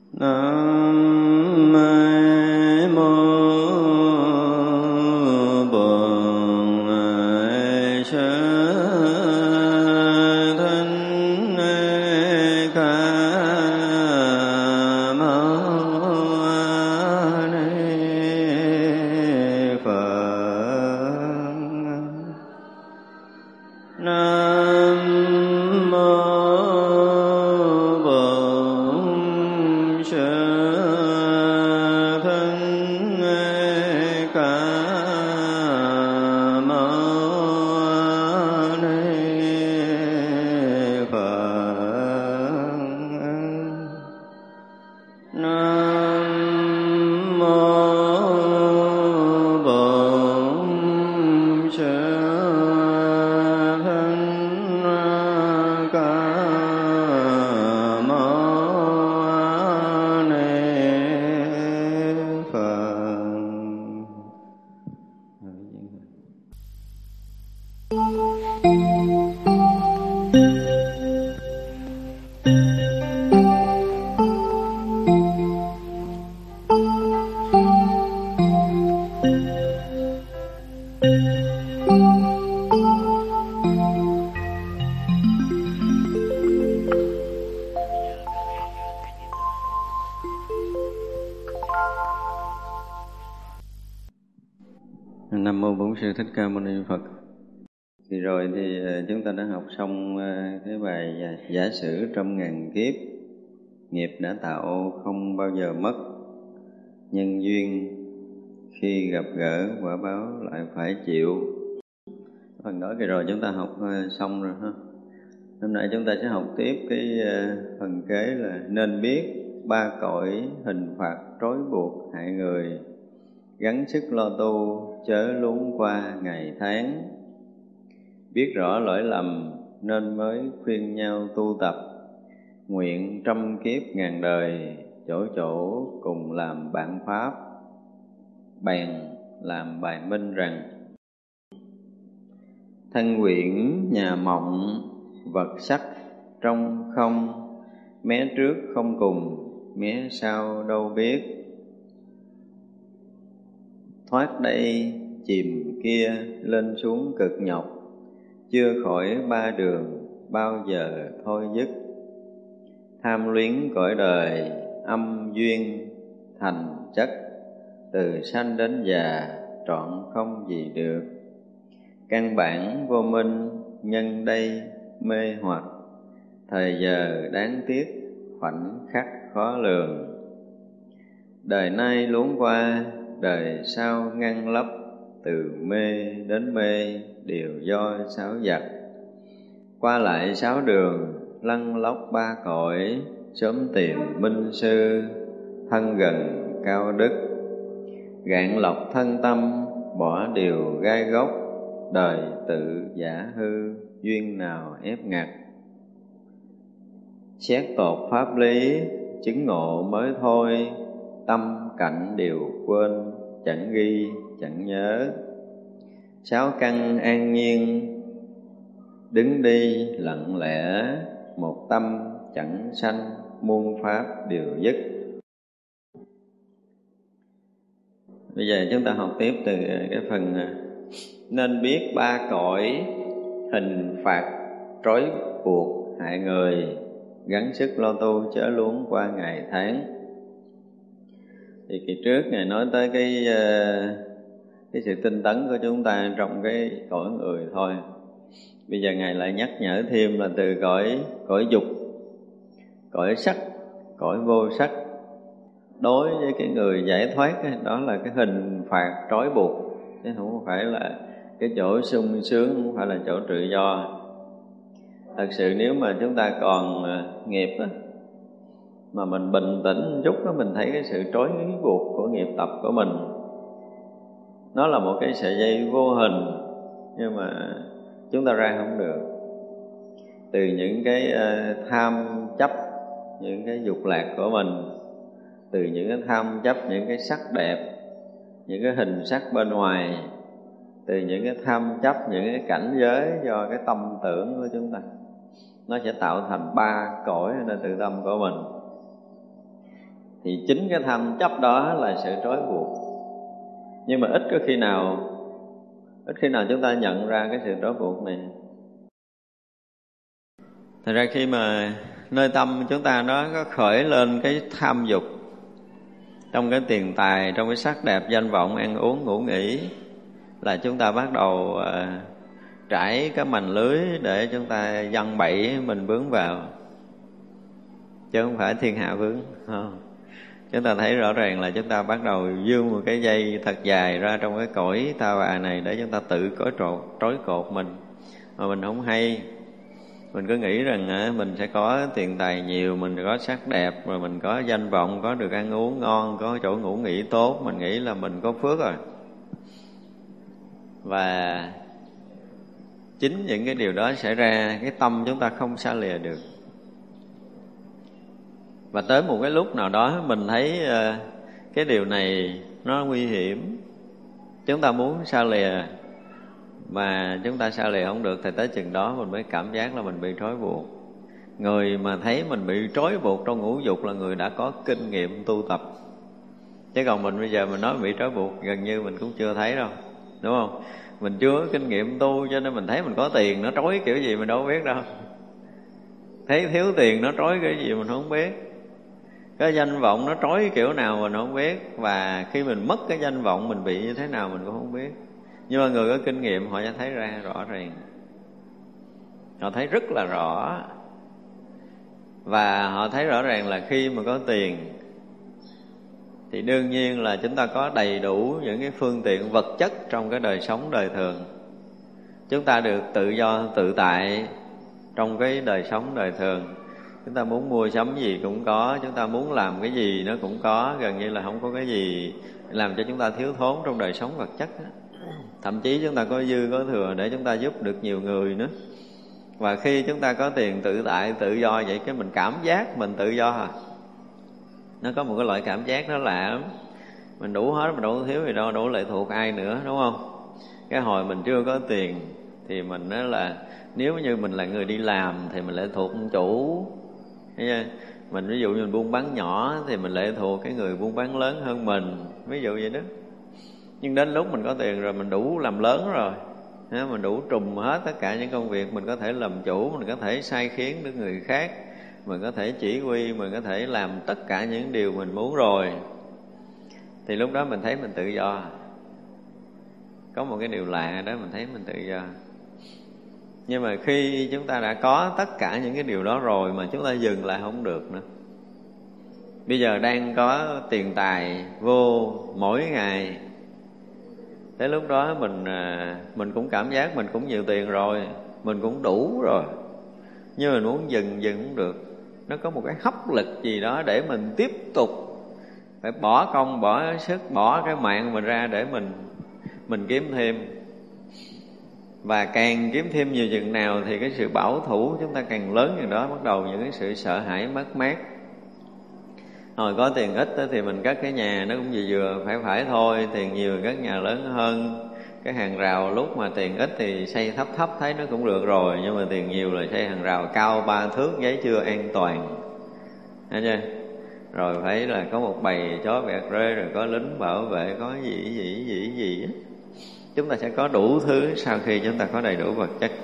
Nam mô Bổn Sư Thích Ca Mâu Ni Phật. Nam mô Bổn Sư Thích Ca Mâu Ni Phật. Nam mô Bổn Sư Thích Ca Mâu Ni Phật. Nam mô Bổn Sư Thích Ca Mâu Ni Phật. Thì rồi thì chúng ta đã học xong cái bài giả sử trong ngàn kiếp, nghiệp đã tạo không bao giờ mất, nhân duyên khi gặp gỡ quả báo lại phải chịu. Phần đó rồi chúng ta học xong rồi ha. Hôm nay chúng ta sẽ học tiếp cái phần kế là nên biết ba cõi hình phạt trói buộc hại người, gắng sức lo tu chớ luống qua ngày tháng. Biết rõ lỗi lầm nên mới khuyên nhau tu tập, nguyện trăm kiếp ngàn đời chỗ chỗ cùng làm bạn pháp. Bèn làm bài minh rằng thân quyển nhà mộng vật sắc trong không, mé trước không cùng mé sau đâu biết. Thoát đây chìm kia lên xuống cực nhọc, chưa khỏi ba đường bao giờ thôi dứt. Tham luyến cõi đời âm duyên thành chất, từ sanh đến già trọn không gì được. Căn bản vô minh nhân đây mê hoặc, thời giờ đáng tiếc khoảnh khắc khó lường. Đời nay luống qua đời sau ngăn lấp, từ mê đến mê đều do sáu vật. Qua lại sáu đường lăn lóc ba cõi, sớm tìm minh sư thân gần cao đức. Gạn lọc thân tâm bỏ điều gai góc, đời tự giả hư duyên nào ép ngặt. Xét tột pháp lý chứng ngộ mới thôi, tâm cảnh đều quên chẳng ghi chẳng nhớ. Sáu căn an nhiên đứng đi lặng lẽ, một tâm chẳng sanh muôn pháp đều dứt. Bây giờ chúng ta học tiếp từ cái phần nên biết ba cõi hình phạt trói buộc hại người, gắng sức lo tu chớ luống qua ngày tháng. Thì kỳ trước Ngài nói tới cái sự tinh tấn của chúng ta trong cái cõi người thôi. Bây giờ Ngài lại nhắc nhở thêm là từ cõi dục, cõi sắc, cõi vô sắc. Đối với cái người giải thoát đó là cái hình phạt trói buộc, chứ không phải là cái chỗ sung sướng, không phải là chỗ tự do. Thật sự nếu mà chúng ta còn nghiệp đó, mà mình bình tĩnh một chút đó, mình thấy cái sự trói buộc của nghiệp tập của mình, nó là một cái sợi dây vô hình, nhưng mà chúng ta ra không được. Từ những cái tham chấp, những cái dục lạc của mình, từ những cái tham chấp những cái sắc đẹp, những cái hình sắc bên ngoài, từ những cái tham chấp những cái cảnh giới do cái tâm tưởng của chúng ta, nó sẽ tạo thành ba cõi nơi tự tâm của mình. thì chính cái tham chấp đó là sự trói buộc. Nhưng mà ít khi nào chúng ta nhận ra cái sự trói buộc này. Thật ra khi mà nơi tâm chúng ta nó có khởi lên cái tham dục trong cái tiền tài, trong cái sắc đẹp, danh vọng, ăn uống, ngủ nghỉ, là chúng ta bắt đầu trải cái mành lưới để chúng ta giăng bẫy mình vướng vào, chứ không phải thiên hạ vướng. Chúng ta thấy rõ ràng là chúng ta bắt đầu vươn một cái dây thật dài ra trong cái cõi ta bà này để chúng ta tự trói cột mình, mà mình không hay. Mình cứ nghĩ rằng mình sẽ có tiền tài nhiều, mình có sắc đẹp, rồi mình có danh vọng, có được ăn uống ngon, có chỗ ngủ nghỉ tốt, mình nghĩ là mình có phước rồi. Và chính những cái điều đó xảy ra, cái tâm chúng ta không xa lìa được. Và tới một cái lúc nào đó mình thấy cái điều này nó nguy hiểm, chúng ta muốn xa lìa mà chúng ta xa lìa không được, thì tới chừng đó mình mới cảm giác là mình bị trói buộc. Người mà thấy mình bị trói buộc trong ngũ dục là người đã có kinh nghiệm tu tập. Chứ còn mình bây giờ mình nói mình bị trói buộc, gần như mình cũng chưa thấy đâu, đúng không? Mình chưa có kinh nghiệm tu, cho nên mình thấy mình có tiền nó trói kiểu gì mình đâu biết đâu. Thấy thiếu tiền nó trói kiểu gì mình không biết. Cái danh vọng nó trói kiểu nào mình không biết. Và khi mình mất cái danh vọng mình bị như thế nào mình cũng không biết. Nhưng mà người có kinh nghiệm họ sẽ thấy ra rõ ràng, họ thấy rất là rõ. Và họ thấy rõ ràng là khi mà có tiền thì đương nhiên là chúng ta có đầy đủ những cái phương tiện vật chất trong cái đời sống đời thường. Chúng ta được tự do tự tại trong cái đời sống đời thường. Chúng ta muốn mua sắm gì cũng có, chúng ta muốn làm cái gì nó cũng có, gần như là không có cái gì làm cho chúng ta thiếu thốn trong đời sống vật chất đó. Thậm chí chúng ta có dư có thừa để chúng ta giúp được nhiều người nữa. Và khi chúng ta có tiền tự tại tự do vậy, cái mình cảm giác mình tự do à. Nó có một cái loại cảm giác đó lạ, mình đủ hết, mình đâu có thiếu gì đâu, đâu có lệ thuộc ai nữa, đúng không? Cái hồi mình chưa có tiền thì mình nói là nếu như mình là người đi làm thì mình lệ thuộc ông chủ. Mình ví dụ như mình buôn bán nhỏ thì mình lệ thuộc cái người buôn bán lớn hơn mình, ví dụ vậy đó. Nhưng đến lúc mình có tiền rồi, mình đủ làm lớn rồi, mình đủ trùm hết tất cả những công việc, mình có thể làm chủ, mình có thể sai khiến được người khác, mình có thể chỉ huy, mình có thể làm tất cả những điều mình muốn rồi, thì lúc đó mình thấy mình tự do. Có một cái điều lạ đó, mình thấy mình tự do. Nhưng mà khi chúng ta đã có tất cả những cái điều đó rồi mà chúng ta dừng lại không được nữa. Bây giờ đang có tiền tài vô mỗi ngày, tới lúc đó mình cũng cảm giác mình cũng nhiều tiền rồi, mình cũng đủ rồi, nhưng mình muốn dừng không được. Nó có một cái hấp lực gì đó để mình tiếp tục phải bỏ công, bỏ sức, bỏ cái mạng mình ra để mình kiếm thêm. Và càng kiếm thêm nhiều chừng nào thì cái sự bảo thủ chúng ta càng lớn chừng đó, bắt đầu những cái sự sợ hãi mất mát. Hồi có tiền ít thì mình cất cái nhà nó cũng vừa phải thôi, tiền nhiều cất nhà lớn hơn. Cái hàng rào lúc mà tiền ít thì xây thấp thấy nó cũng được rồi, nhưng mà tiền nhiều là xây hàng rào cao 3 thước, giấy chưa an toàn, thấy chưa? Rồi phải là có một bầy chó vẹt rê, rồi có lính bảo vệ, có gì á. Chúng ta sẽ có đủ thứ sau khi chúng ta có đầy đủ vật chất.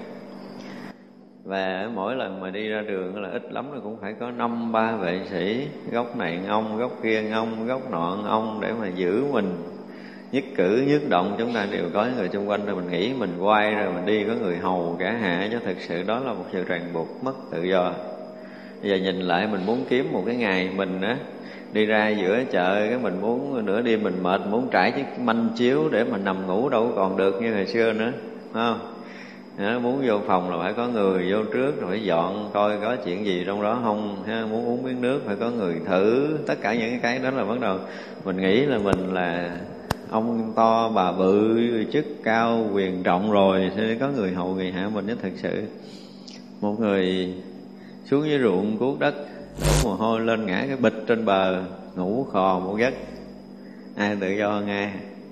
Và mỗi lần mà đi ra đường là ít lắm là cũng phải có 5-3 vệ sĩ, góc này ông, góc kia ông, góc nọ ông, để mà giữ mình. Nhất cử nhất động chúng ta đều có người xung quanh, rồi mình nghĩ mình quay rồi mình đi có người hầu cả hạ, chứ thực sự đó là một sự ràng buộc, mất tự do. Bây giờ nhìn lại mình muốn kiếm một cái ngày mình đi ra giữa chợ, cái mình muốn nửa đêm mình mệt, muốn trải chiếc manh chiếu để mình nằm ngủ đâu còn được như hồi xưa nữa, phải không? Muốn vô phòng là phải có người vô trước, rồi phải dọn coi có chuyện gì trong đó không. Muốn uống miếng nước phải có người thử. Tất cả những cái đó là bắt đầu mình nghĩ là mình là ông to bà bự, chức cao quyền trọng rồi, sẽ có người hầu người hạ mình. Chứ thực sự một người xuống dưới ruộng cuốc đất, đổ mồ hôi lên ngã cái bịch trên bờ, ngủ khò một giấc, ai tự do ngay.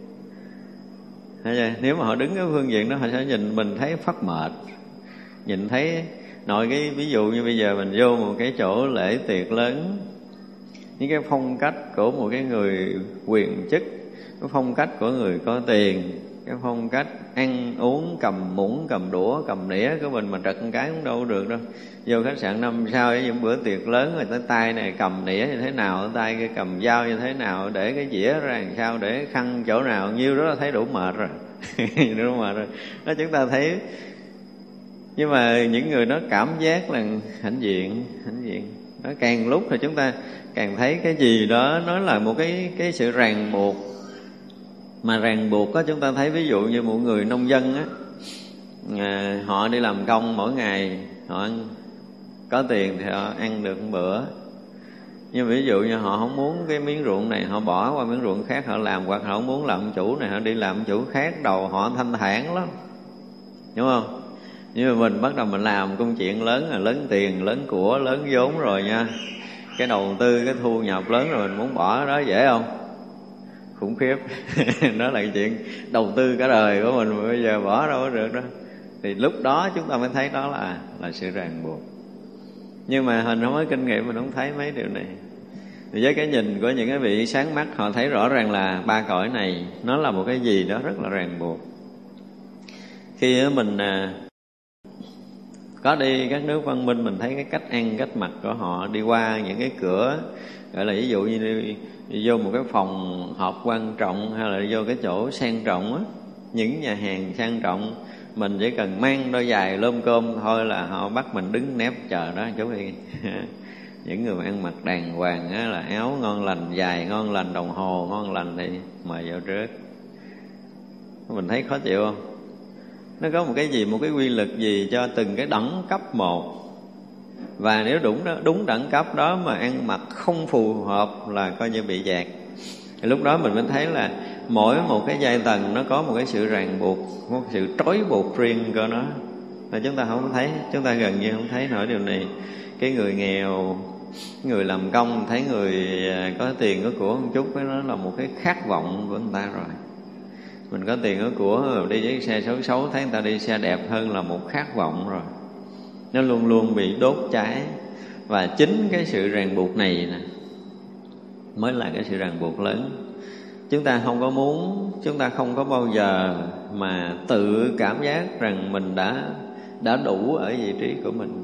Nếu mà họ đứng cái phương diện đó, họ sẽ nhìn mình thấy phát mệt, nhìn thấy nội cái ví dụ như bây giờ mình vô một cái chỗ lễ tiệc lớn, những cái phong cách của một cái người quyền chức, cái phong cách của người có tiền, cái phong cách ăn uống cầm muỗng cầm đũa cầm đĩa của mình mà trật một cái cũng đâu được đâu. Vô khách sạn 5 sao với những bữa tiệc lớn rồi tới tay này cầm đĩa như thế nào, tay kia cầm dao như thế nào, để cái dĩa ra làm sao, để khăn chỗ nào, nhiêu đó là thấy đủ mệt rồi. Đủ mệt rồi đó, chúng ta thấy. Nhưng mà những người đó cảm giác là hãnh diện nó càng lúc thì chúng ta càng thấy cái gì đó nó là một cái sự ràng buộc. Mà ràng buộc đó, chúng ta thấy ví dụ như một người nông dân á, họ đi làm công mỗi ngày, họ có tiền thì họ ăn được một bữa. Nhưng ví dụ như họ không muốn cái miếng ruộng này, họ bỏ qua miếng ruộng khác họ làm, hoặc họ không muốn làm chủ này, họ đi làm chủ khác, đầu họ thanh thản lắm, đúng không? Nhưng mà mình bắt đầu mình làm công chuyện lớn, là lớn tiền, lớn của, lớn vốn rồi nha, cái đầu tư, cái thu nhập lớn rồi, mình muốn bỏ đó dễ không? Khủng khiếp. Đó là cái chuyện đầu tư cả đời của mình mà bây giờ bỏ đâu có được đó. Thì lúc đó chúng ta mới thấy đó là sự ràng buộc. Nhưng mà mình không có kinh nghiệm, mình không thấy mấy điều này. Thì với cái nhìn của những cái vị sáng mắt, họ thấy rõ ràng là ba cõi này nó là một cái gì đó rất là ràng buộc. Khi mình có đi các nước văn minh, mình thấy cái cách ăn, cách mặc của họ, đi qua những cái cửa, gọi là ví dụ như đi vô một cái phòng họp quan trọng, hay là đi vô cái chỗ sang trọng á, những nhà hàng sang trọng, mình chỉ cần mang đôi giày lôm côm thôi là họ bắt mình đứng nép chờ đó chú đi. Những người mà ăn mặc đàng hoàng á, là áo ngon lành, giày ngon lành, đồng hồ ngon lành thì mời vào trước. Mình thấy khó chịu không? Nó có một cái gì, một cái quy luật gì cho từng cái đẳng cấp một. Và nếu đúng đẳng cấp đó mà ăn mặc không phù hợp là coi như bị dạt. Thì lúc đó mình mới thấy là mỗi một cái giai tầng nó có một cái sự ràng buộc, một sự trói buộc riêng của nó. Và chúng ta không thấy, chúng ta gần như không thấy nổi điều này. Cái người nghèo, người làm công thấy người có tiền có của một chút, với nó là một cái khát vọng của người ta rồi. Mình có tiền có của, đi với xe xấu xấu thấy người ta đi xe đẹp hơn là một khát vọng rồi. Nó luôn luôn bị đốt cháy. Và chính cái sự ràng buộc này nè mới là cái sự ràng buộc lớn. Chúng ta không có muốn, chúng ta không có bao giờ mà tự cảm giác rằng mình đã đủ ở vị trí của mình.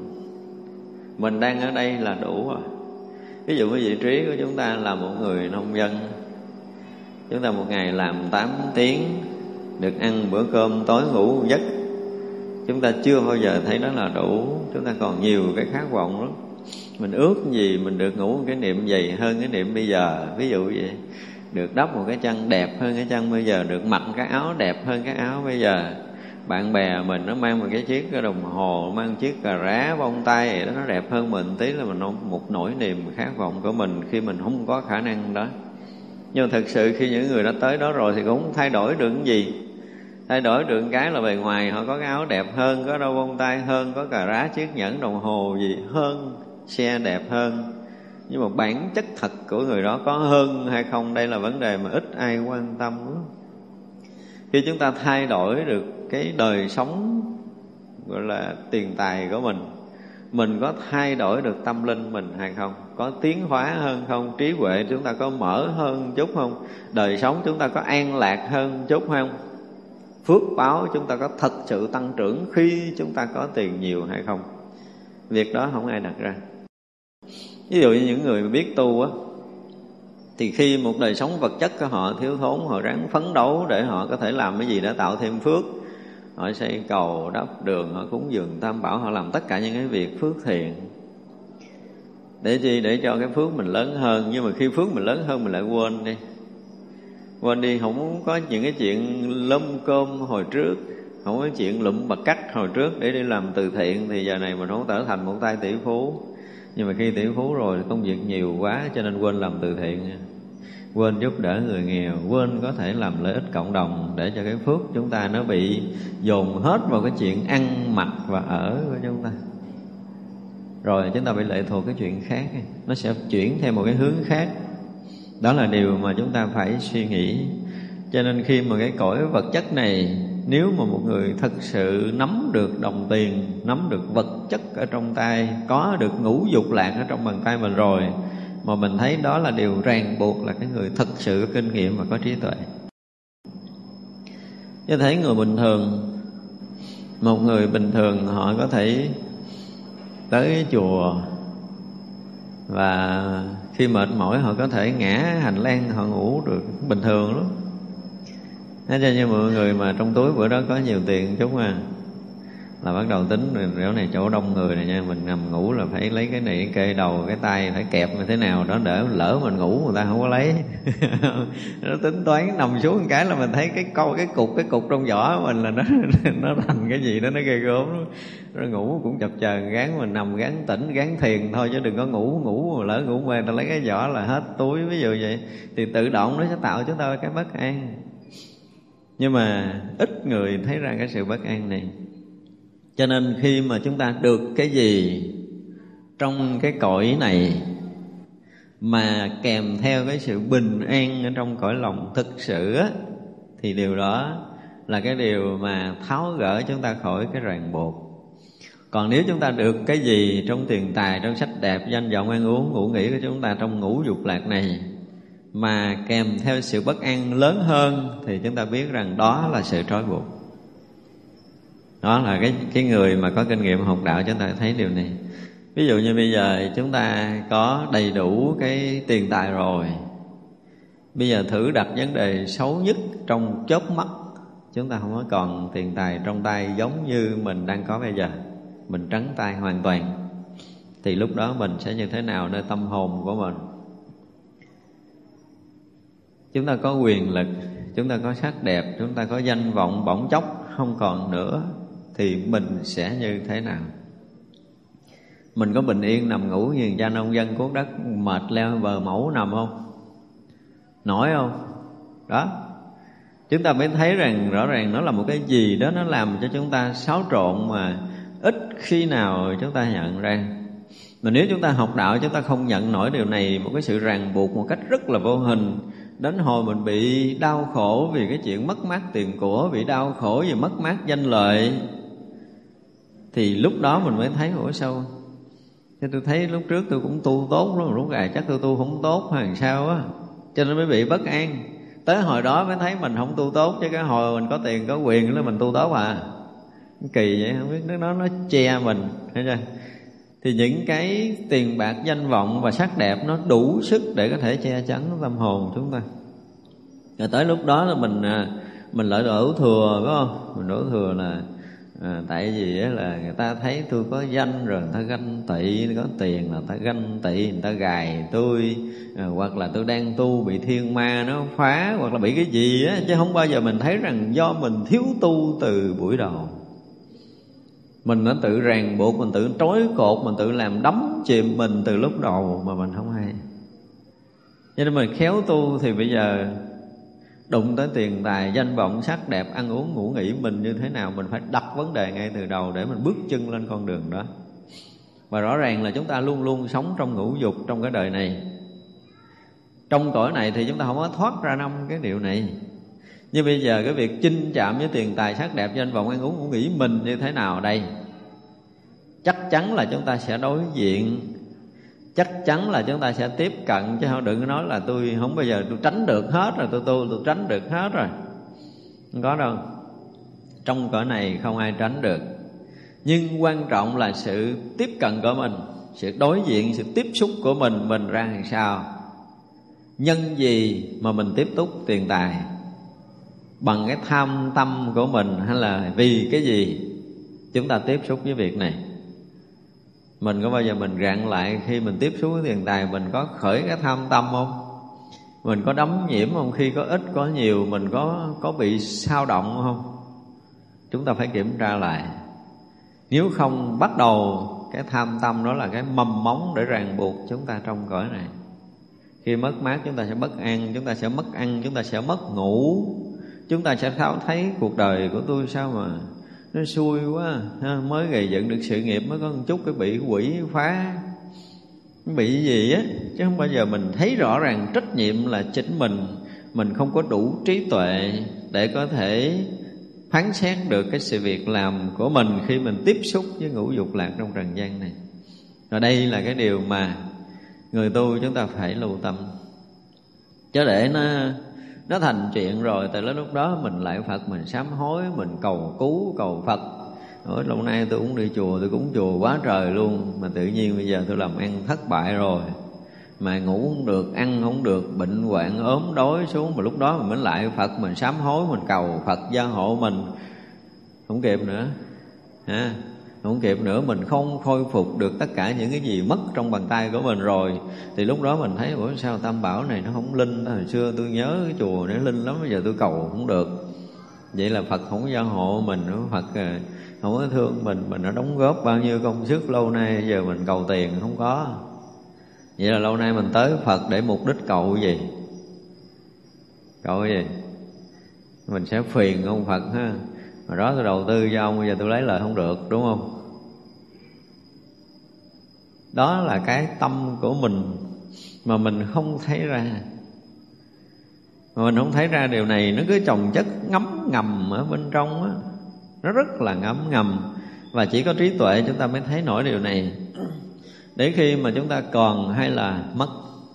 Mình đang ở đây là đủ rồi. Ví dụ cái vị trí của chúng ta là một người nông dân, chúng ta một ngày làm 8 tiếng, được ăn bữa cơm tối, ngủ một giấc, chúng ta chưa bao giờ thấy đó là đủ. Chúng ta còn nhiều cái khát vọng lắm. Mình ước gì mình được ngủ một cái niệm dày hơn cái niệm bây giờ, ví dụ vậy. Được đắp một cái chăn đẹp hơn cái chăn bây giờ, được mặc cái áo đẹp hơn cái áo bây giờ. Bạn bè mình nó mang một cái chiếc cái đồng hồ, mang chiếc cà rá bông tay vậy đó, nó đẹp hơn mình tí là mình một nỗi niềm khát vọng của mình khi mình không có khả năng đó. Nhưng mà thực sự khi những người đã tới đó rồi thì cũng không thay đổi được cái gì. Thay đổi được cái là bề ngoài họ có cái áo đẹp hơn, có đôi bông tai hơn, có cà rá chiếc nhẫn đồng hồ gì hơn, xe đẹp hơn. Nhưng mà bản chất thật của người đó có hơn hay không, đây là vấn đề mà ít ai quan tâm đó. Khi chúng ta thay đổi được cái đời sống gọi là tiền tài của mình có thay đổi được tâm linh mình hay không? Có tiến hóa hơn không? Trí huệ chúng ta có mở hơn chút không? Đời sống chúng ta có an lạc hơn chút không? Phước báo chúng ta có thật sự tăng trưởng khi chúng ta có tiền nhiều hay không? Việc đó không ai đặt ra. Ví dụ như những người mà biết tu á, thì khi một đời sống vật chất của họ thiếu thốn, họ ráng phấn đấu để họ có thể làm cái gì để tạo thêm phước. Họ xây cầu, đắp đường, họ cúng dường tam bảo, họ làm tất cả những cái việc phước thiện. Để chi? Để cho cái phước mình lớn hơn. Nhưng mà khi phước mình lớn hơn mình lại quên đi, không có những cái chuyện lôm côm hồi trước, không có chuyện lụm bạc cắt hồi trước để đi làm từ thiện, thì giờ này mình không trở thành một tay tỷ phú. Nhưng mà khi tỷ phú rồi công việc nhiều quá cho nên quên làm từ thiện, quên giúp đỡ người nghèo, quên có thể làm lợi ích cộng đồng, để cho cái phước chúng ta nó bị dồn hết vào cái chuyện ăn mặc và ở của chúng ta. Rồi chúng ta bị lệ thuộc cái chuyện khác, nó sẽ chuyển theo một cái hướng khác. Đó là điều mà chúng ta phải suy nghĩ. Cho nên khi mà cái cõi vật chất này, nếu mà một người thực sự nắm được đồng tiền, nắm được vật chất ở trong tay, có được ngũ dục lạc ở trong bàn tay mình rồi, mà mình thấy đó là điều ràng buộc là cái người thực sự có kinh nghiệm và có trí tuệ. Chứ thấy người bình thường, một người bình thường họ có thể tới chùa và khi mệt mỏi họ có thể ngã hành lang họ ngủ được bình thường lắm. Thế cho như mọi người mà trong túi bữa đó có nhiều tiền chút là bắt đầu tính rồi, chỗ này chỗ đông người này nha, mình nằm ngủ là phải lấy cái này kê đầu, cái tay phải kẹp như thế nào đó để lỡ mình ngủ người ta không có lấy. Nó tính toán nằm xuống một cái là mình thấy cái cục trong vỏ mình là nó thành cái gì đó nó ghê gớm lắm. Rồi ngủ cũng chập chờn, gán mình nằm gán tỉnh gán thiền thôi chứ đừng có ngủ lỡ ngủ mê ta lấy cái vỏ là hết túi, ví dụ vậy thì tự động nó sẽ tạo cho ta cái bất an. Nhưng mà ít người thấy ra cái sự bất an này. Cho nên khi mà chúng ta được cái gì trong cái cõi này mà kèm theo cái sự bình an ở trong cõi lòng thực sự á, thì điều đó là cái điều mà tháo gỡ chúng ta khỏi cái ràng buộc. Còn nếu chúng ta được cái gì trong tiền tài, trong sắc đẹp, danh vọng, ăn uống, ngủ nghỉ của chúng ta trong ngũ dục lạc này mà kèm theo sự bất an lớn hơn, thì chúng ta biết rằng đó là sự trói buộc. Đó là cái người mà có kinh nghiệm học đạo chúng ta thấy điều này. Ví dụ như bây giờ chúng ta có đầy đủ cái tiền tài rồi, bây giờ thử đặt vấn đề xấu nhất trong chớp mắt, chúng ta không có còn tiền tài trong tay giống như mình đang có bây giờ, mình trắng tay hoàn toàn, thì lúc đó mình sẽ như thế nào nơi tâm hồn của mình? Chúng ta có quyền lực, chúng ta có sắc đẹp, chúng ta có danh vọng, bỗng chốc không còn nữa, thì mình sẽ như thế nào? Mình có bình yên nằm ngủ như cha nông dân cuốc đất mệt leo bờ mẫu nằm không? Nổi không? Đó, chúng ta mới thấy rằng rõ ràng nó là một cái gì đó nó làm cho chúng ta xáo trộn mà ít khi nào chúng ta nhận ra. Mà nếu chúng ta học đạo chúng ta không nhận nổi điều này, một cái sự ràng buộc một cách rất là vô hình. Đến hồi mình bị đau khổ vì cái chuyện mất mát tiền của, bị đau khổ vì mất mát danh lợi, thì lúc đó mình mới thấy ủa sao? Chứ tôi thấy lúc trước tôi cũng tu tốt lắm, lúc này chắc tôi tu không tốt hay làm sao á, cho nên mới bị bất an. Tới hồi đó mới thấy mình không tu tốt, chứ cái hồi mình có tiền có quyền là mình tu tốt à. Kỳ vậy, không biết nó che mình, thấy chưa? Thì những cái tiền bạc, danh vọng và sắc đẹp nó đủ sức để có thể che chắn tâm hồn chúng ta. Rồi tới lúc đó là mình lại đổ thừa, phải không? Mình đổ thừa là tại vì là người ta thấy tôi có danh rồi người ta ganh tị, có tiền là người ta ganh tị, người ta gài tôi, hoặc là tôi đang tu bị thiên ma nó phá, hoặc là bị cái gì á, chứ không bao giờ mình thấy rằng do mình thiếu tu từ buổi đầu. Mình đã tự ràng buộc, mình tự trói cột, mình tự làm đắm chìm mình từ lúc đầu mà mình không hay. Cho nên mình khéo tu thì bây giờ đụng tới tiền tài, danh vọng, sắc đẹp, ăn uống, ngủ nghỉ mình như thế nào, mình phải đặt vấn đề ngay từ đầu để mình bước chân lên con đường đó. Và rõ ràng là chúng ta luôn luôn sống trong ngũ dục trong cái đời này. Trong cõi này thì chúng ta không có thoát ra năm cái điều này. Nhưng bây giờ cái việc chinh chạm với tiền tài, sắc đẹp, danh vọng, ăn uống, ngủ nghỉ mình như thế nào đây? Chắc chắn là chúng ta sẽ đối diện, chắc chắn là chúng ta sẽ tiếp cận, chứ không đừng nói là tôi không bao giờ tôi tránh được hết rồi, tôi tránh được hết rồi. Không có đâu. Trong cõi này không ai tránh được. Nhưng quan trọng là sự tiếp cận của mình, sự đối diện, sự tiếp xúc của mình ra làm sao? Nhân gì mà mình tiếp xúc tiền tài? Bằng cái tham tâm của mình hay là vì cái gì chúng ta tiếp xúc với việc này? Mình có bao giờ mình gạn lại khi mình tiếp xúc với tiền tài, mình có khởi cái tham tâm không? Mình có đắm nhiễm không? Khi có ít có nhiều mình có bị xao động không? Chúng ta phải kiểm tra lại. Nếu không, bắt đầu cái tham tâm đó là cái mầm móng để ràng buộc chúng ta trong cõi này. Khi mất mát chúng ta sẽ bất an, chúng ta sẽ mất ăn, chúng ta sẽ mất ngủ. Chúng ta sẽ thấy cuộc đời của tôi sao mà nó xui quá ha, mới gầy dựng được sự nghiệp mới có một chút cái bị quỷ phá, bị gì á, chứ không bao giờ mình thấy rõ ràng trách nhiệm là chính mình không có đủ trí tuệ để có thể phán xét được cái sự việc làm của mình khi mình tiếp xúc với ngũ dục lạc trong trần gian này. Và đây là cái điều mà Người tu chúng ta phải lưu tâm, chứ để nó thành chuyện rồi từ lúc đó mình lại Phật, mình sám hối, mình cầu cứu cầu Phật. Lâu nay tôi cũng đi chùa, tôi cúng chùa quá trời luôn, mà tự nhiên bây giờ tôi làm ăn thất bại rồi, mà ngủ không được, ăn không được, bệnh hoạn ốm đói xuống, mà lúc đó mình mới lại Phật, mình sám hối, mình cầu Phật gia hộ mình. Không kịp nữa ha, không kịp nữa, mình không khôi phục được tất cả những cái gì mất trong bàn tay của mình rồi. Thì lúc đó mình thấy ủa sao Tam Bảo này nó không linh. Hồi xưa tôi nhớ cái chùa này linh lắm, bây giờ tôi cầu không được. Vậy là Phật không gia hộ mình, Phật không có thương mình đã đóng góp bao nhiêu công sức lâu nay, giờ mình cầu tiền không có. Vậy là lâu nay mình tới Phật để mục đích cầu cái gì? Cầu cái gì? Mình sẽ phiền ông Phật ha. Mà đó tôi đầu tư cho ông, bây giờ tôi lấy lời không được, đúng không? Đó là cái tâm của mình mà mình không thấy ra. Mà mình không thấy ra điều này, nó cứ chồng chất ngấm ngầm ở bên trong á. Nó rất là ngấm ngầm. Và chỉ có trí tuệ chúng ta mới thấy nổi điều này. Để khi mà chúng ta còn hay là mất,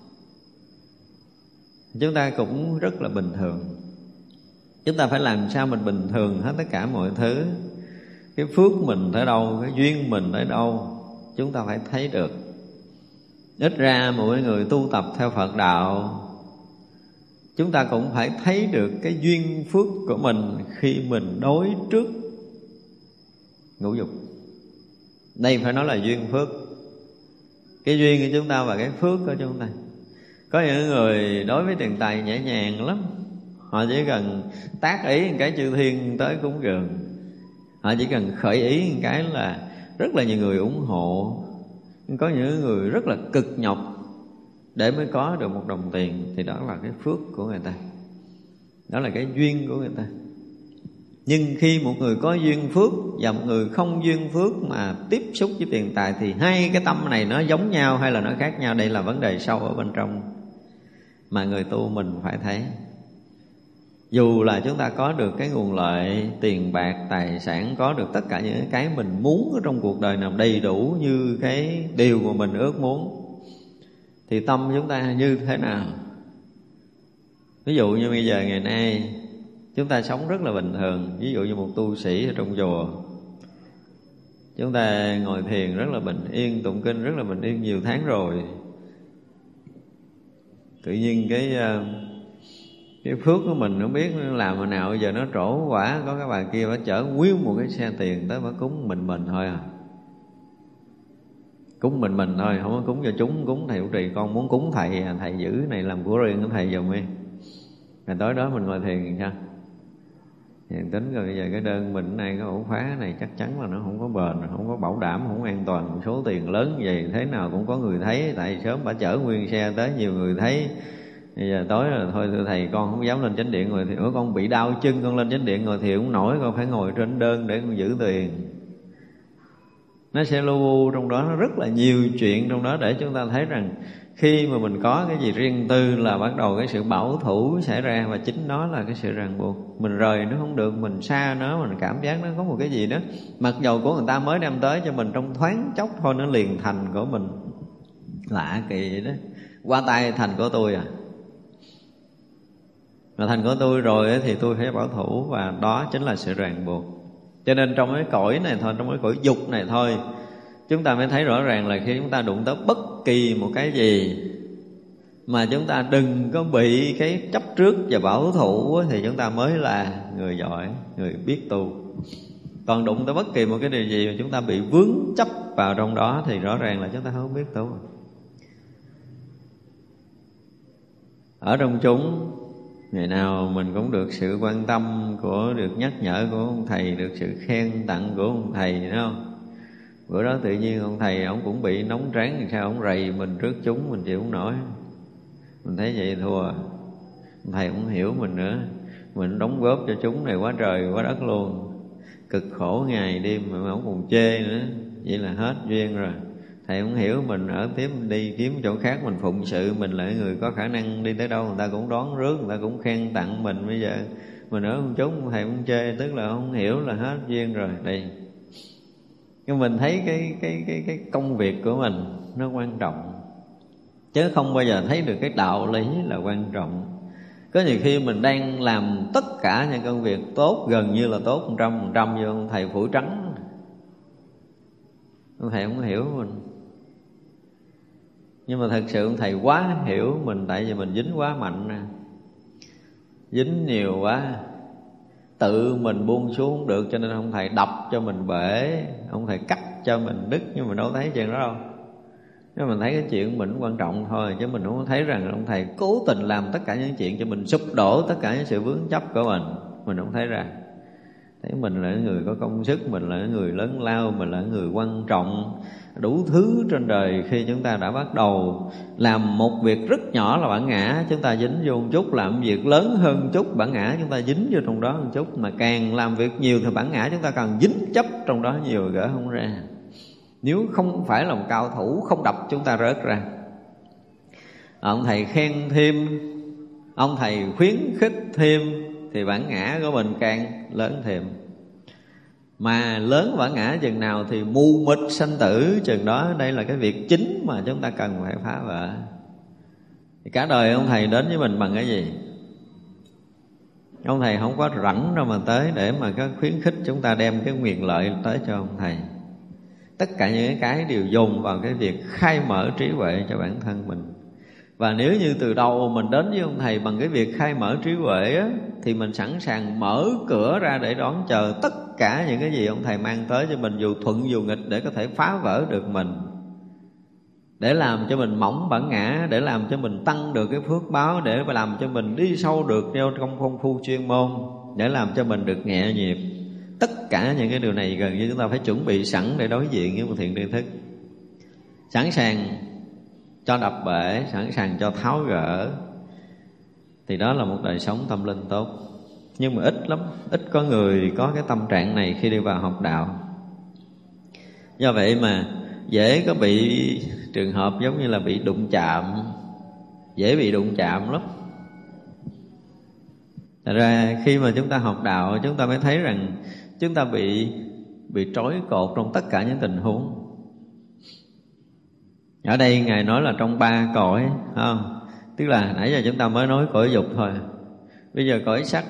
chúng ta cũng rất là bình thường. Chúng ta phải làm sao mình bình thường hết tất cả mọi thứ. Cái phước mình tới đâu, cái duyên mình tới đâu, chúng ta phải thấy được. Ít ra mỗi người tu tập theo Phật đạo, chúng ta cũng phải thấy được cái duyên phước của mình khi mình đối trước ngũ dục. Đây phải nói là duyên phước. Cái duyên của chúng ta và cái phước của chúng ta. Có những người đối với tiền tài nhẹ nhàng lắm, họ chỉ cần tác ý một cái chư thiên tới cúng dường, họ chỉ cần khởi ý một cái là rất là nhiều người ủng hộ. Có những người rất là cực nhọc để mới có được một đồng tiền, thì đó là cái phước của người ta, đó là cái duyên của người ta. Nhưng khi một người có duyên phước và một người không duyên phước mà tiếp xúc với tiền tài, thì hai cái tâm này nó giống nhau hay là nó khác nhau? Đây là vấn đề sâu ở bên trong mà người tu mình phải thấy. Dù là chúng ta có được cái nguồn lợi, tiền bạc, tài sản, có được tất cả những cái mình muốn ở trong cuộc đời nào đầy đủ như cái điều mà mình ước muốn, thì tâm chúng ta như thế nào? Ví dụ như bây giờ ngày nay chúng ta sống rất là bình thường. Ví dụ như một tu sĩ ở trong chùa, chúng ta ngồi thiền rất là bình yên, tụng kinh rất là bình yên nhiều tháng rồi. Tự nhiên cái phước của mình không biết làm mà nào, giờ nó trổ quả. Có cái bà kia bà chở nguyên một cái xe tiền tới bà cúng mình thôi à. Cúng mình thôi, không có cúng cho chúng. Cúng thầy Chủ Trì, con muốn cúng thầy, thầy giữ này làm của riêng của thầy giùm đi. Rồi tối đó mình ngồi thiền thì sao? Thì tính rồi bây giờ cái đơn mình này, cái ổ khóa này chắc chắn là nó không có bền, không có bảo đảm, không an toàn. Một số tiền lớn như vậy thế nào cũng có người thấy, tại sớm bà chở nguyên xe tới nhiều người thấy. Bây giờ tối rồi thôi thưa thầy, con không dám lên chánh điện ngồi thiền. Con bị đau chân, con lên chánh điện ngồi thiền không nổi, con phải ngồi trên đơn để con giữ tiền. Nó sẽ lu trong đó, nó rất là nhiều chuyện trong đó để chúng ta thấy rằng khi mà mình có cái gì riêng tư là bắt đầu cái sự bảo thủ xảy ra, và chính đó là cái sự ràng buộc. Mình rời nó không được, mình xa nó, mình cảm giác nó có một cái gì đó mặc dầu của người ta mới đem tới cho mình trong thoáng chốc thôi, nó liền thành của mình. Lạ kỳ vậy đó. Qua tay thành của tôi à, mà thành của tôi rồi thì tôi phải bảo thủ, và đó chính là sự ràng buộc. Cho nên trong cái cõi này thôi, trong cái cõi dục này thôi, chúng ta mới thấy rõ ràng là khi chúng ta đụng tới bất kỳ một cái gì mà chúng ta đừng có bị cái chấp trước và bảo thủ, thì chúng ta mới là người giỏi, người biết tu. Còn đụng tới bất kỳ một cái điều gì mà chúng ta bị vướng chấp vào trong đó thì rõ ràng là chúng ta không biết tu. Ở trong chúng, ngày nào mình cũng được sự quan tâm được nhắc nhở của ông thầy, được sự khen tặng của ông thầy, đúng không? Bữa đó tự nhiên ông thầy ông cũng bị nóng trán, thì sao ông rầy mình trước chúng, mình chịu không nổi. Mình thấy vậy thua. Ông thầy cũng hiểu mình nữa, mình đóng góp cho chúng này quá trời quá đất luôn, cực khổ ngày đêm mà ông còn chê nữa, vậy là hết duyên rồi. Thầy cũng hiểu mình, ở tiếp đi kiếm chỗ khác mình phụng sự, mình là người có khả năng, đi tới đâu người ta cũng đón rước, người ta cũng khen tặng mình. Bây giờ mình ở một chúng thầy cũng chê, tức là không hiểu là hết duyên rồi. Đây, nhưng mình thấy cái công việc của mình nó quan trọng. chứ không bao giờ thấy được cái đạo lý là quan trọng. Có nhiều khi mình đang làm tất cả những công việc tốt, gần như là tốt 100%, nhưng ông thầy phủi trắng, ông thầy không hiểu mình. Nhưng mà thật sự ông thầy quá hiểu mình, tại vì mình dính quá mạnh nè, dính nhiều quá, tự mình buông xuống không được, cho nên ông thầy đập cho mình bể, ông thầy cắt cho mình đứt, nhưng mà đâu thấy chuyện đó đâu. Nếu mình thấy cái chuyện mình quan trọng thôi, chứ mình không thấy rằng ông thầy cố tình làm tất cả những chuyện cho mình sụp đổ tất cả những sự vướng chấp của mình không thấy ra. Thấy mình là người có công sức, mình là người lớn lao, mình là người quan trọng, đủ thứ trên đời. Khi chúng ta đã bắt đầu làm một việc rất nhỏ là bản ngã, chúng ta dính vô một chút, làm việc lớn hơn một chút, bản ngã chúng ta dính vô trong đó một chút. Mà càng làm việc nhiều thì bản ngã chúng ta càng dính chấp trong đó nhiều, gỡ không ra. Nếu không phải là một cao thủ, không đập chúng ta rớt ra. Ông thầy khen thêm, ông thầy khuyến khích thêm, thì bản ngã của mình càng lớn thêm. Mà lớn bản ngã chừng nào thì mù mịt sanh tử chừng đó. Đây là cái việc chính mà chúng ta cần phải phá vỡ. Cả đời ông thầy đến với mình bằng cái gì? Ông thầy không có rảnh đâu mà tới để mà có khuyến khích chúng ta đem cái quyền lợi tới cho ông thầy. Tất cả những cái đều dồn vào cái việc khai mở trí huệ cho bản thân mình. Và nếu như từ đầu mình đến với ông thầy bằng cái việc khai mở trí huệ á, thì mình sẵn sàng mở cửa ra để đón chờ tất cả những cái gì ông thầy mang tới cho mình, dù thuận dù nghịch, để có thể phá vỡ được mình, để làm cho mình mỏng bản ngã, để làm cho mình tăng được cái phước báo, để làm cho mình đi sâu được trong công phu chuyên môn, để làm cho mình được nhẹ nhịp. Tất cả những cái điều này gần như chúng ta phải chuẩn bị sẵn để đối diện với một thiện tri thức, sẵn sàng cho đập bể, sẵn sàng cho tháo gỡ. Thì đó là một đời sống tâm linh tốt. Nhưng mà ít lắm, ít có người có cái tâm trạng này khi đi vào học đạo. Do vậy mà dễ có bị trường hợp giống như là bị đụng chạm, dễ bị đụng chạm lắm. Thật ra khi mà chúng ta học đạo, chúng ta mới thấy rằng chúng ta bị trói cột trong tất cả những tình huống. Ở đây Ngài nói là trong 3 cõi, không? Tức là nãy giờ chúng ta mới nói cõi dục thôi. Bây giờ cõi sắc.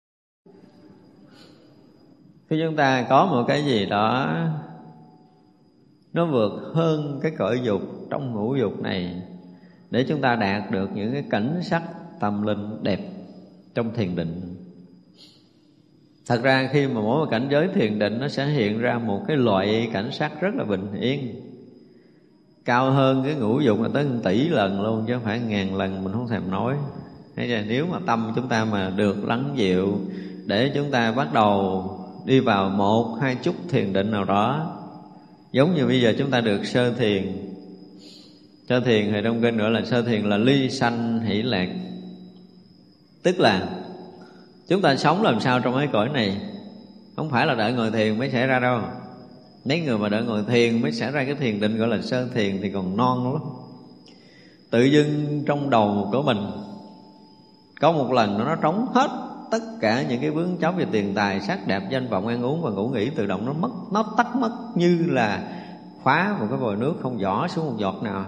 Khi chúng ta có một cái gì đó nó vượt hơn cái cõi dục trong ngũ dục này, để chúng ta đạt được những cái cảnh sắc tâm linh đẹp trong thiền định. Thật ra khi mà mỗi một cảnh giới thiền định, nó sẽ hiện ra một cái loại cảnh sắc rất là bình yên, cao hơn cái ngũ dục là tới 1 tỷ lần luôn, chứ không phải 1000 lần mình không thèm nói. Nếu mà tâm chúng ta mà được lắng dịu, để chúng ta bắt đầu đi vào 1-2 chút thiền định nào đó, giống như bây giờ chúng ta được sơ thiền. Sơ thiền thì trong kinh nữa là sơ thiền là ly sanh hỷ lạc. Tức là chúng ta sống làm sao trong cái cõi này, không phải là đợi ngồi thiền mới xảy ra đâu. Mấy người mà đợi ngồi thiền mới xảy ra cái thiền định gọi là sơ thiền thì còn non lắm. Tự dưng trong đầu của mình có một lần nó trống hết tất cả những cái vướng chấp về tiền tài, sắc đẹp, danh vọng, ăn uống và ngủ nghỉ, tự động nó mất, nó tắt mất, như là khóa một cái vòi nước không giỏ xuống một giọt nào.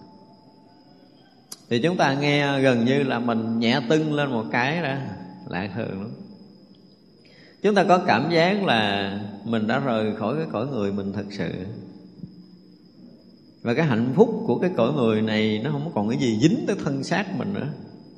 Thì chúng ta nghe gần như là mình nhẹ tưng lên một cái đó, lạ thường lắm. Chúng ta có cảm giác là mình đã rời khỏi cái cõi người mình thật sự. Và cái hạnh phúc của cái cõi người này nó không còn cái gì dính tới thân xác mình nữa.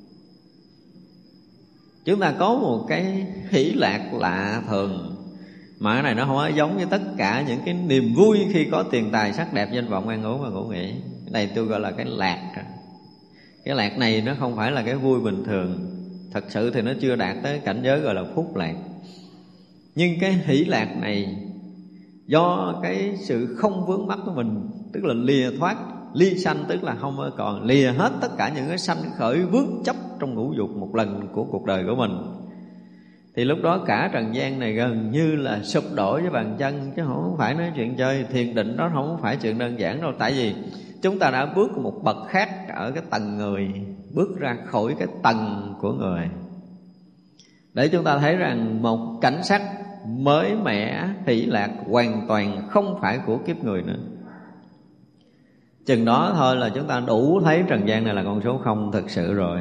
Chúng ta có một cái hỷ lạc lạ thường, mà cái này nó không có giống với tất cả những cái niềm vui khi có tiền tài, sắc đẹp, danh vọng, ăn uống và ngủ nghỉ. Cái này tôi gọi là cái lạc. Cái lạc này nó không phải là cái vui bình thường. Thật sự thì nó chưa đạt tới cảnh giới gọi là phúc lạc. Nhưng cái hỷ lạc này do cái sự không vướng mắc của mình, tức là lìa thoát, ly sanh, tức là không còn lìa hết tất cả những cái sanh khởi vướng chấp trong ngũ dục một lần của cuộc đời của mình, thì lúc đó cả trần gian này gần như là sụp đổ với bàn chân, chứ không phải nói chuyện chơi. Thiền định đó không phải chuyện đơn giản đâu. Tại vì chúng ta đã bước một bậc khác ở cái tầng người, bước ra khỏi cái tầng của người, để chúng ta thấy rằng một cảnh sắc mới mẻ, hỷ lạc hoàn toàn không phải của kiếp người nữa. Chừng đó thôi là chúng ta đủ thấy trần gian này là con số không thực sự rồi.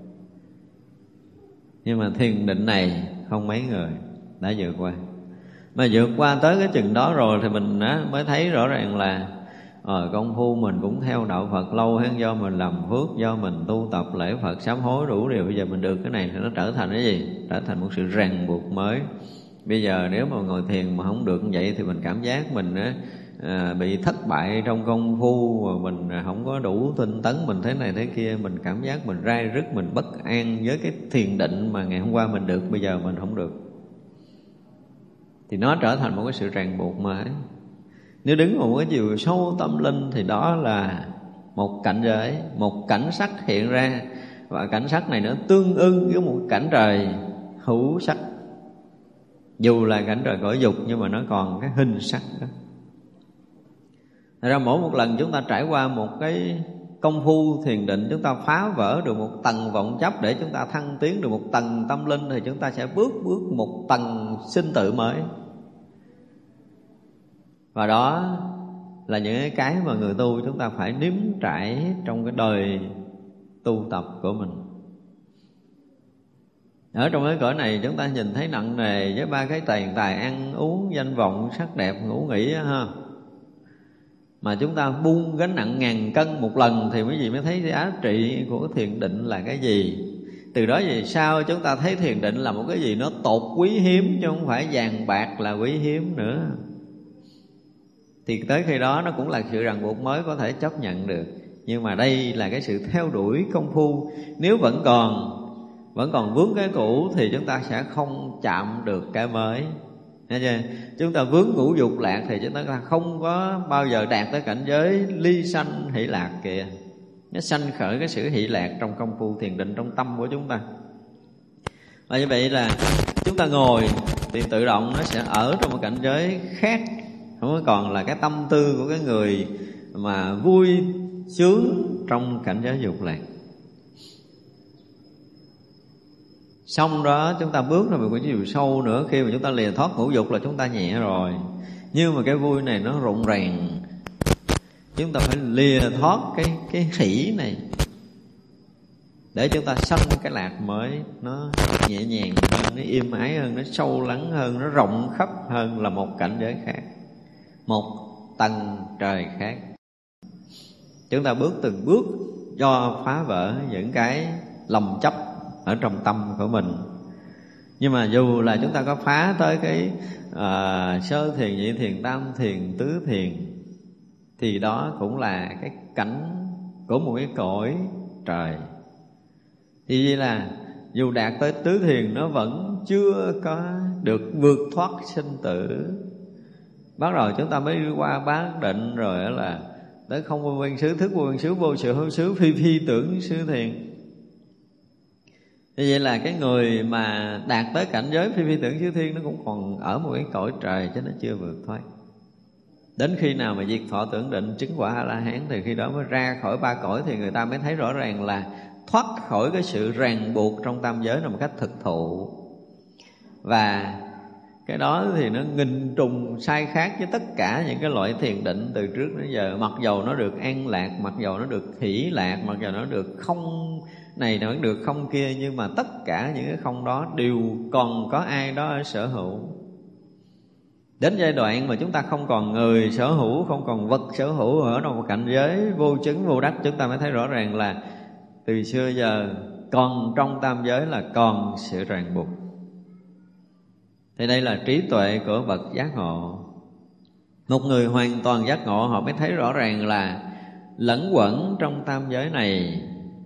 Nhưng mà thiền định này không mấy người đã vượt qua. Mà vượt qua tới cái chừng đó rồi thì mình mới thấy rõ ràng là công phu mình cũng theo đạo Phật lâu hay do mình làm phước, do mình tu tập lễ Phật sám hối đủ điều, bây giờ mình được cái này thì nó trở thành cái gì? Trở thành một sự ràng buộc mới. Bây giờ nếu mà ngồi thiền mà không được như vậy thì mình cảm giác mình bị thất bại trong công phu, mà mình không có đủ tinh tấn, mình thế này thế kia, mình cảm giác mình rai rứt, mình bất an với cái thiền định mà ngày hôm qua mình được, bây giờ mình không được, thì nó trở thành một cái sự ràng buộc mới. Nếu đứng vào một cái chiều sâu tâm linh thì đó là một cảnh giới, một cảnh sắc hiện ra, và cảnh sắc này nó tương ưng với một cảnh trời hữu sắc. Dù là cảnh trời cõi dục nhưng mà nó còn cái hình sắc đó. Thật ra mỗi một lần chúng ta trải qua một cái công phu thiền định, chúng ta phá vỡ được một tầng vọng chấp để chúng ta thăng tiến được một tầng tâm linh, thì chúng ta sẽ bước một tầng sinh tử mới. Và đó là những cái mà người tu chúng ta phải nếm trải trong cái đời tu tập của mình. Ở trong cái cõi này chúng ta nhìn thấy nặng nề với ba cái tiền tài ăn uống, danh vọng, sắc đẹp, ngủ nghỉ ha. Mà chúng ta buông gánh nặng ngàn cân một lần thì quý vị mới thấy giá trị của thiền định là cái gì. Từ đó về sau chúng ta thấy thiền định là một cái gì nó tột quý hiếm, chứ không phải vàng bạc là quý hiếm nữa. Thì tới khi đó nó cũng là sự ràng buộc mới có thể chấp nhận được. Nhưng mà đây là cái sự theo đuổi công phu. Nếu vẫn còn vướng cái cũ thì chúng ta sẽ không chạm được cái mới. Thấy chưa? Chúng ta vướng ngũ dục lạc thì chúng ta không có bao giờ đạt tới cảnh giới ly sanh hỷ lạc kìa. Nó sanh khởi cái sự hỷ lạc trong công phu thiền định trong tâm của chúng ta. Và như vậy là chúng ta ngồi thì tự động nó sẽ ở trong một cảnh giới khác, không có còn là cái tâm tư của cái người mà vui sướng trong cảnh giới dục lạc. Xong đó chúng ta bước ra một cái chiều sâu nữa. Khi mà chúng ta lìa thoát ngũ dục là chúng ta nhẹ rồi. Nhưng mà cái vui này nó rộn ràng, chúng ta phải lìa thoát cái hỷ này để chúng ta sanh cái lạc mới. Nó nhẹ nhàng hơn, nó êm ái hơn, nó sâu lắng hơn, nó rộng khắp hơn, là một cảnh giới khác, một tầng trời khác. Chúng ta bước từng bước do phá vỡ những cái lầm chấp ở trong tâm của mình. Nhưng mà dù là chúng ta có phá tới cái sơ thiền, nhị thiền, tam thiền, tứ thiền, thì đó cũng là cái cảnh của một cái cõi trời. Thì vậy là dù đạt tới tứ thiền nó vẫn chưa có được vượt thoát sinh tử. Bắt đầu chúng ta mới đi qua bát định, rồi là tới không vô biên xứ, thức vô biên xứ, vô sự hữu xứ, phi phi tưởng xứ thiền. Như vậy là cái người mà đạt tới cảnh giới phi phi tưởng xứ thiên nó cũng còn ở một cái cõi trời, chứ nó chưa vượt thoát. Đến khi nào mà diệt thọ tưởng định chứng quả A-la-hán thì khi đó mới ra khỏi ba cõi, thì người ta mới thấy rõ ràng là thoát khỏi cái sự ràng buộc trong tam giới là một cách thực thụ. Và cái đó thì nó nghìn trùng sai khác với tất cả những cái loại thiền định từ trước đến giờ. Mặc dầu nó được an lạc, mặc dầu nó được hỷ lạc, mặc dầu nó được không này, nó được không kia, nhưng mà tất cả những cái không đó đều còn có ai đó ở sở hữu. Đến giai đoạn mà chúng ta không còn người sở hữu, không còn vật sở hữu, ở trong một cảnh giới vô chứng vô đắc, chúng ta mới thấy rõ ràng là từ xưa giờ còn trong tam giới là còn sự ràng buộc. Thì đây là trí tuệ của bậc giác ngộ. Một người hoàn toàn giác ngộ, họ mới thấy rõ ràng là lẫn quẩn trong tam giới này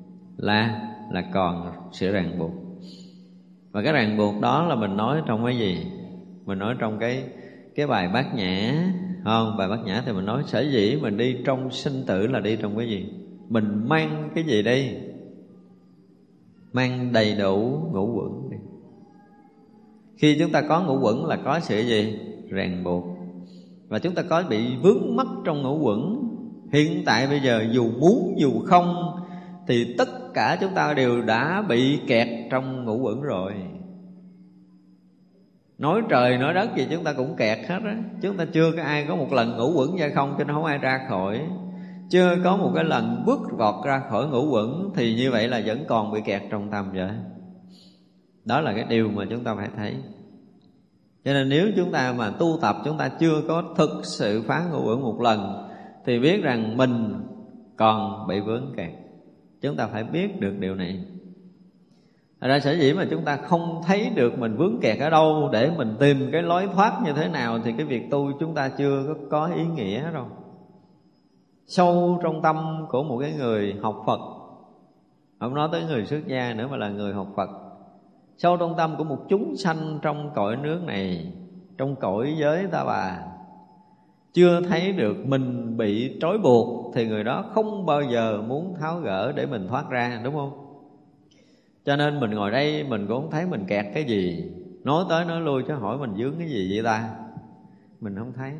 là còn sự ràng buộc. Và cái ràng buộc đó là mình nói trong cái gì? Mình nói trong cái bài Bát Nhã, không? Bài Bát Nhã thì mình nói sở dĩ mình đi trong sinh tử là đi trong cái gì? Mình mang cái gì đây? Mang đầy đủ ngũ quẩn đi. Khi chúng ta có ngũ quẩn là có sự gì? Ràng buộc. Và chúng ta có bị vướng mắc trong ngũ quẩn. Hiện tại bây giờ dù muốn dù không thì tất cả chúng ta đều đã bị kẹt trong ngũ quẩn rồi. Nói trời nói đất gì chúng ta cũng kẹt hết á. Chúng ta chưa có ai có một lần ngũ quẩn ra không, cho nên không ai ra khỏi. chưa có một cái lần bước vọt ra khỏi ngũ uẩn, thì như vậy là vẫn còn bị kẹt trong tâm vậy. Đó là cái điều mà chúng ta phải thấy. Cho nên nếu chúng ta mà tu tập, chúng ta chưa có thực sự phá ngũ uẩn một lần, thì biết rằng mình còn bị vướng kẹt. Chúng ta phải biết được điều này. Thật ra sở dĩ mà chúng ta không thấy được mình vướng kẹt ở đâu để mình tìm cái lối thoát như thế nào, thì cái việc tu chúng ta chưa có ý nghĩa đâu. Sâu trong tâm của một cái người học Phật, không nói tới người xuất gia nữa mà là người học Phật, sâu trong tâm của một chúng sanh trong cõi nước này, trong cõi giới ta bà, chưa thấy được mình bị trói buộc, thì người đó không bao giờ muốn tháo gỡ để mình thoát ra, đúng không? Cho nên mình ngồi đây mình cũng không thấy mình kẹt cái gì. Nói tới nói lui chứ hỏi mình vướng cái gì vậy ta? Mình không thấy.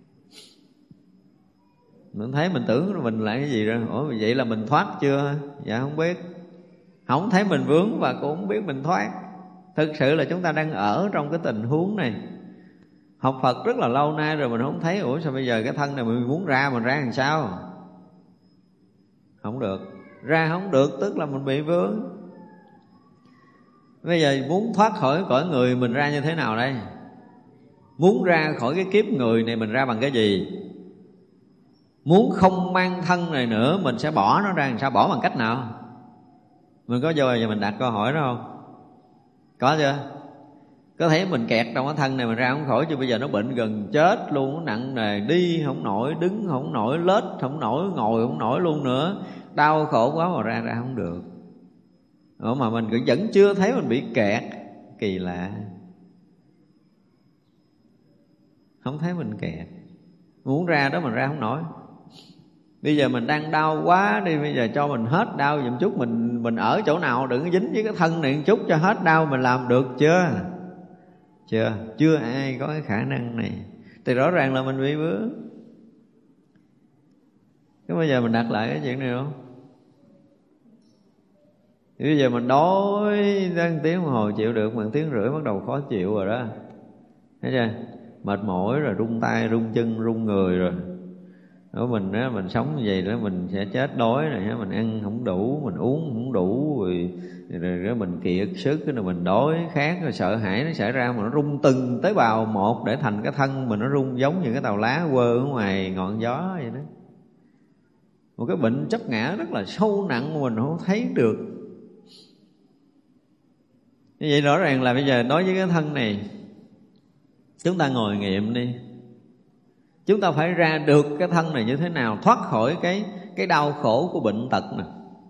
Mình không thấy, mình tưởng mình lại cái gì rồi. Ủa vậy là mình thoát chưa? Dạ không biết. Không thấy mình vướng và cũng không biết mình thoát. Thực sự là chúng ta đang ở trong cái tình huống này. Học Phật rất là lâu nay rồi mình không thấy. Ủa sao bây giờ cái thân này mình muốn ra, mình ra làm sao? Không được. Ra không được tức là mình bị vướng. Bây giờ muốn thoát khỏi cõi người mình ra như thế nào đây? Muốn ra khỏi cái kiếp người này mình ra bằng cái gì? Muốn không mang thân này nữa mình sẽ bỏ nó ra làm sao? Bỏ bằng cách nào? Mình có vô giờ mình đặt câu hỏi đó không? Có chưa? Có thấy mình kẹt trong cái thân này mình ra không khỏi chưa? Bây giờ nó bệnh gần chết luôn, nó nặng nề, đi không nổi, đứng không nổi, lết không nổi, ngồi không nổi luôn nữa. Đau khổ quá mà ra không được. Mà mình cũng vẫn chưa thấy mình bị kẹt. Kỳ lạ. Không thấy mình kẹt. Muốn ra đó mình ra không nổi. Bây giờ mình đang đau quá đi, bây giờ cho mình hết đau giùm chút. Mình ở chỗ nào đừng dính với cái thân này một chút cho hết đau. Mình làm được chưa? Chưa ai có cái khả năng này. Thì rõ ràng là mình bị vướng. Cái bây giờ mình đặt lại cái chuyện này không? Thì bây giờ mình đói đến tiếng đồng hồ chịu được, mà tiếng rưỡi bắt đầu khó chịu rồi đó. Thấy chưa? Mệt mỏi rồi, run tay, run chân, run người rồi. Ở mình á, mình sống như vậy đó mình sẽ chết đói rồi, mình ăn không đủ, mình uống không đủ, rồi mình kiệt sức, rồi mình đói khát, rồi sợ hãi nó xảy ra, mà nó rung từng tế bào một để thành cái thân mình, nó rung giống như cái tàu lá quơ ở ngoài ngọn gió vậy đó. Một cái bệnh chấp ngã rất là sâu nặng mà mình không thấy được. Như vậy rõ ràng là bây giờ đối với cái thân này, chúng ta ngồi nghiệm đi. Chúng ta phải ra được cái thân này như thế nào, thoát khỏi cái đau khổ của bệnh tật nè.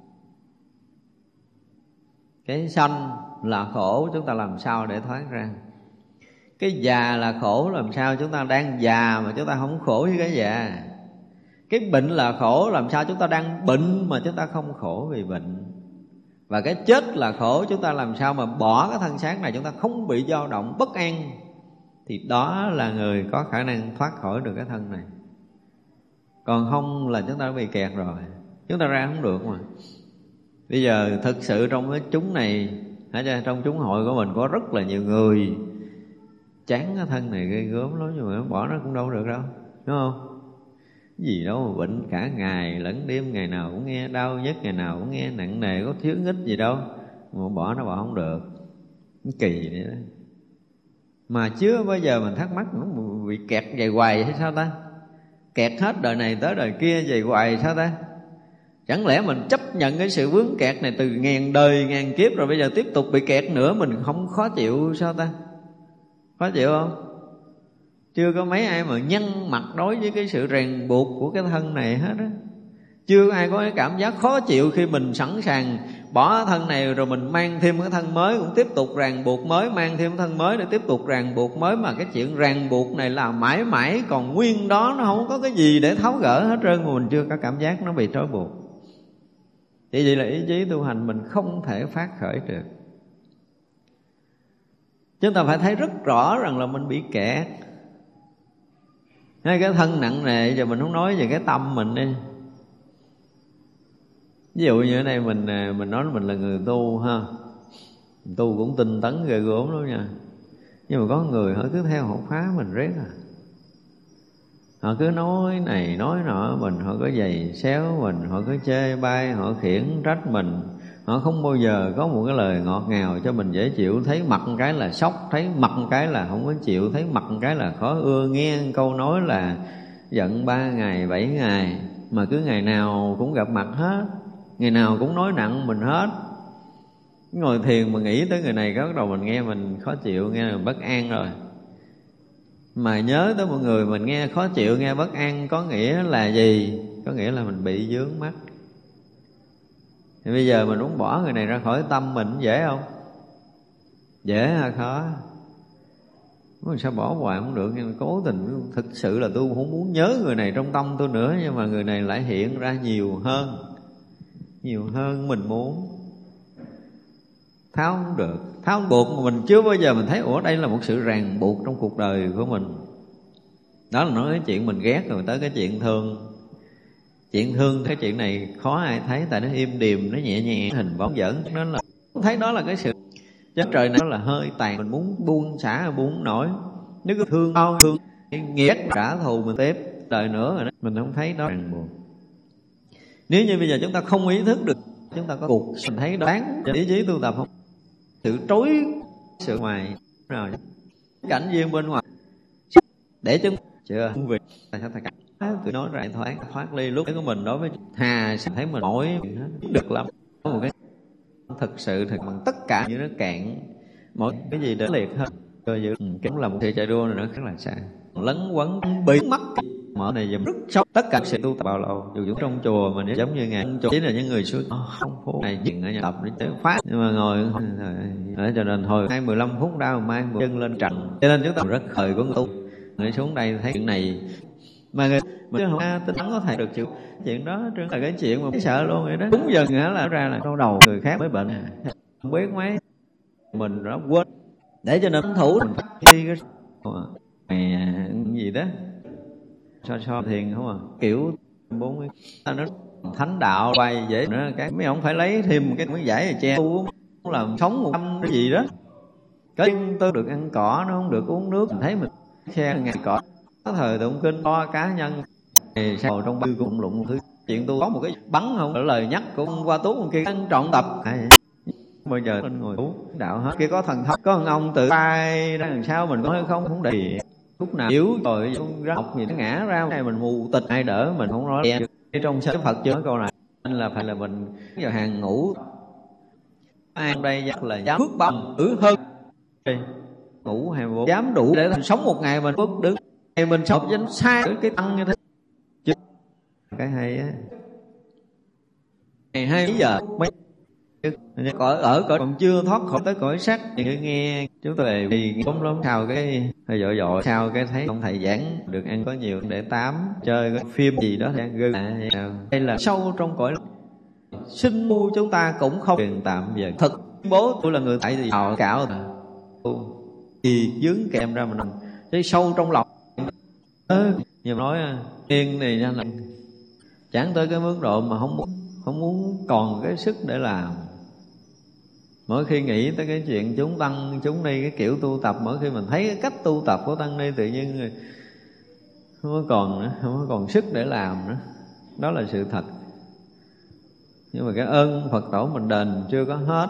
Cái sanh là khổ, chúng ta làm sao để thoát ra? Cái già là khổ, làm sao chúng ta đang già mà chúng ta không khổ với cái già? Cái bệnh là khổ, làm sao chúng ta đang bệnh mà chúng ta không khổ vì bệnh? Và cái chết là khổ, chúng ta làm sao mà bỏ cái thân xác này, chúng ta không bị dao động bất an? Thì đó là người có khả năng thoát khỏi được cái thân này. Còn không là chúng ta đã bị kẹt rồi, chúng ta ra không được mà. Bây giờ thực sự trong cái chúng này, trong chúng hội của mình có rất là nhiều người chán cái thân này ghê gớm lắm, nhưng mà bỏ nó cũng đâu được đâu, đúng không? Cái gì đâu mà bệnh cả ngày lẫn đêm, ngày nào cũng nghe đau nhức, ngày nào cũng nghe nặng nề, có thiếu nghít gì đâu mà bỏ nó bỏ không được. Kỳ vậy đó. Mà chưa bao giờ mình thắc mắc nó bị kẹt vậy hoài hay sao ta? Kẹt hết đời này tới đời kia vậy hoài sao ta? Chẳng lẽ mình chấp nhận cái sự vướng kẹt này từ ngàn đời ngàn kiếp, rồi bây giờ tiếp tục bị kẹt nữa mình không khó chịu sao ta? Khó chịu không? Chưa có mấy ai mà nhăn mặt đối với cái sự ràng buộc của cái thân này hết á. Chưa ai có cái cảm giác khó chịu khi mình sẵn sàng bỏ thân này rồi mình mang thêm cái thân mới, cũng tiếp tục ràng buộc mới, mang thêm thân mới để tiếp tục ràng buộc mới. Mà cái chuyện ràng buộc này là mãi mãi còn nguyên đó, nó không có cái gì để tháo gỡ hết trơn, mà mình chưa có cảm giác nó bị trói buộc. Thì vậy là ý chí tu hành mình không thể phát khởi được. Chúng ta phải thấy rất rõ rằng là mình bị kẹt. Hay cái thân nặng nề, giờ mình không nói về cái tâm mình đi. Ví dụ như ở đây mình nói mình là người tu ha, mình tu cũng tinh tấn ghê gớm lắm nha. Nhưng mà có người họ cứ theo học phá mình riết à. Họ cứ nói này nói nọ mình, họ có giày xéo mình, họ cứ chê bai, họ khiển trách mình. Họ không bao giờ có một cái lời ngọt ngào cho mình dễ chịu. Thấy mặt cái là sốc, thấy mặt cái là không có chịu, thấy mặt cái là khó ưa. Nghe câu nói là giận 3 ngày 7 ngày, mà cứ ngày nào cũng gặp mặt hết, ngày nào cũng nói nặng mình hết. Ngồi thiền mà nghĩ tới người này cái bắt đầu mình nghe mình khó chịu, nghe mình bất an rồi. Mà nhớ tới một người mình nghe khó chịu, nghe bất an có nghĩa là gì? Có nghĩa là mình bị vướng mắc. Thì bây giờ mình muốn bỏ người này ra khỏi tâm mình dễ không? Dễ hay khó? Mình sao bỏ hoài không được, nhưng cố tình thực sự là tôi không muốn nhớ người này trong tâm tôi nữa, nhưng mà người này lại hiện ra nhiều hơn mình muốn. Tháo không được, tháo buộc mà mình chưa bao giờ mình thấy ủa đây là một sự ràng buộc trong cuộc đời của mình. Đó là nói cái chuyện mình ghét rồi tới cái chuyện thương. Chuyện thương cái chuyện này khó ai thấy, tại nó im điềm, nó nhẹ nhẹ, hình bóng dẫn, nên là thấy đó là cái sự chứ trời này nó là hơi tàn, mình muốn buông xả buông nổi. Nếu cứ thương ghét trả thù mình tiếp đời nữa rồi đó, mình không thấy đó ràng buộc. Nếu như bây giờ chúng ta không ý thức được, chúng ta có cuộc mình thấy đoán ý chí tu tập không, sự trối sự ngoài nào cảnh viên bên ngoài để chúng chưa việc ta sẽ cả tự nói ra thoát ly lúc đấy của mình đối với hà sẽ thấy mình mỏi được lắm. Có một cái thực sự thì bằng tất cả như nó cạn mỗi cái gì để liệt hơn rồi dự cũng là một sự chạy đua này nữa rất là xa lấn quấn bị mắc mở này dùm rất sâu. Tất cả sự tu tập bao lâu dù dũng trong chùa mà nếu giống như ngày chùa chính là những người suốt không phố này dừng ở nhà tập để tới phát, nhưng mà ngồi ở cho nên hồi 15 phút đau mai chân lên trần, cho nên chúng ta rất khởi của tu người xuống đây thấy chuyện này mà người chứ không tin có thể được chịu chuyện đó, trơn là cái chuyện mà sợ luôn vậy đó. Đúng dần là ra là đau đầu người khác mới bệnh không biết mấy mình đã quên để cho nên thủ đi cái gì đó so thiền không à, kiểu 40 nó thánh đạo quay dễ nữa cái mấy ông phải lấy thêm cái miếng giải che tu làm sống một năm cái gì đó. Cái tôi được ăn cỏ, nó không được uống nước, mình thấy mình khe ngày cỏ có thời tụng kinh to cá nhân thì sao trong bư cũng lụng thứ chuyện tôi có một cái bắn không ở lời nhắc của ông Qua Tú ông kia ăn trọng tập bây giờ mình ngồi uống đạo hết kia có thần thông có ông tự tay ra làm sao mình có không để ý lúc nào yếu rồi ra học gì nó ngã ra này mình mù tịch ai đỡ mình không nói đi trong sách Phật chưa nói câu này nên là phải là mình giờ hàng ngủ ai đây chắc là dám phước bằng hơn ngủ 24 dám đủ để sống một ngày mình phước đứng ngày mình sống cho nó sai cái tăng như thế chứ cái hay á ngày 2 giờ mấy ở còn chưa thoát khỏi tới cõi sắc thì nghe chúng tôi thì cũng lắm sau cái hơi dội dội sau cái thấy ông thầy giảng được ăn có nhiều để tám chơi cái phim gì đó thì gư đây là sâu trong cõi sinh mu chúng ta cũng không tiền tạm về thực bố tôi là người tại gì họ cạo thì dướng kèm ra mình cái sâu trong lòng nhiều nói yên này ra là chẳng tới cái mức độ mà không muốn còn cái sức để làm. Mỗi khi nghĩ tới cái chuyện chúng tăng chúng ni cái kiểu tu tập, mỗi khi mình thấy cái cách tu tập của tăng ni tự nhiên không có còn nữa, không có còn sức để làm nữa. Đó là sự thật. Nhưng mà cái ơn Phật tổ mình đền chưa có hết,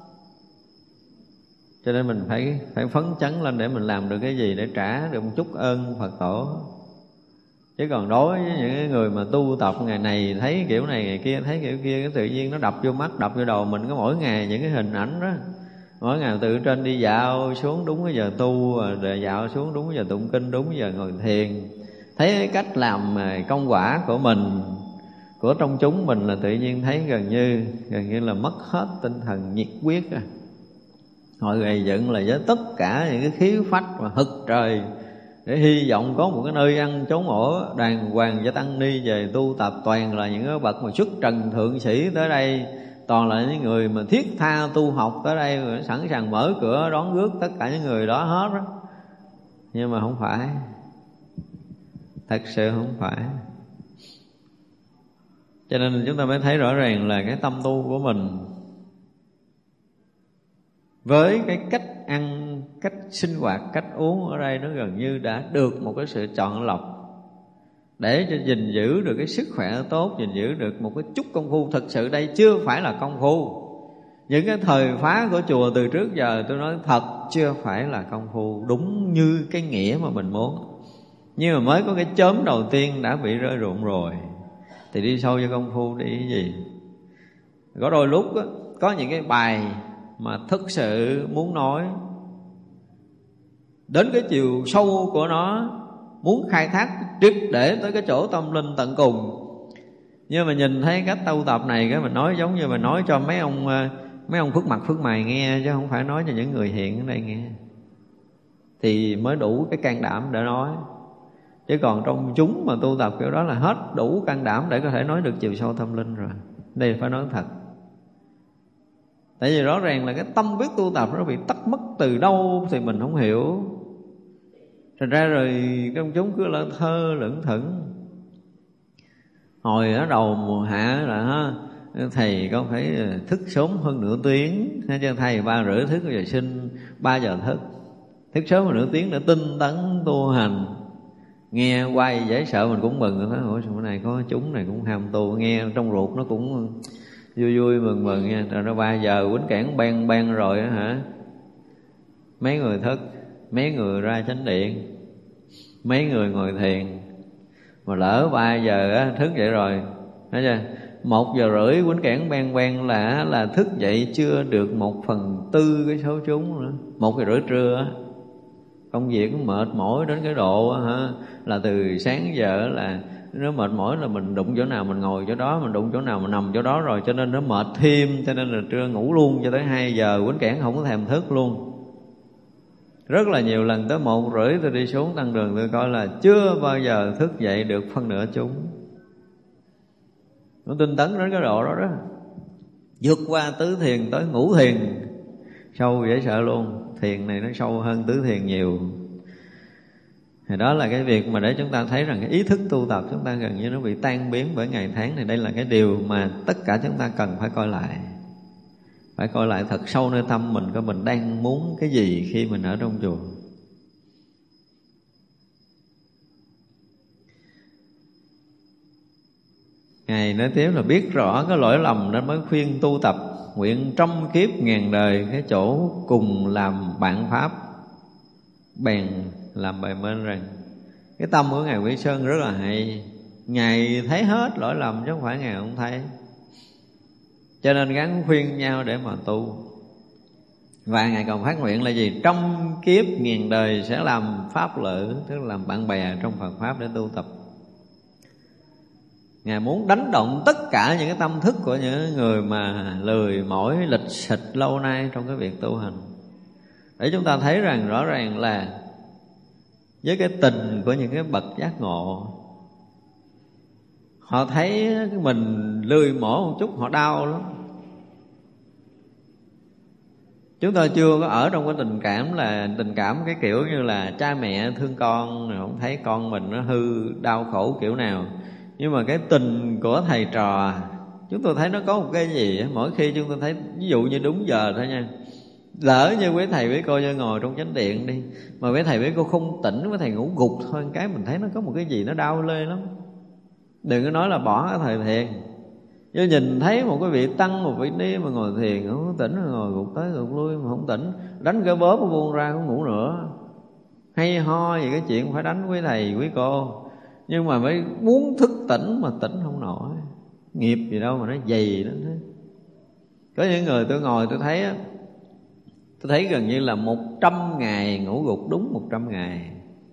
cho nên mình phải phấn chấn lên để mình làm được cái gì để trả được một chút ơn Phật tổ. Chứ còn đối với những người mà tu tập ngày này thấy kiểu này ngày kia thấy kiểu kia, cái tự nhiên nó đập vô mắt đập vô đầu mình có mỗi ngày những cái hình ảnh đó. Mỗi ngày từ trên đi dạo xuống đúng cái giờ tu, rồi dạo xuống đúng cái giờ tụng kinh, đúng cái giờ ngồi thiền, thấy cái cách làm công quả của mình, của trong chúng mình là tự nhiên thấy gần như là mất hết tinh thần nhiệt huyết. Họ gầy dựng là với tất cả những cái khí phách và hực trời để hy vọng có một cái nơi ăn chốn ở đàng hoàng cho tăng ni về tu tập. Toàn là những cái bậc mà xuất trần thượng sĩ tới đây, toàn là những người mà thiết tha tu học tới đây, sẵn sàng mở cửa đón rước tất cả những người đó hết đó. Nhưng mà không phải, thật sự không phải. Cho nên chúng ta mới thấy rõ ràng là cái tâm tu của mình với cái cách ăn, cách sinh hoạt, cách uống ở đây nó gần như đã được một cái sự chọn lọc. để cho gìn giữ được cái sức khỏe tốt, gìn giữ được một cái chút công phu. Thực sự đây chưa phải là công phu. Những cái thời phá của chùa từ trước giờ tôi nói thật chưa phải là công phu đúng như cái nghĩa mà mình muốn. Nhưng mà mới có cái chớm đầu tiên đã bị rơi rụng rồi, thì đi sâu cho công phu đi cái gì. Có đôi lúc đó, có những cái bài mà thực sự muốn nói đến cái chiều sâu của nó, muốn khai thác triệt để tới cái chỗ tâm linh tận cùng. Nhưng mà nhìn thấy cách tu tập này, cái mình nói giống như mình nói cho mấy ông phước mặt phước mày nghe, chứ không phải nói cho những người hiện ở đây nghe, thì mới đủ cái can đảm để nói. Chứ còn trong chúng mà tu tập kiểu đó là hết đủ can đảm để có thể nói được chiều sâu tâm linh rồi. Đây phải nói thật. Tại vì rõ ràng là cái tâm quyết tu tập nó bị tắt mất từ đâu thì mình không hiểu. Thành ra rồi trong chúng cứ lơ thơ lững thững. Hồi ở đầu mùa hạ là thầy có phải thức sớm hơn nửa tiếng, cho thầy 3:30 thức, rồi xin 3 giờ thức. Thức sớm hơn nửa tiếng để tinh tấn tu hành. Nghe quay dễ sợ mình cũng mừng. Ủa sao bữa này có chúng này cũng ham tu, nghe trong ruột nó cũng vui vui mừng mừng nha. Rồi nó 3 giờ quýnh cản bang bang rồi á hả, mấy người thức, mấy người ra chánh điện, mấy người ngồi thiền. Mà lỡ 3 giờ á, thức dậy rồi, thấy chưa, 1:30 quýnh cản bang bang là thức dậy chưa được 1/4 cái số chúng nữa. 1:30 trưa á, công việc cũng mệt mỏi đến cái độ hả, là từ sáng giờ là nó mệt mỏi, là mình đụng chỗ nào mình ngồi chỗ đó, mình đụng chỗ nào mình nằm chỗ đó rồi, cho nên nó mệt thêm, cho nên là trưa ngủ luôn cho tới 2 giờ quýnh cản không có thèm thức luôn. Rất là nhiều lần tới 1:30 tôi đi xuống tăng đường, tôi coi là chưa bao giờ thức dậy được phân nửa chúng. Nó tinh tấn đến cái độ đó đó, vượt qua tứ thiền tới ngũ thiền, sâu dễ sợ luôn. Thiền này nó sâu hơn tứ thiền nhiều. Thì đó là cái việc mà để chúng ta thấy rằng cái ý thức tu tập chúng ta gần như nó bị tan biến bởi ngày tháng. Thì đây là cái điều mà tất cả chúng ta cần phải coi lại. Phải coi lại thật sâu nơi tâm mình, coi mình đang muốn cái gì khi mình ở trong chùa. Ngài nói tiếp là biết rõ cái lỗi lầm nên mới khuyên tu tập, nguyện trăm kiếp ngàn đời cái chỗ cùng làm bạn pháp, bèn làm bài mến rằng. Cái tâm của Ngài Quý Sơn rất là hay. Ngài thấy hết lỗi lầm chứ không phải Ngài không thấy. Cho nên gắng khuyên nhau để mà tu. Và Ngài còn phát nguyện là gì? Trăm kiếp ngàn đời sẽ làm pháp lữ, tức là làm bạn bè trong Phật Pháp để tu tập. Ngài muốn đánh động tất cả những cái tâm thức của những người mà lười mỏi lịch xịch lâu nay trong cái việc tu hành, để chúng ta thấy rằng rõ ràng là với cái tình của những cái bậc giác ngộ, họ thấy mình lười mỏi một chút họ đau lắm. Chúng ta chưa có ở trong cái tình cảm là tình cảm cái kiểu như là cha mẹ thương con, không thấy con mình nó hư đau khổ kiểu nào. Nhưng mà cái tình của thầy trò, chúng tôi thấy nó có một cái gì. Mỗi khi chúng tôi thấy, ví dụ như đúng giờ thôi nha, lỡ như quý thầy quý cô như ngồi trong chánh điện đi, mà quý thầy quý cô không tỉnh, quý thầy ngủ gục thôi, cái mình thấy nó có một cái gì nó đau lê lắm. Đừng có nói là bỏ cái thời thiền. Chứ nhìn thấy một cái vị tăng, một vị ni mà ngồi thiền không tỉnh, ngồi gục tới gục lui mà không tỉnh, đánh cái bóp nó buông ra không ngủ nữa. Hay ho gì cái chuyện phải đánh quý thầy quý cô, nhưng mà mới muốn thức tỉnh mà tỉnh không nổi. Nghiệp gì đâu mà nó dày lắm thế. Có những người tôi ngồi tôi thấy gần như là 100 ngày ngủ gục, đúng 100 ngày.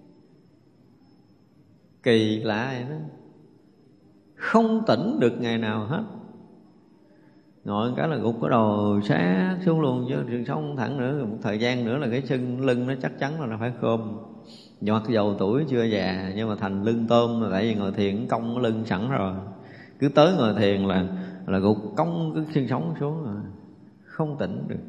Kỳ lạ vậy đó, không tỉnh được ngày nào hết. Ngồi cái là gục cái đầu sát xuống luôn, chứ sống thẳng nữa. Một thời gian nữa là cái chân lưng nó chắc chắn là nó phải khom. Mặc dầu tuổi chưa già nhưng mà thành lưng tôm, là tại vì ngồi thiền cong cái lưng sẵn rồi. Cứ tới ngồi thiền là gục cong cái xương sống xuống rồi, không tỉnh được.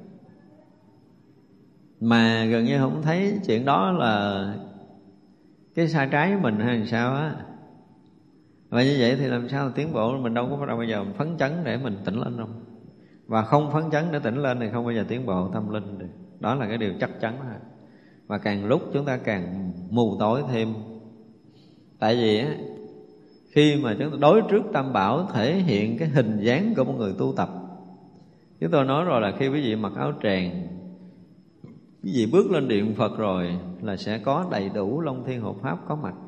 Mà gần như không thấy chuyện đó là cái sai trái của mình hay làm sao á. Và như vậy thì làm sao tiến bộ? Mình đâu có bắt đầu bây giờ mình phấn chấn để mình tỉnh lên đâu. Và không phấn chấn để tỉnh lên thì không bao giờ tiến bộ tâm linh được. Đó là cái điều chắc chắn đó. Và càng lúc chúng ta càng mù tối thêm. Tại vì á, khi mà chúng ta đối trước Tam Bảo thể hiện cái hình dáng của một người tu tập. Chúng tôi nói rồi là khi quý vị mặc áo tràng, quý vị bước lên điện Phật rồi là sẽ có đầy đủ Long Thiên Hộ Pháp có mặt.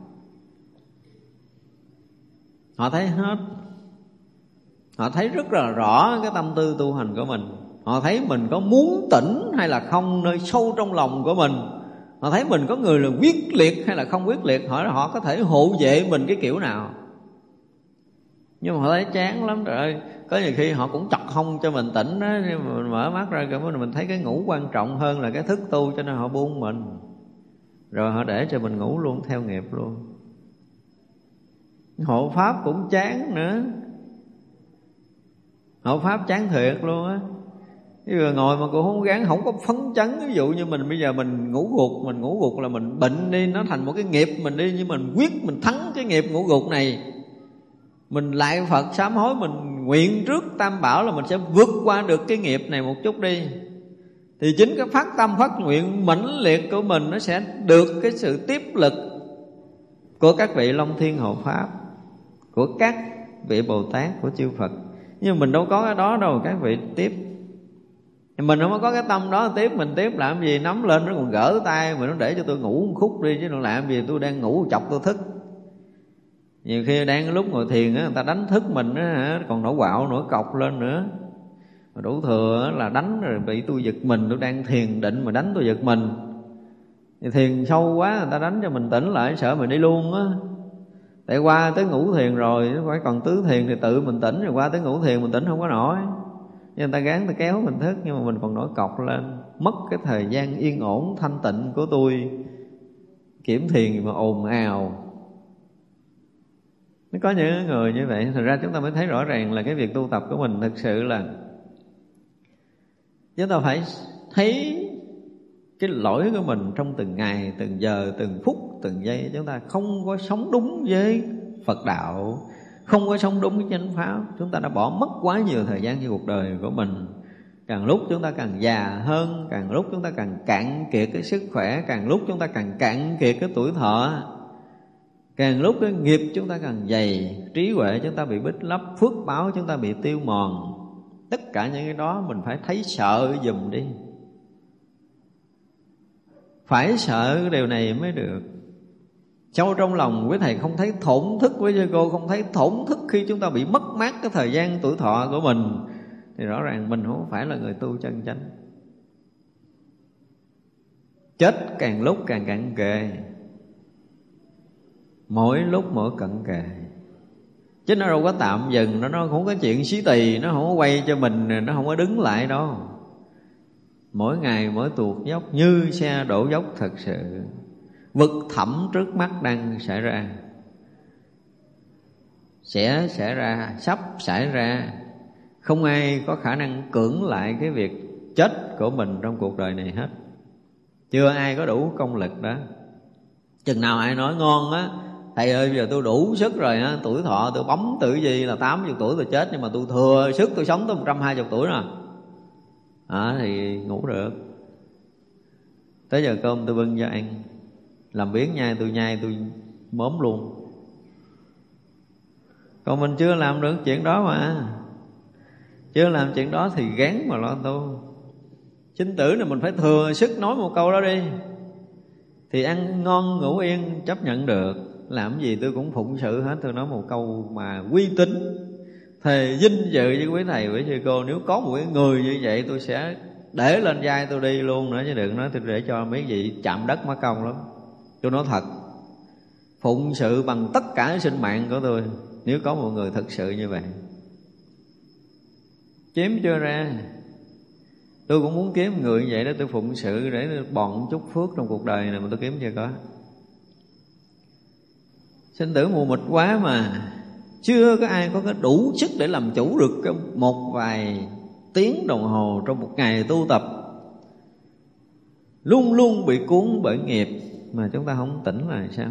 Họ thấy hết. Họ thấy rất là rõ cái tâm tư tu hành của mình. Họ thấy mình có muốn tỉnh hay là không nơi sâu trong lòng của mình. Họ thấy mình có người là quyết liệt hay là không quyết liệt. Họ có thể hộ vệ mình cái kiểu nào. Nhưng mà họ thấy chán lắm, trời ơi. Có nhiều khi họ cũng chọc hông cho mình tỉnh đó, nhưng mà mình mở mắt ra mình thấy cái ngủ quan trọng hơn là cái thức tu, cho nên họ buông mình. Rồi họ để cho mình ngủ luôn, theo nghiệp luôn. Hộ Pháp cũng chán nữa. Hộ Pháp chán thiệt luôn á. Bây giờ ngồi mà cũng không gắng, không có phấn chấn. Ví dụ như mình bây giờ mình ngủ gục là mình bệnh đi, nó thành một cái nghiệp mình đi. Nhưng mình quyết mình thắng cái nghiệp ngủ gục này, mình lại Phật sám hối, mình nguyện trước Tam Bảo là mình sẽ vượt qua được cái nghiệp này một chút đi. Thì chính cái phát tâm phát nguyện mãnh liệt của mình nó sẽ được cái sự tiếp lực của các vị Long Thiên Hộ Pháp, của các vị Bồ Tát, của chư Phật. Nhưng mình đâu có cái đó đâu các vị tiếp. Mình không có cái tâm đó tiếp, mình tiếp làm gì, nắm lên nó còn gỡ tay mình, nó để cho tôi ngủ một khúc đi chứ nó làm gì, tôi đang ngủ chọc tôi thức. Nhiều khi đang lúc ngồi thiền á, người ta đánh thức mình á, còn nổi quạo nổi cọc lên nữa. Mà đủ thừa là đánh rồi bị tôi giật mình, tôi đang thiền định mà đánh tôi giật mình. Thì thiền sâu quá người ta đánh cho mình tỉnh lại, sợ mình đi luôn á. Tại qua tới ngủ thiền rồi, nó phải còn tứ thiền thì tự mình tỉnh, rồi qua tới ngủ thiền mình tỉnh không có nổi. Nhưng người ta gán ta kéo mình thức, nhưng mà mình còn nổi cọc lên. Mất cái thời gian yên ổn thanh tịnh của tôi kiểm thiền mà ồn ào. Nó có những người như vậy. Thật ra chúng ta mới thấy rõ ràng là cái việc tu tập của mình thực sự là chúng ta phải thấy cái lỗi của mình trong từng ngày, từng giờ, từng phút, từng giây. Chúng ta không có sống đúng với Phật đạo, không có sống đúng với chánh pháp. Chúng ta đã bỏ mất quá nhiều thời gian cho cuộc đời của mình. Càng lúc chúng ta càng già hơn, càng lúc chúng ta càng cạn kiệt cái sức khỏe, càng lúc chúng ta càng cạn kiệt cái tuổi thọ, càng lúc cái nghiệp chúng ta càng dày, trí huệ chúng ta bị bít lấp, phước báo chúng ta bị tiêu mòn. Tất cả những cái đó mình phải thấy sợ giùm đi. Phải sợ cái điều này mới được. Sâu trong lòng quý thầy không thấy thổn thức, quý sư cô không thấy thổn thức khi chúng ta bị mất mát cái thời gian tuổi thọ của mình, thì rõ ràng mình không phải là người tu chân chánh. Chết càng lúc càng cận kề, mỗi lúc mỗi cận kề. Chứ nó đâu có tạm dừng, nó không có chuyện xí tỳ, nó không có quay cho mình, nó không có đứng lại đâu. Mỗi ngày mỗi tuột dốc như xe đổ dốc thật sự. Vực thẳm trước mắt đang xảy ra, sẽ xảy ra, sắp xảy ra. Không ai có khả năng cưỡng lại cái việc chết của mình trong cuộc đời này hết. Chưa ai có đủ công lực đó. Chừng nào ai nói ngon á, thầy ơi bây giờ tôi đủ sức rồi á, tuổi thọ tôi bấm tử gì là 80 tuổi tôi chết, nhưng mà tôi thừa sức tôi sống tới 120 tuổi rồi thì ngủ được. Tới giờ cơm tôi bưng cho ăn, làm biếng nhai tôi mớm luôn. Còn mình chưa làm được chuyện đó mà. Chưa làm chuyện đó thì gán mà lo tu. Sinh tử này mình phải thừa sức nói một câu đó đi, thì ăn ngon ngủ yên chấp nhận được. Làm gì tôi cũng phụng sự hết. Tôi nói một câu mà uy tín, thề vinh dự với quý thầy quý sư cô. Nếu có một cái người như vậy tôi sẽ để lên vai tôi đi luôn nữa, chứ đừng nói tôi để cho mấy vị chạm đất mất công lắm. Tôi nói thật, phụng sự bằng tất cả sinh mạng của tôi nếu có một người thực sự như vậy. Kiếm chưa ra. Tôi cũng muốn kiếm người như vậy đó, tôi phụng sự để bòn chút phước trong cuộc đời này, mà tôi kiếm chưa có. Sinh tử mù mịt quá mà chưa có ai có cái đủ sức để làm chủ được cái một vài tiếng đồng hồ trong một ngày tu tập. Luôn luôn bị cuốn bởi nghiệp mà chúng ta không tỉnh là sao?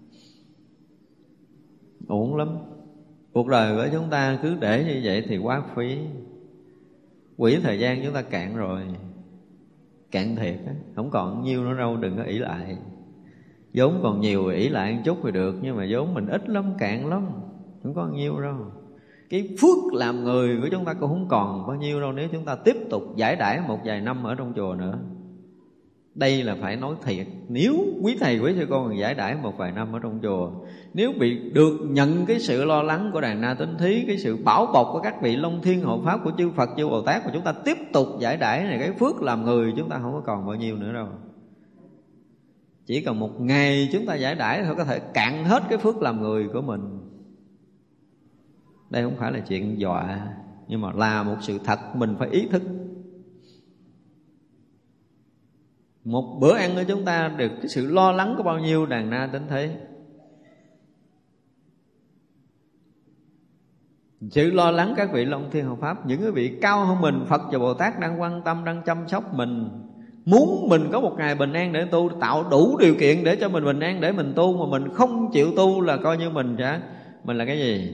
Uổng lắm. Cuộc đời của chúng ta cứ để như vậy thì quá phí. Quỹ thời gian chúng ta cạn rồi, cạn thiệt á, không còn nhiêu nữa đâu, đừng có ỷ lại. Vốn còn nhiều ỷ lại một chút thì được, nhưng mà vốn mình ít lắm, cạn lắm. không có bao nhiêu đâu. Cái phước làm người của chúng ta cũng không còn bao nhiêu đâu nếu chúng ta tiếp tục giải đãi một vài năm ở trong chùa nữa. Đây là phải nói thiệt. Nếu quý thầy quý sư con giải đãi một vài năm ở trong chùa, nếu bị được nhận cái sự lo lắng của đàn na tín thí, cái sự bảo bọc của các vị Long Thiên hộ pháp của chư Phật chư Bồ Tát, mà chúng ta tiếp tục giải đãi này, cái phước làm người chúng ta không có còn bao nhiêu nữa đâu. Chỉ cần một ngày chúng ta giải đãi thôi có thể cạn hết cái phước làm người của mình. Đây không phải là chuyện dọa, nhưng mà là một sự thật mình phải ý thức. Một bữa ăn của chúng ta được cái sự lo lắng của bao nhiêu đàn na tín thí. Sự lo lắng các vị Long Thiên hộ pháp, những cái vị cao hơn mình, Phật và Bồ Tát đang quan tâm, đang chăm sóc mình, muốn mình có một ngày bình an để tu, tạo đủ điều kiện để cho mình bình an để mình tu, mà mình không chịu tu là coi như mình là cái gì?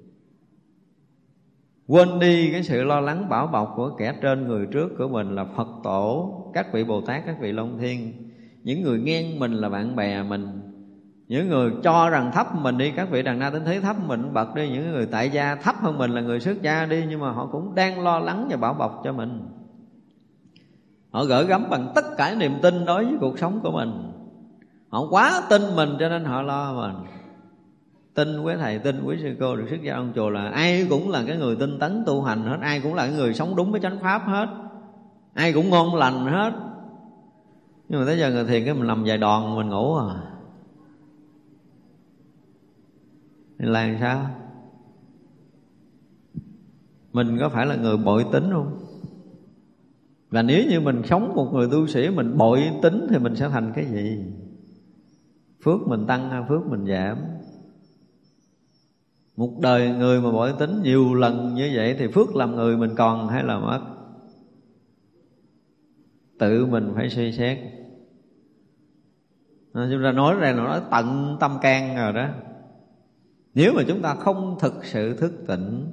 Quên đi cái sự lo lắng bảo bọc của kẻ trên người trước của mình là Phật tổ, các vị Bồ Tát, các vị Long Thiên. Những người ghen mình là bạn bè mình, những người cho rằng thấp mình đi, các vị đàn na tín thí thấp mình bật đi, những người tại gia thấp hơn mình là người xuất gia đi, nhưng mà họ cũng đang lo lắng và bảo bọc cho mình. Họ gửi gắm bằng tất cả niềm tin đối với cuộc sống của mình. Họ quá tin mình cho nên họ lo mình. Tin quý thầy, tin quý sư cô được xuất gia trong chùa là ai cũng là cái người tinh tấn tu hành hết, ai cũng là cái người sống đúng với chánh pháp hết, ai cũng ngon lành hết. Nhưng mà tới giờ người thiền cái mình nằm vài đòn mình ngủ à. Thì là sao? Mình có phải là người bội tín không? Và nếu như mình sống một người tu sĩ mình bội tín thì mình sẽ thành cái gì? Phước mình tăng hay phước mình giảm? Một đời người mà bội tín nhiều lần như vậy thì phước làm người mình còn hay là mất? Tự mình phải suy xét. Chúng ta nói ra nói tận tâm can rồi đó. Nếu mà chúng ta không thực sự thức tỉnh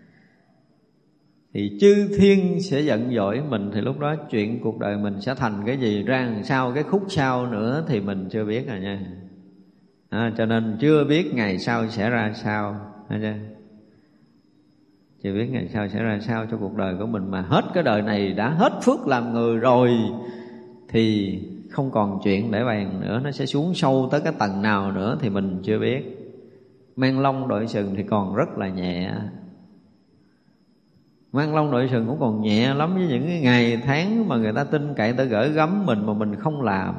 thì chư thiên sẽ giận dỗi mình, thì lúc đó chuyện cuộc đời mình sẽ thành cái gì, ra làm sao, cái khúc sau nữa thì mình chưa biết rồi nha. Cho nên chưa biết ngày sau sẽ ra sao. Chưa biết ngày sau sẽ ra sao cho cuộc đời của mình, mà hết cái đời này đã hết phước làm người rồi thì không còn chuyện để bàn nữa. Nó sẽ xuống sâu tới cái tầng nào nữa thì mình chưa biết. Mang lông đội sừng thì còn rất là nhẹ. Mang lông đội sừng cũng còn nhẹ lắm với những cái ngày tháng mà người ta tin cậy, ta gửi gắm mình mà mình không làm.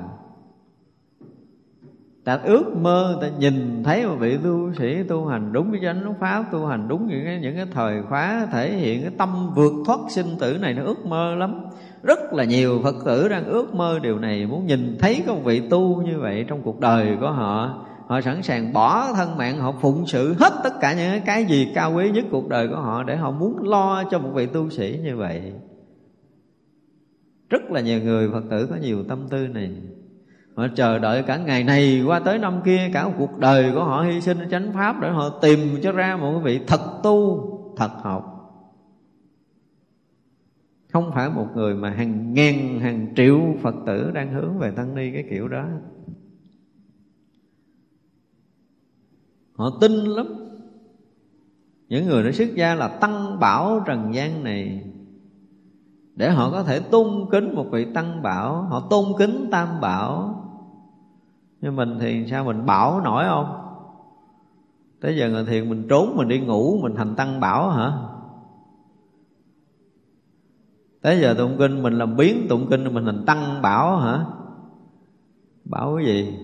Ta ước mơ, ta nhìn thấy một vị tu sĩ tu hành đúng cái chánh pháp, tu hành đúng những cái thời khóa thể hiện cái tâm vượt thoát sinh tử này, nó ước mơ lắm. Rất là nhiều Phật tử đang ước mơ điều này, muốn nhìn thấy có một vị tu như vậy trong cuộc đời của họ. Họ sẵn sàng bỏ thân mạng, họ phụng sự hết tất cả những cái gì cao quý nhất cuộc đời của họ để họ muốn lo cho một vị tu sĩ như vậy. Rất là nhiều người Phật tử có nhiều tâm tư này. Họ chờ đợi cả ngày này qua tới năm kia, cả một cuộc đời của họ hy sinh chánh pháp để họ tìm cho ra một vị thật tu, thật học. Không phải một người mà hàng ngàn, hàng triệu Phật tử đang hướng về tăng ni cái kiểu đó. Họ tin lắm. Những người đã xuất gia là tăng bảo trần gian này, để họ có thể tôn kính một vị tăng bảo, họ tôn kính tam bảo. Nhưng mình thì sao, mình bảo nổi không? Tới giờ người thiền mình trốn, mình đi ngủ, mình thành tăng bảo hả? Tới giờ tụng kinh mình làm biến tụng kinh mình thành tăng bảo hả? Bảo cái gì?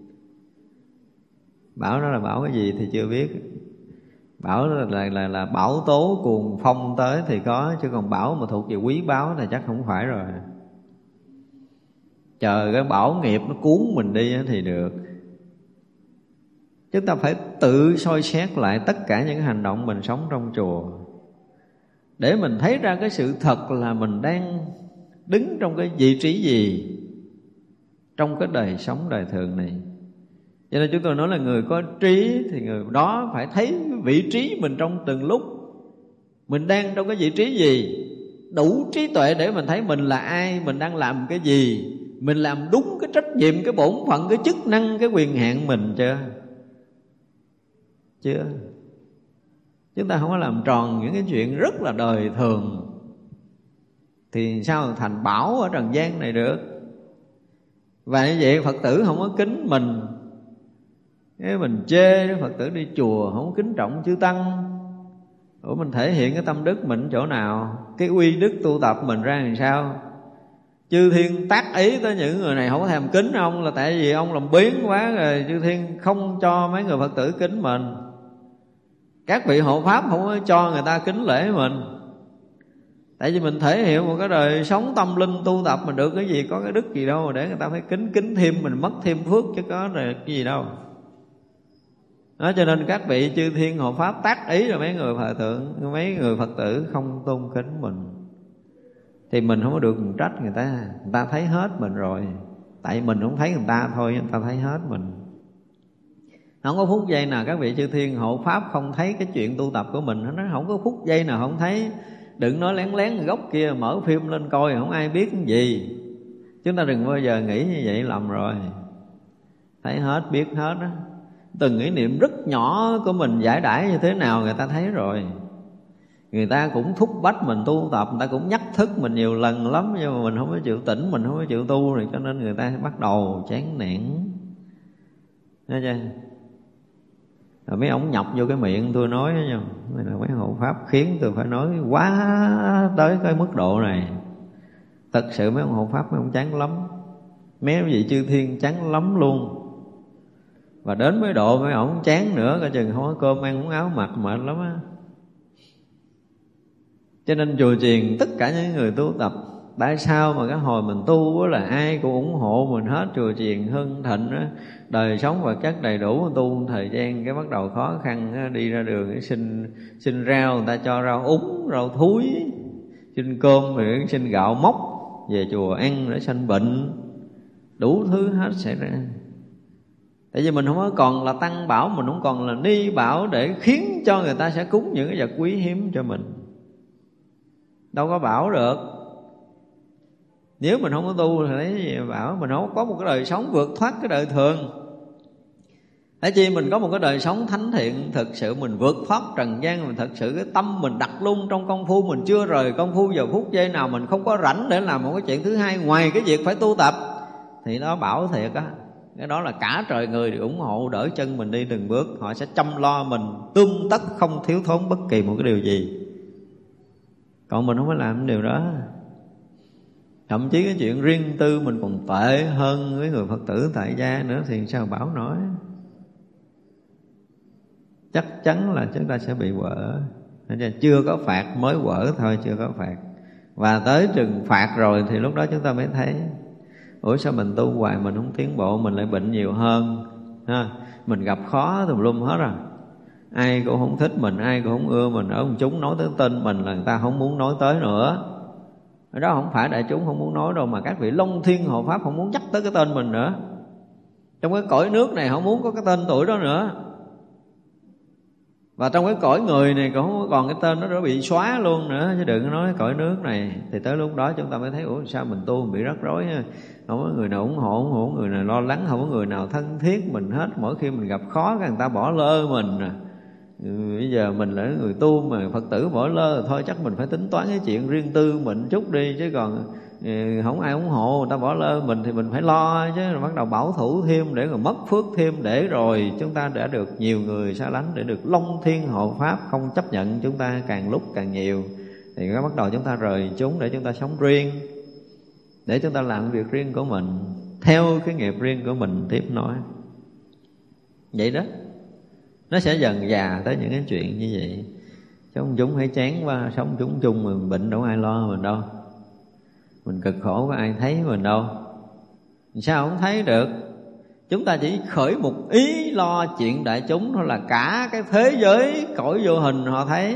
Bảo đó là bảo cái gì thì chưa biết. Bảo là bão tố cuồng phong tới thì có, chứ còn bảo mà thuộc về quý báu thì chắc không phải rồi. Chờ cái bão nghiệp nó cuốn mình đi thì được. Chúng ta phải tự soi xét lại tất cả những hành động mình sống trong chùa, để mình thấy ra cái sự thật là mình đang đứng trong cái vị trí gì trong cái đời sống đời thường này. Cho nên chúng tôi nói là người có trí thì người đó phải thấy vị trí mình trong từng lúc. Mình đang trong cái vị trí gì, đủ trí tuệ để mình thấy mình là ai, mình đang làm cái gì, mình làm đúng cái trách nhiệm, cái bổn phận, cái chức năng, cái quyền hạn mình chưa? Chưa. Chúng ta không có làm tròn những cái chuyện rất là đời thường thì sao thành bảo ở trần gian này được. Và như vậy Phật tử không có kính mình, cái mình chê Phật tử đi chùa không có kính trọng chư Tăng. Ủa mình thể hiện cái tâm đức mình chỗ nào? Cái uy đức tu tập mình ra làm sao? Chư thiên tác ý tới những người này không có thèm kính ông, là tại vì ông làm biến quá rồi. Chư thiên không cho mấy người Phật tử kính mình. Các vị hộ pháp không có cho người ta kính lễ mình, tại vì mình thể hiện một cái đời sống tâm linh tu tập mình được cái gì, có cái đức gì đâu mà để người ta phải kính thêm, mình mất thêm phước chứ có rồi cái gì đâu. Đó, cho nên các vị chư thiên hộ pháp tác ý rồi mấy người Phật tử không tôn kính mình thì mình không có được trách người ta thấy hết mình rồi. Tại mình không thấy người ta thôi, người ta thấy hết mình. Không có phút giây nào các vị chư thiên hộ pháp không thấy cái chuyện tu tập của mình. Nó không có phút giây nào không thấy. Đừng nói lén lén góc kia mở phim lên coi không ai biết cái gì. Chúng ta đừng bao giờ nghĩ như vậy, lầm rồi. Thấy hết, biết hết đó. Từng ý niệm rất nhỏ của mình giải đãi như thế nào người ta thấy rồi. Người ta cũng thúc bách mình tu tập, người ta cũng nhắc thức mình nhiều lần lắm, nhưng mà mình không có chịu tỉnh, mình không có chịu tu, rồi cho nên người ta bắt đầu chán nản. Thấy chưa? Rồi mấy ông nhọc vô cái miệng tôi nói đó nha, mấy hộ pháp khiến tôi phải nói quá tới cái mức độ này. Thật sự mấy ông hộ pháp mấy ông chán lắm, mấy vị chư thiên chán lắm luôn. Và đến mấy độ mấy ông chán nữa, coi chừng không có cơm ăn, không áo mặc, mệt lắm á. Cho nên chùa chiền tất cả những người tu tập, tại sao mà cái hồi mình tu là ai cũng ủng hộ mình hết, chùa chiền hưng thịnh đó, đời sống vật chất đầy đủ, tu thời gian cái bắt đầu khó khăn, đi ra đường cái xin rau, người ta cho rau úng, rau thúi, xin cơm rồi xin gạo mốc về chùa ăn để sanh bệnh, đủ thứ hết xảy ra. Tại vì mình không có còn là tăng bảo, mình không còn là ni bảo để khiến cho người ta sẽ cúng những cái vật quý hiếm cho mình. Đâu có bảo được. Nếu mình không có tu thì lấy gì mà bảo. Mình không có một cái đời sống vượt thoát cái đời thường. Tại chi mình có một cái đời sống thánh thiện, thực sự mình vượt thoát trần gian, mình thật sự cái tâm mình đặt luôn trong công phu, mình chưa rời công phu vào phút giây nào mình không có rảnh để làm một cái chuyện thứ hai ngoài cái việc phải tu tập, thì đó bảo thiệt á. Cái đó là cả trời người đều ủng hộ đỡ chân mình đi từng bước. Họ sẽ chăm lo mình tươm tất, không thiếu thốn bất kỳ một cái điều gì. Còn mình không có làm cái điều đó. Thậm chí cái chuyện riêng tư mình còn tệ hơn với người Phật tử tại gia nữa thì sao bảo nổi. Chắc chắn là chúng ta sẽ bị quở. Chưa có phạt mới quở thôi, chưa có phạt. Và tới trừng phạt rồi thì lúc đó chúng ta mới thấy ủa sao mình tu hoài mình không tiến bộ, mình lại bệnh nhiều hơn ha. Mình gặp khó tùm lum hết rồi. Ai cũng không thích mình, ai cũng không ưa mình. Ở một chúng nói tới tên mình là người ta không muốn nói tới nữa. Ở đó không phải đại chúng không muốn nói đâu, mà các vị Long Thiên Hộ Pháp không muốn nhắc tới cái tên mình nữa. Trong cái cõi nước này không muốn có cái tên tuổi đó nữa. Và trong cái cõi người này cũng không còn cái tên đó bị xóa luôn nữa. Chứ đừng nói cõi nước này. Thì tới lúc đó chúng ta mới thấy ủa sao mình tu mình bị rắc rối ha. Không có người nào ủng hộ, người nào lo lắng, không có người nào thân thiết mình hết. Mỗi khi mình gặp khó người ta bỏ lơ mình. Bây giờ mình là người tu mà Phật tử bỏ lơ thôi, chắc mình phải tính toán cái chuyện riêng tư mình chút đi. Chứ còn không ai ủng hộ, người ta bỏ lơ mình thì mình phải lo chứ. Rồi bắt đầu bảo thủ thêm để rồi mất phước thêm, để rồi chúng ta đã được nhiều người xa lánh, để được Long Thiên Hộ Pháp không chấp nhận chúng ta càng lúc càng nhiều. Thì cái bắt đầu chúng ta rời chúng để chúng ta sống riêng, để chúng ta làm việc riêng của mình, theo cái nghiệp riêng của mình tiếp nối. Vậy đó. Nó sẽ dần dà tới những cái chuyện như vậy. Chứ không chúng phải chán qua sống chúng chung mình bệnh đâu ai lo mình đâu. Mình cực khổ có ai thấy mình đâu. Sao không thấy được? Chúng ta chỉ khởi một ý lo chuyện đại chúng thôi là cả cái thế giới cõi vô hình họ thấy.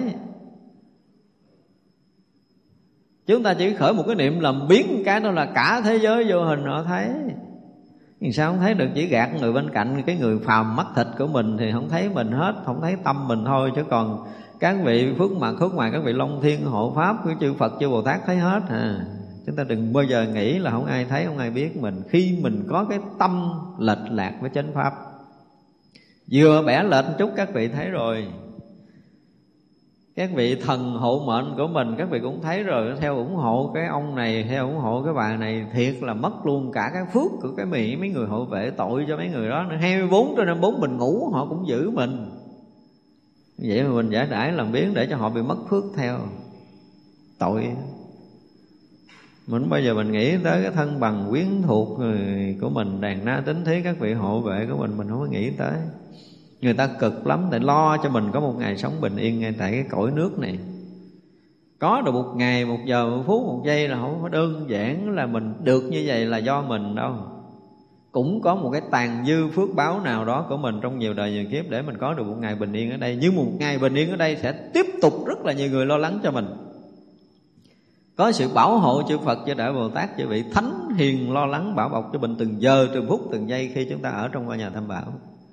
Chúng ta chỉ khởi một cái niệm làm biến cái đó là cả thế giới vô hình họ thấy. Thì sao không thấy được? Chỉ gạt người bên cạnh, cái người phàm mắt thịt của mình thì không thấy mình hết, không thấy tâm mình thôi. Chứ còn các vị phước mặt khước ngoài, các vị Long Thiên Hộ Pháp, cái chư Phật chư Bồ Tát thấy hết à. Chúng ta đừng bao giờ nghĩ là không ai thấy, không ai biết mình. Khi mình có cái tâm lệch lạc với chánh pháp, vừa bẻ lệch chút các vị thấy rồi. Các vị thần hộ mệnh của mình các vị cũng thấy rồi, theo ủng hộ cái ông này, theo ủng hộ cái bà này, thiệt là mất luôn cả cái phước của cái mấy người hộ vệ, tội cho mấy người đó. 24/24 mình ngủ họ cũng giữ mình. Vậy mà mình giải đãi làm biến để cho họ bị mất phước theo. Tội. Mình không bao giờ mình nghĩ tới cái thân bằng quyến thuộc người của mình, đàn na tính thí các vị hộ vệ của mình không có nghĩ tới. Người ta cực lắm để lo cho mình có một ngày sống bình yên ngay tại cái cõi nước này. Có được một ngày, một giờ, một phút, một giây là không có đơn giản là mình được như vậy là do mình đâu. Cũng có một cái tàn dư phước báo nào đó của mình trong nhiều đời nhiều kiếp để mình có được một ngày bình yên ở đây. Nhưng một ngày bình yên ở đây sẽ tiếp tục rất là nhiều người lo lắng cho mình. Có sự bảo hộ chư Phật, chư Đại Bồ Tát, chư vị Thánh Hiền lo lắng bảo bọc cho mình từng giờ, từng phút, từng giây khi chúng ta ở trong ngôi nhà Tam Bảo.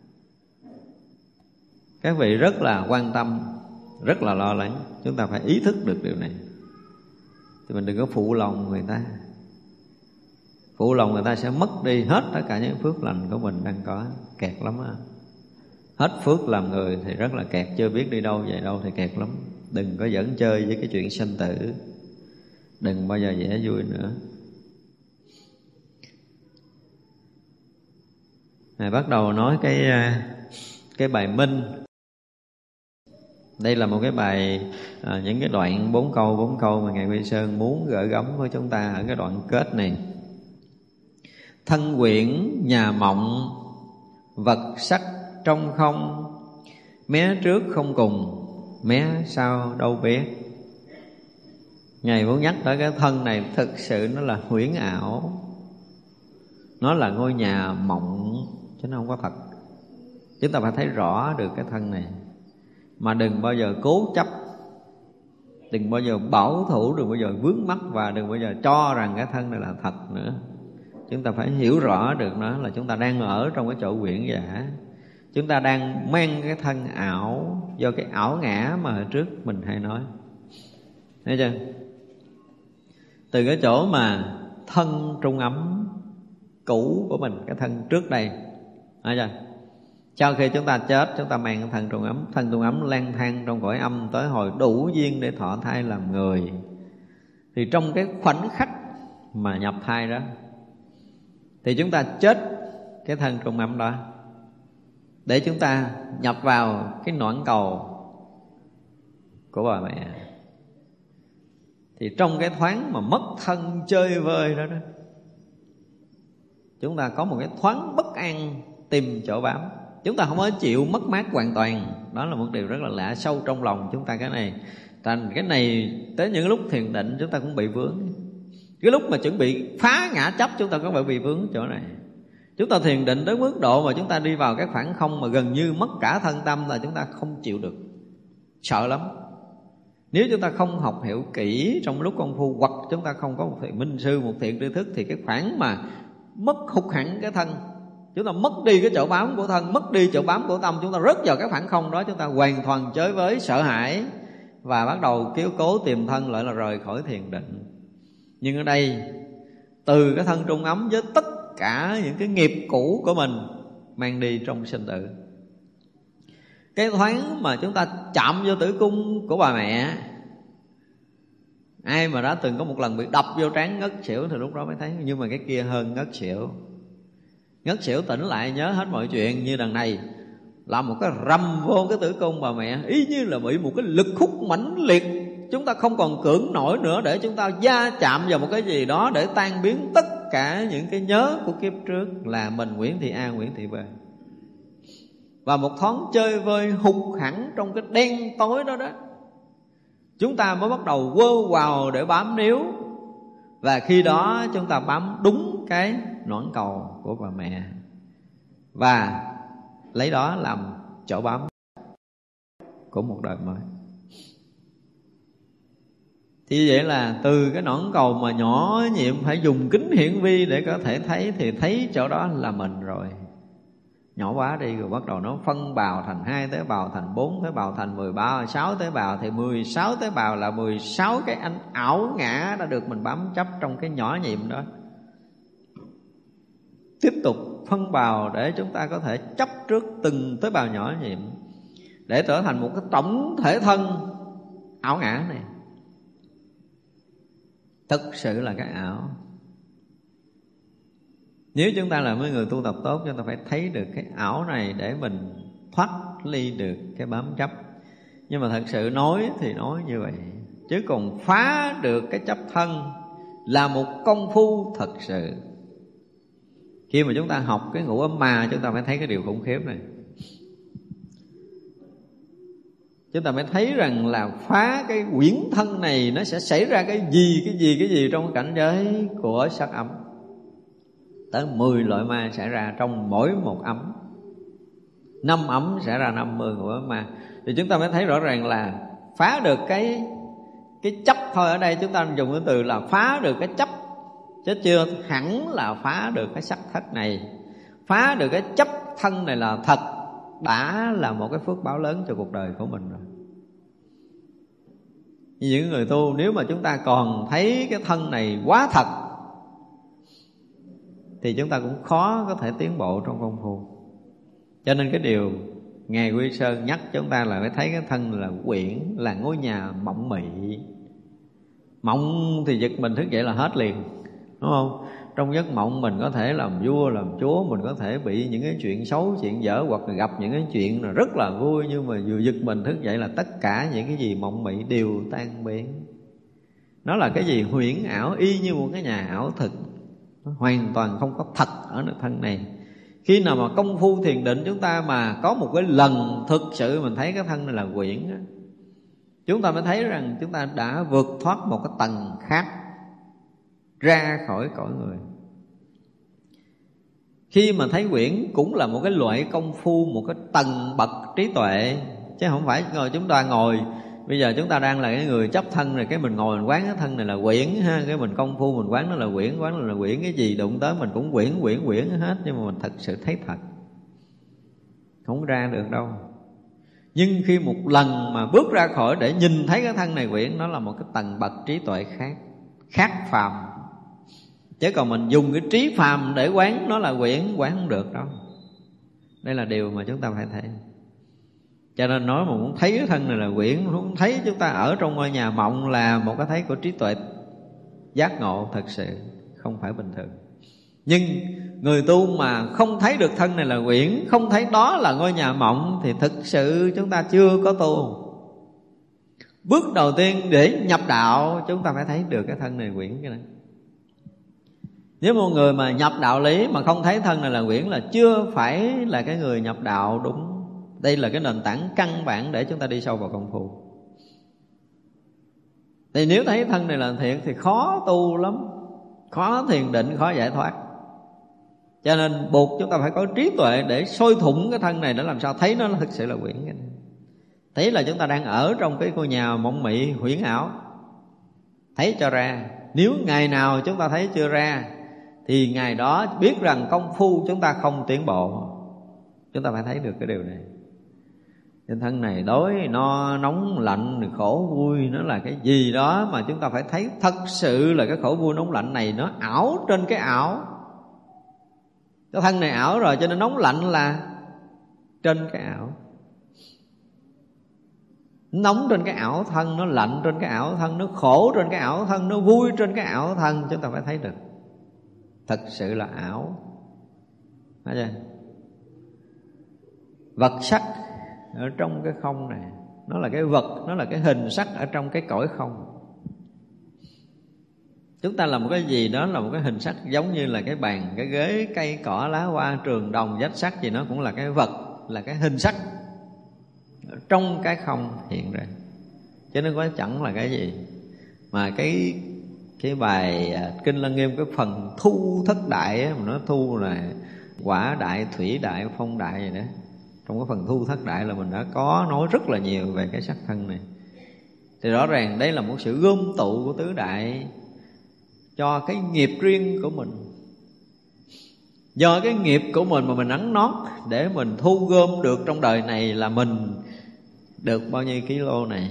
Các vị rất là quan tâm, rất là lo lắng. Chúng ta phải ý thức được điều này. Thì mình đừng có phụ lòng người ta. Phụ lòng người ta sẽ mất đi hết tất cả những phước lành của mình đang có. Kẹt lắm á. Hết phước làm người thì rất là kẹt. Chưa biết đi đâu về đâu thì kẹt lắm. Đừng có dẫn chơi với cái chuyện sinh tử. Đừng bao giờ dễ vui nữa. Này bắt đầu nói cái bài minh. Đây là một cái bài những cái đoạn 4 câu mà Ngài Quy Sơn muốn gửi gắm với chúng ta ở cái đoạn kết này. Thân quyển nhà mộng, vật sắc trong không, mé trước không cùng, mé sau đâu biết. Ngài muốn nhắc tới cái thân này thực sự nó là huyễn ảo. Nó là ngôi nhà mộng chứ nó không có thật. Chúng ta phải thấy rõ được cái thân này. Mà đừng bao giờ cố chấp, đừng bao giờ bảo thủ, đừng bao giờ vướng mắc, và đừng bao giờ cho rằng cái thân này là thật nữa. Chúng ta phải hiểu rõ được nó là chúng ta đang ở trong cái chỗ quyển giả. Chúng ta đang mang cái thân ảo do cái ảo ngã mà hồi trước mình hay nói. Thấy chưa? Từ cái chỗ mà thân trung ấm cũ của mình, cái thân trước đây, thấy chưa? Sau khi chúng ta chết, chúng ta mang thân trùng ấm. Thân trùng ấm lang thang trong cõi âm tới hồi đủ duyên để thọ thai làm người. Thì trong cái khoảnh khắc mà nhập thai đó, thì chúng ta chết cái thân trùng ấm đó để chúng ta nhập vào cái noãn cầu của bà mẹ. Thì trong cái thoáng mà mất thân chơi vơi đó, chúng ta có một cái thoáng bất an tìm chỗ bám. Chúng ta không có chịu mất mát hoàn toàn. Đó là một điều rất là lạ sâu trong lòng chúng ta. Cái này tới những lúc thiền định chúng ta cũng bị vướng. Cái lúc mà chuẩn bị phá ngã chấp chúng ta có bị vướng chỗ này. Chúng ta thiền định tới mức độ mà chúng ta đi vào cái khoảng không mà gần như mất cả thân tâm là chúng ta không chịu được. Sợ lắm. Nếu chúng ta không học hiểu kỹ trong lúc công phu, hoặc chúng ta không có một thiện minh sư, một thiện tri thức, thì cái khoảng mà mất hụt hẳn cái thân, chúng ta mất đi cái chỗ bám của thân, mất đi chỗ bám của tâm, chúng ta rớt vào cái khoảng không đó, chúng ta hoàn toàn chới với, sợ hãi và bắt đầu kiếu cố tìm thân lại là rời khỏi thiền định. Nhưng ở đây từ cái thân trung ấm với tất cả những cái nghiệp cũ của mình mang đi trong sinh tử. Cái thoáng mà chúng ta chạm vô tử cung của bà mẹ, ai mà đã từng có một lần bị đập vô trán ngất xỉu thì lúc đó mới thấy. Nhưng mà cái kia hơn ngất xỉu. Ngất xỉu tỉnh lại nhớ hết mọi chuyện. Như đằng này là một cái rầm vô cái tử cung bà mẹ, ý như là bị một cái lực hút mãnh liệt. Chúng ta không còn cưỡng nổi nữa để chúng ta va chạm vào một cái gì đó để tan biến tất cả những cái nhớ của kiếp trước là mình Nguyễn Thị A, Nguyễn Thị B. Và một thoáng chơi vơi hụt hẳn trong cái đen tối đó đó, chúng ta mới bắt đầu quơ quào để bám níu. Và khi đó chúng ta bám đúng cái noãn cầu của bà mẹ và lấy đó làm chỗ bám của một đời mới. Thì vậy là từ cái noãn cầu mà nhỏ nhiệm phải dùng kính hiển vi để có thể thấy, thì thấy chỗ đó là mình rồi. Nhỏ quá đi rồi bắt đầu nó phân bào thành 2 tế bào, thành 4 tế bào, thành 13, 6 tế bào. Thì 16 tế bào là 16 cái anh ảo ngã đã được mình bám chấp trong cái nhỏ nhiệm đó. Tiếp tục phân bào để chúng ta có thể chấp trước từng tế bào nhỏ nhiệm, để trở thành một cái tổng thể thân ảo ngã này. Thực sự là cái ảo. Nếu chúng ta là mấy người tu tập tốt, chúng ta phải thấy được cái ảo này để mình thoát ly được cái bám chấp. Nhưng mà thật sự nói thì nói như vậy, chứ còn phá được cái chấp thân là một công phu thật sự. Khi mà chúng ta học cái ngũ ấm ma, chúng ta phải thấy cái điều khủng khiếp này. Chúng ta phải thấy rằng là phá cái quyển thân này nó sẽ xảy ra cái gì trong cảnh giới của sắc ấm. Tới 10 loại ma xảy ra trong mỗi một ấm. 5 ấm sẽ ra 50 ngũ ấm ma. Thì chúng ta mới thấy rõ ràng là phá được cái chấp thôi. Ở đây chúng ta dùng cái từ là phá được cái chấp, chứ chưa hẳn là phá được cái sắc thất này. Phá được cái chấp thân này là thật, đã là một cái phước báo lớn cho cuộc đời của mình rồi. Những người tu, nếu mà chúng ta còn thấy cái thân này quá thật thì chúng ta cũng khó có thể tiến bộ trong công phu. Cho nên cái điều Ngài Quy Sơn nhắc chúng ta là phải thấy cái thân là quyển, là ngôi nhà mộng mị. Mộng thì giật mình thức dậy là hết liền, đúng không? Trong giấc mộng mình có thể làm vua làm chúa, mình có thể bị những cái chuyện xấu, chuyện dở, hoặc là gặp những cái chuyện là rất là vui. Nhưng mà vừa giật mình thức dậy là tất cả những cái gì mộng mị đều tan biến. Nó là cái gì huyễn ảo, y như một cái nhà ảo thực. Nó hoàn toàn không có thật ở nơi thân này. Khi nào mà công phu thiền định chúng ta mà có một cái lần thực sự mình thấy cái thân này là quyển đó, chúng ta mới thấy rằng chúng ta đã vượt thoát một cái tầng khác, ra khỏi cõi người. Khi mà thấy quyển cũng là một cái loại công phu, một cái tầng bậc trí tuệ. Chứ không phải chúng ta ngồi, bây giờ chúng ta đang là cái người chấp thân rồi, cái mình ngồi mình quán cái thân này là quyển ha, cái mình công phu mình quán nó là quyển, quán nó là quyển, cái gì đụng tới mình cũng quyển hết. Nhưng mà mình thật sự thấy thật, không ra được đâu. Nhưng khi một lần mà bước ra khỏi để nhìn thấy cái thân này quyển, nó là một cái tầng bậc trí tuệ khác phàm. Chứ còn mình dùng cái trí phàm để quán nó là quyển, quán không được đâu. Đây là điều mà chúng ta phải thấy. Cho nên nói mà muốn thấy cái thân này là quyển, muốn thấy chúng ta ở trong ngôi nhà mộng là một cái thấy của trí tuệ giác ngộ thật sự, không phải bình thường. Nhưng người tu mà không thấy được thân này là quyển, không thấy đó là ngôi nhà mộng, thì thực sự chúng ta chưa có tu. Bước đầu tiên để nhập đạo, chúng ta phải thấy được cái thân này quyển cái này. Nếu một người mà nhập đạo lý mà không thấy thân này là quyển là chưa phải là cái người nhập đạo đúng. Đây là cái nền tảng căn bản để chúng ta đi sâu vào công phu. Thì nếu thấy thân này là thiện thì khó tu lắm, khó thiền định, khó giải thoát. Cho nên buộc chúng ta phải có trí tuệ để soi thủng cái thân này, để làm sao thấy nó thực sự là quyển. Thấy là chúng ta đang ở trong cái ngôi nhà mộng mị huyễn ảo, thấy cho ra. Nếu ngày nào chúng ta thấy chưa ra thì ngày đó biết rằng công phu chúng ta không tiến bộ. Chúng ta phải thấy được cái điều này. Trên thân này đói no nóng lạnh khổ vui, nó là cái gì đó mà chúng ta phải thấy thật sự là cái khổ vui nóng lạnh này nó ảo trên cái ảo. Cái thân này ảo rồi cho nên nóng lạnh là trên cái ảo. Nóng trên cái ảo thân, nó lạnh trên cái ảo thân, nó khổ trên cái ảo thân, nó vui trên cái ảo thân. Chúng ta phải thấy được thật sự là ảo. Thấy chưa? Vật sắc ở trong cái không này, nó là cái vật, nó là cái hình sắc ở trong cái cõi không. Chúng ta là một cái gì đó, là một cái hình sắc, giống như là cái bàn, cái ghế, cây cỏ, lá hoa, trường đồng, vách sắt gì, nó cũng là cái vật, là cái hình sắc ở trong cái không hiện ra. Chứ nó có chẳng là cái gì. Mà cái bài Kinh Lăng Nghiêm, cái phần thu thất đại á, mà nó thu là quả đại, thủy đại, phong đại gì đó. Trong cái phần thu thất đại là mình đã có nói rất là nhiều về cái sắc thân này. Thì rõ ràng đây là một sự gom tụ của tứ đại cho cái nghiệp riêng của mình. Do cái nghiệp của mình mà mình nắn nót để mình thu gom được trong đời này là mình được bao nhiêu kilo này.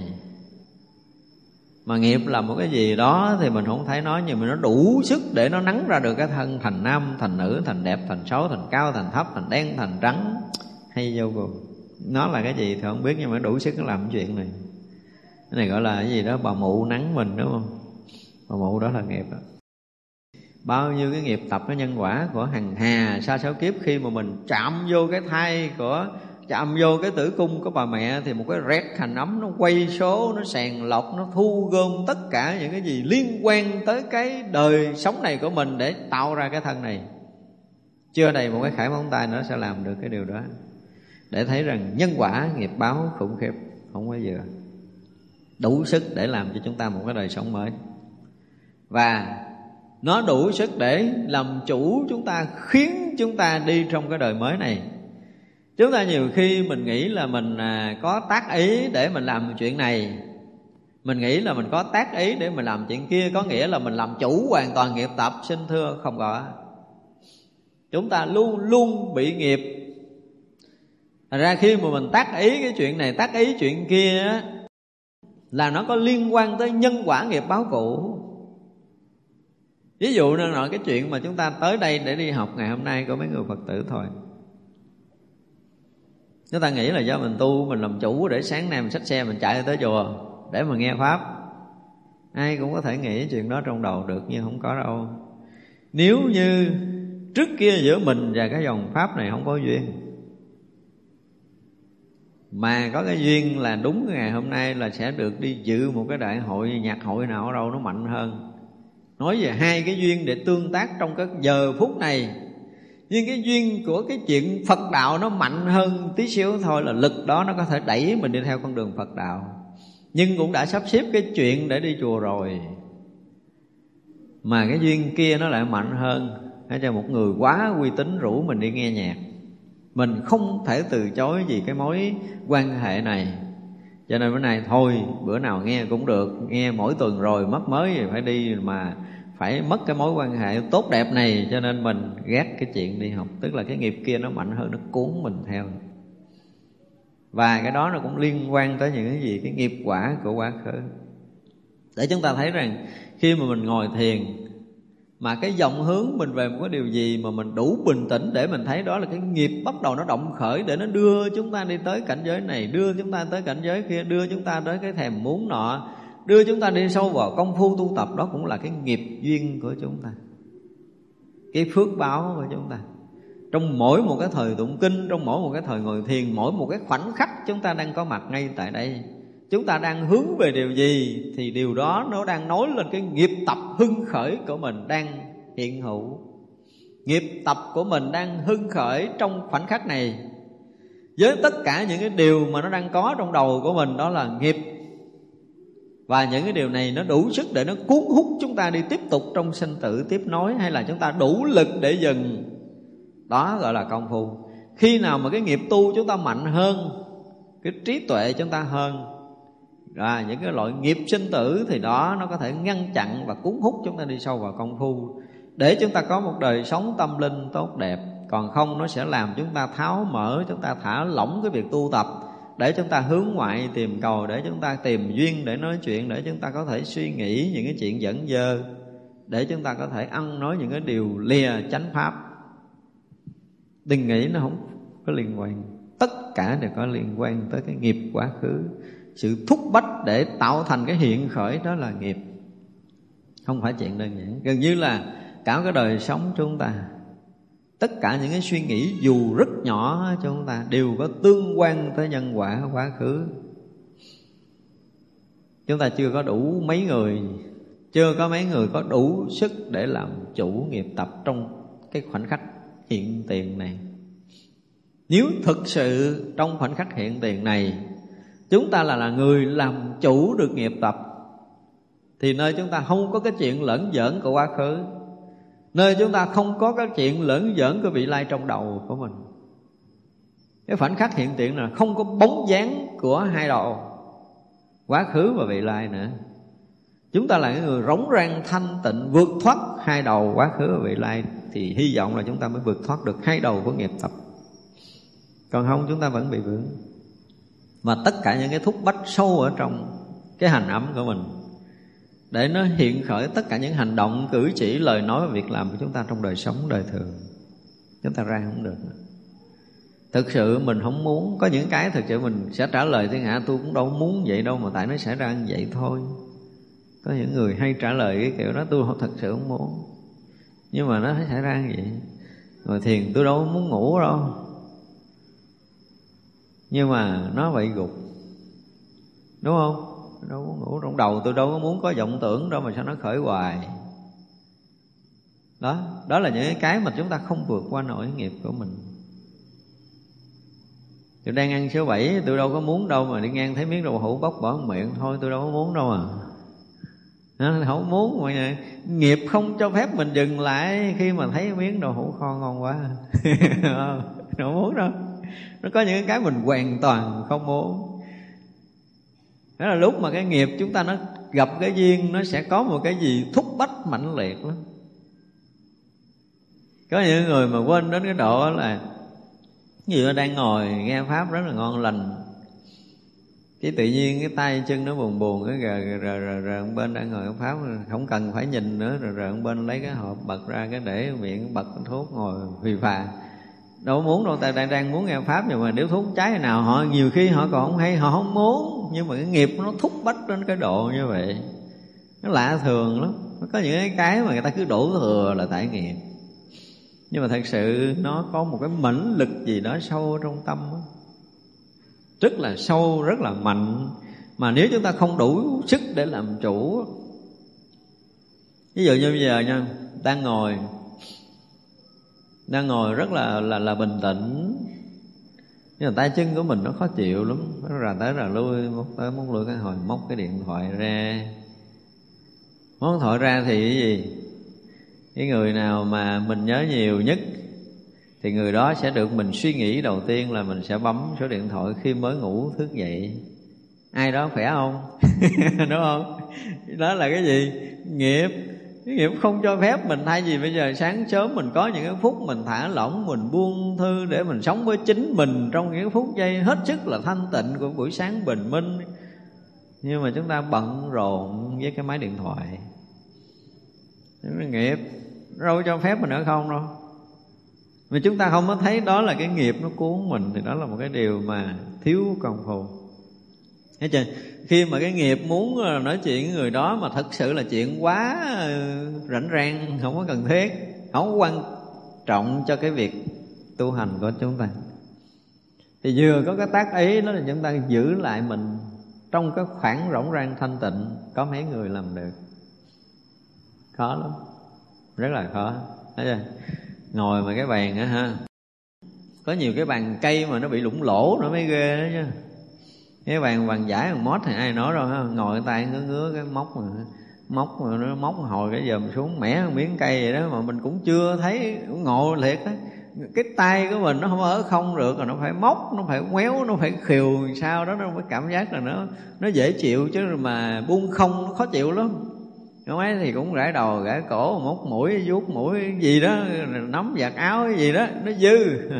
Mà nghiệp là một cái gì đó thì mình không thấy nó, nhưng mà nó đủ sức để nó nắn ra được cái thân thành nam, thành nữ, thành đẹp, thành xấu, thành cao, thành thấp, thành đen, thành trắng. Hay vô cùng. Nó là cái gì thì không biết, nhưng mà đủ sức nó làm chuyện này. Cái này gọi là cái gì đó, bà mụ nắng mình đúng không? Bà mụ đó là nghiệp đó. Bao nhiêu cái nghiệp tập, cái nhân quả của hằng hà sa số kiếp, khi mà mình chạm vô cái thai của, chạm vô cái tử cung của bà mẹ, thì một cái rét hành ấm nó quay số, nó sàng lọc, nó thu gom tất cả những cái gì liên quan tới cái đời sống này của mình để tạo ra cái thân này. Chưa đầy một cái khải móng tay nó sẽ làm được cái điều đó, để thấy rằng nhân quả nghiệp báo khủng khiếp, không có vừa, đủ sức để làm cho chúng ta một cái đời sống mới. Và nó đủ sức để làm chủ chúng ta, khiến chúng ta đi trong cái đời mới này. Chúng ta nhiều khi mình nghĩ là mình có tác ý để mình làm chuyện này, mình nghĩ là mình có tác ý để mình làm chuyện kia, có nghĩa là mình làm chủ hoàn toàn nghiệp tập. Xin thưa không có. Chúng ta luôn luôn bị nghiệp. Thành ra khi mà mình tác ý cái chuyện này, tác ý chuyện kia á, là nó có liên quan tới nhân quả nghiệp báo cũ. Ví dụ như là cái chuyện mà chúng ta tới đây để đi học ngày hôm nay của mấy người Phật tử thôi. Chúng ta nghĩ là do mình tu, mình làm chủ để sáng nay mình xách xe mình chạy tới chùa để mà nghe Pháp. Ai cũng có thể nghĩ chuyện đó trong đầu được, nhưng không có đâu. Nếu như trước kia giữa mình và cái dòng Pháp này không có duyên, mà có cái duyên là đúng cái ngày hôm nay là sẽ được đi dự một cái đại hội nhạc hội nào ở đâu nó mạnh hơn. Nói về hai cái duyên để tương tác trong cái giờ phút này, nhưng cái duyên của cái chuyện Phật đạo nó mạnh hơn tí xíu thôi, là lực đó nó có thể đẩy mình đi theo con đường Phật đạo. Nhưng cũng đã sắp xếp cái chuyện để đi chùa rồi, mà cái duyên kia nó lại mạnh hơn. Hay cho một người quá uy tín rủ mình đi nghe nhạc, mình không thể từ chối vì cái mối quan hệ này. Cho nên bữa nay thôi, bữa nào nghe cũng được, nghe mỗi tuần rồi mất mới thì phải đi, mà phải mất cái mối quan hệ tốt đẹp này. Cho nên mình ghét cái chuyện đi học. Tức là cái nghiệp kia nó mạnh hơn, nó cuốn mình theo. Và cái đó nó cũng liên quan tới những cái gì? Cái nghiệp quả của quá khứ. Để chúng ta thấy rằng khi mà mình ngồi thiền, mà cái vọng hướng mình về một cái điều gì mà mình đủ bình tĩnh để mình thấy đó là cái nghiệp bắt đầu nó động khởi, để nó đưa chúng ta đi tới cảnh giới này, đưa chúng ta tới cảnh giới kia, đưa chúng ta tới cái thèm muốn nọ, đưa chúng ta đi sâu vào công phu tu tập. Đó cũng là cái nghiệp duyên của chúng ta, cái phước báo của chúng ta. Trong mỗi một cái thời tụng kinh, trong mỗi một cái thời ngồi thiền, mỗi một cái khoảnh khắc chúng ta đang có mặt ngay tại đây, chúng ta đang hướng về điều gì thì điều đó nó đang nói lên cái nghiệp tập hưng khởi của mình đang hiện hữu. Nghiệp tập của mình đang hưng khởi trong khoảnh khắc này, với tất cả những cái điều mà nó đang có trong đầu của mình, đó là nghiệp. Và những cái điều này nó đủ sức để nó cuốn hút chúng ta đi tiếp tục trong sinh tử tiếp nối, hay là chúng ta đủ lực để dừng. Đó gọi là công phu. Khi nào mà cái nghiệp tu chúng ta mạnh hơn, cái trí tuệ chúng ta hơn, những cái loại nghiệp sinh tử, thì đó nó có thể ngăn chặn và cuốn hút chúng ta đi sâu vào công phu, để chúng ta có một đời sống tâm linh tốt đẹp. Còn không nó sẽ làm chúng ta tháo mở, chúng ta thả lỏng cái việc tu tập, để chúng ta hướng ngoại tìm cầu, để chúng ta tìm duyên để nói chuyện, để chúng ta có thể suy nghĩ những cái chuyện dẫn dơ, để chúng ta có thể ăn nói những cái điều lìa chánh pháp. Đừng nghĩ nó không có liên quan. Tất cả đều có liên quan tới cái nghiệp quá khứ. Sự thúc bách để tạo thành cái hiện khởi đó là nghiệp, không phải chuyện đơn giản. Gần như là cả cái đời sống chúng ta, tất cả những cái suy nghĩ dù rất nhỏ cho chúng ta đều có tương quan tới nhân quả quá khứ. Chúng ta chưa có đủ mấy người, chưa có mấy người có đủ sức để làm chủ nghiệp tập trong cái khoảnh khắc hiện tiền này. Nếu thực sự trong khoảnh khắc hiện tiền này chúng ta là người làm chủ được nghiệp tập, thì nơi chúng ta không có cái chuyện lẫn giỡn của quá khứ, nơi chúng ta không có cái chuyện lẫn giỡn của vị lai trong đầu của mình. Cái khoảnh khắc hiện tiền là không có bóng dáng của hai đầu, quá khứ và vị lai nữa. Chúng ta là cái người rỗng rang thanh tịnh, vượt thoát hai đầu quá khứ và vị lai, thì hy vọng là chúng ta mới vượt thoát được hai đầu của nghiệp tập. Còn không chúng ta vẫn bị vướng. Mà tất cả những cái thúc bách sâu ở trong cái hành ấm của mình, để nó hiện khởi tất cả những hành động, cử chỉ, lời nói và việc làm của chúng ta trong đời sống đời thường, chúng ta ra không được. Thực sự mình không muốn. Có những cái thực sự mình sẽ trả lời thiên hạ tôi cũng đâu muốn vậy đâu, mà tại nó xảy ra như vậy thôi. Có những người hay trả lời cái kiểu đó, tôi thật sự không muốn, nhưng mà nó xảy ra như vậy. Ngồi thiền tôi đâu muốn ngủ đâu, nhưng mà nó bị gục, đúng không? Đâu có ngủ trong đầu tôi, đâu có muốn có vọng tưởng đâu, mà sao nó khởi hoài. Đó là những cái mà chúng ta không vượt qua nổi nghiệp của mình. Tôi đang ăn số 7, tôi đâu có muốn đâu, mà đi ngang thấy miếng đậu hũ bóc bỏ miệng thôi, tôi đâu có muốn đâu à. Không muốn, mà nghiệp không cho phép mình dừng lại khi mà thấy miếng đậu hũ kho ngon quá. Không muốn đâu. Nó có những cái mình hoàn toàn không muốn. Đó là lúc mà cái nghiệp chúng ta nó gặp cái duyên, nó sẽ có một cái gì thúc bách mãnh liệt lắm. Có những người mà quên đến cái độ là ví dụ đang ngồi nghe pháp rất là ngon lành, cái tự nhiên cái tay chân nó buồn buồn, cái rờ ông bên đang ngồi pháp không cần phải nhìn nữa, rồi ông bên lấy cái hộp bật ra, cái để miệng bật cái thuốc ngồi phì phà. Đâu muốn đâu, ta đang muốn nghe pháp, nhưng mà nếu thuốc cháy nào họ nhiều khi họ còn không hay, họ không muốn, nhưng mà cái nghiệp nó thúc bách đến cái độ như vậy. Nó lạ thường lắm. Nó có những cái mà người ta cứ đổ thừa là tại nghiệp, nhưng mà thật sự nó có một cái mãnh lực gì đó sâu trong tâm đó, rất là sâu, rất là mạnh, mà nếu chúng ta không đủ sức để làm chủ. Ví dụ như bây giờ nha, đang ngồi rất là bình tĩnh, nhưng mà tay chân của mình nó khó chịu lắm, nó ra tới là lui, muốn lui cái hồi móc cái điện thoại ra. Móc điện thoại ra thì cái gì? Cái người nào mà mình nhớ nhiều nhất thì người đó sẽ được mình suy nghĩ đầu tiên là mình sẽ bấm số điện thoại khi mới ngủ thức dậy. Ai đó khỏe không? Đúng không? Đó là cái gì? Nghiệp. Cái nghiệp không cho phép mình. Thay vì bây giờ sáng sớm mình có những cái phút mình thả lỏng, mình buông thư để mình sống với chính mình trong những phút giây hết sức là thanh tịnh của buổi sáng bình minh, nhưng mà chúng ta bận rộn với cái máy điện thoại. Đó là nghiệp. Đâu cho phép mình nữa không đâu. Mà chúng ta không có thấy đó là cái nghiệp nó cuốn mình, thì đó là một cái điều mà thiếu công phu. Thấy chưa? Khi mà cái nghiệp muốn nói chuyện với người đó mà thật sự là chuyện quá rảnh rang, không có cần thiết, không có quan trọng cho cái việc tu hành của chúng ta, thì vừa có cái tác ý đó là chúng ta giữ lại mình trong cái khoảng rỗng rang thanh tịnh. Có mấy người làm được? Khó lắm, rất là khó. Thấy chưa? Ngồi mà cái bàn á ha, có nhiều cái bàn cây mà nó bị lủng lỗ nữa mới ghê đó chứ. Cái bàn giải bằng mót thì ai nói đâu ha, ngồi cái tay ngứa cái móc mà nó móc hồi cái dòm xuống mẻ một miếng cây vậy đó, mà mình cũng chưa thấy. Ngộ thiệt á, cái tay của mình nó không ở không được, rồi nó phải móc, nó phải ngoéo, nó phải khều sao đó, nó mới cảm giác là nó dễ chịu, chứ mà buông không nó khó chịu lắm. Có mấy thì cũng gãi đầu, gãi cổ, móc mũi, vuốt mũi gì đó, nắm vạt áo cái gì đó, nó dư.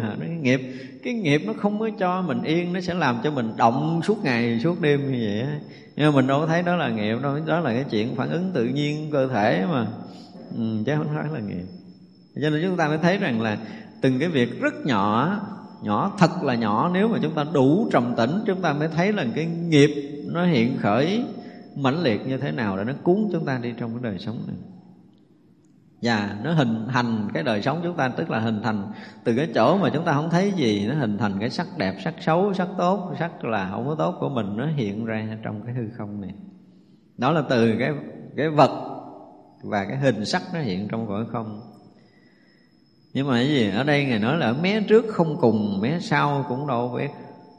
Cái nghiệp nó không có cho mình yên, nó sẽ làm cho mình động suốt ngày suốt đêm như vậy. Nhưng mà mình đâu có thấy đó là nghiệp đâu, đó là cái chuyện phản ứng tự nhiên cơ thể mà, chứ không phải là nghiệp. Cho nên chúng ta mới thấy rằng là từng cái việc rất nhỏ, nhỏ thật là nhỏ, nếu mà chúng ta đủ trầm tĩnh, chúng ta mới thấy là cái nghiệp nó hiện khởi mãnh liệt như thế nào để nó cuốn chúng ta đi trong cái đời sống này. Và nó hình thành cái đời sống chúng ta, tức là hình thành từ cái chỗ mà chúng ta không thấy gì, nó hình thành cái sắc đẹp, sắc xấu, sắc tốt, sắc là không có tốt của mình, nó hiện ra trong cái hư không này. Đó là từ cái vật và cái hình sắc nó hiện trong cõi không. Nhưng mà cái gì ở đây Ngài nói là mé trước không cùng, mé sau cũng đâu biết.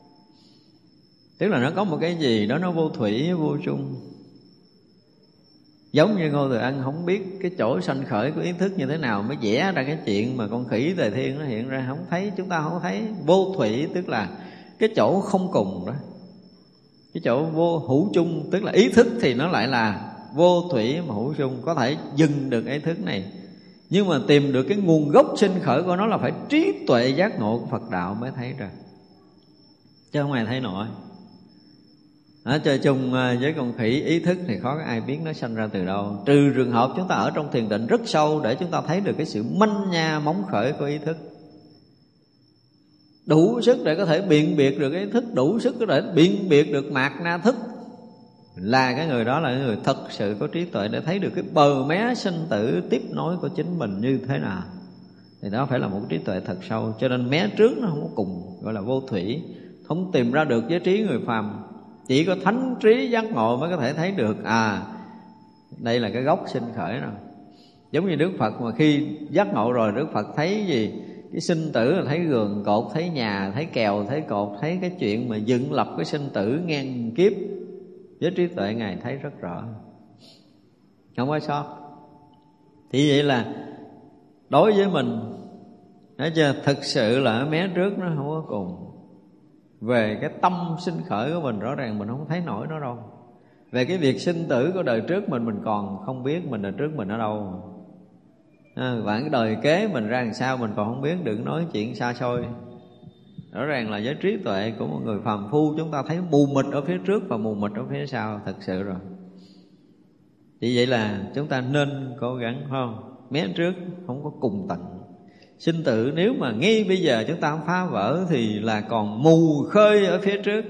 Tức là nó có một cái gì đó nó vô thủy, vô chung. Giống như Ngô Từ Ân không biết cái chỗ sanh khởi của ý thức như thế nào mới vẽ ra cái chuyện mà con khỉ Tề Thiên nó hiện ra, không thấy, chúng ta không thấy. Vô thủy tức là cái chỗ không cùng đó, cái chỗ vô hữu chung, tức là ý thức thì nó lại là vô thủy mà hữu chung. Có thể dừng được ý thức này, nhưng mà tìm được cái nguồn gốc sinh khởi của nó là phải trí tuệ giác ngộ của Phật đạo mới thấy ra, chứ không ai thấy nổi. Chơi chung với con khỉ ý thức thì khó có ai biết nó sanh ra từ đâu, trừ trường hợp chúng ta ở trong thiền định rất sâu để chúng ta thấy được cái sự manh nha móng khởi của ý thức. đủ sức để có thể biện biệt được cái thức, đủ sức để biện biệt được mạt na thức, là cái người đó là cái người thật sự có trí tuệ để thấy được cái bờ mé sinh tử tiếp nối của chính mình như thế nào. Thì đó phải là một trí tuệ thật sâu. Cho nên mé trước nó không có cùng, gọi là vô thủy, không tìm ra được với trí người phàm. Chỉ có thánh trí giác ngộ mới có thể thấy được đây là cái gốc sinh khởi rồi. Giống như Đức Phật mà khi giác ngộ rồi, Đức Phật thấy gì? Cái sinh tử là thấy gường cột, thấy nhà, thấy kèo, thấy cột, thấy cái chuyện mà dựng lập cái sinh tử ngang kiếp. Với trí tuệ Ngài thấy rất rõ, không có sót. Thì vậy là đối với mình, nói chưa, thực sự là ở mé trước nó không có cùng. Về cái tâm sinh khởi của mình rõ ràng mình không thấy nổi nó đâu. Về cái việc sinh tử của đời trước mình còn không biết mình đời trước mình ở đâu. Và cái đời kế mình ra làm sao mình còn không biết, đừng nói chuyện xa xôi. Rõ ràng là với trí tuệ của một người phàm phu, chúng ta thấy mù mịt ở phía trước và mù mịt ở phía sau thật sự rồi. Vì vậy là chúng ta nên cố gắng, phải không? Mé trước không có cùng tận. Sinh tử nếu mà ngay bây giờ chúng ta không phá vỡ thì là còn mù khơi ở phía trước.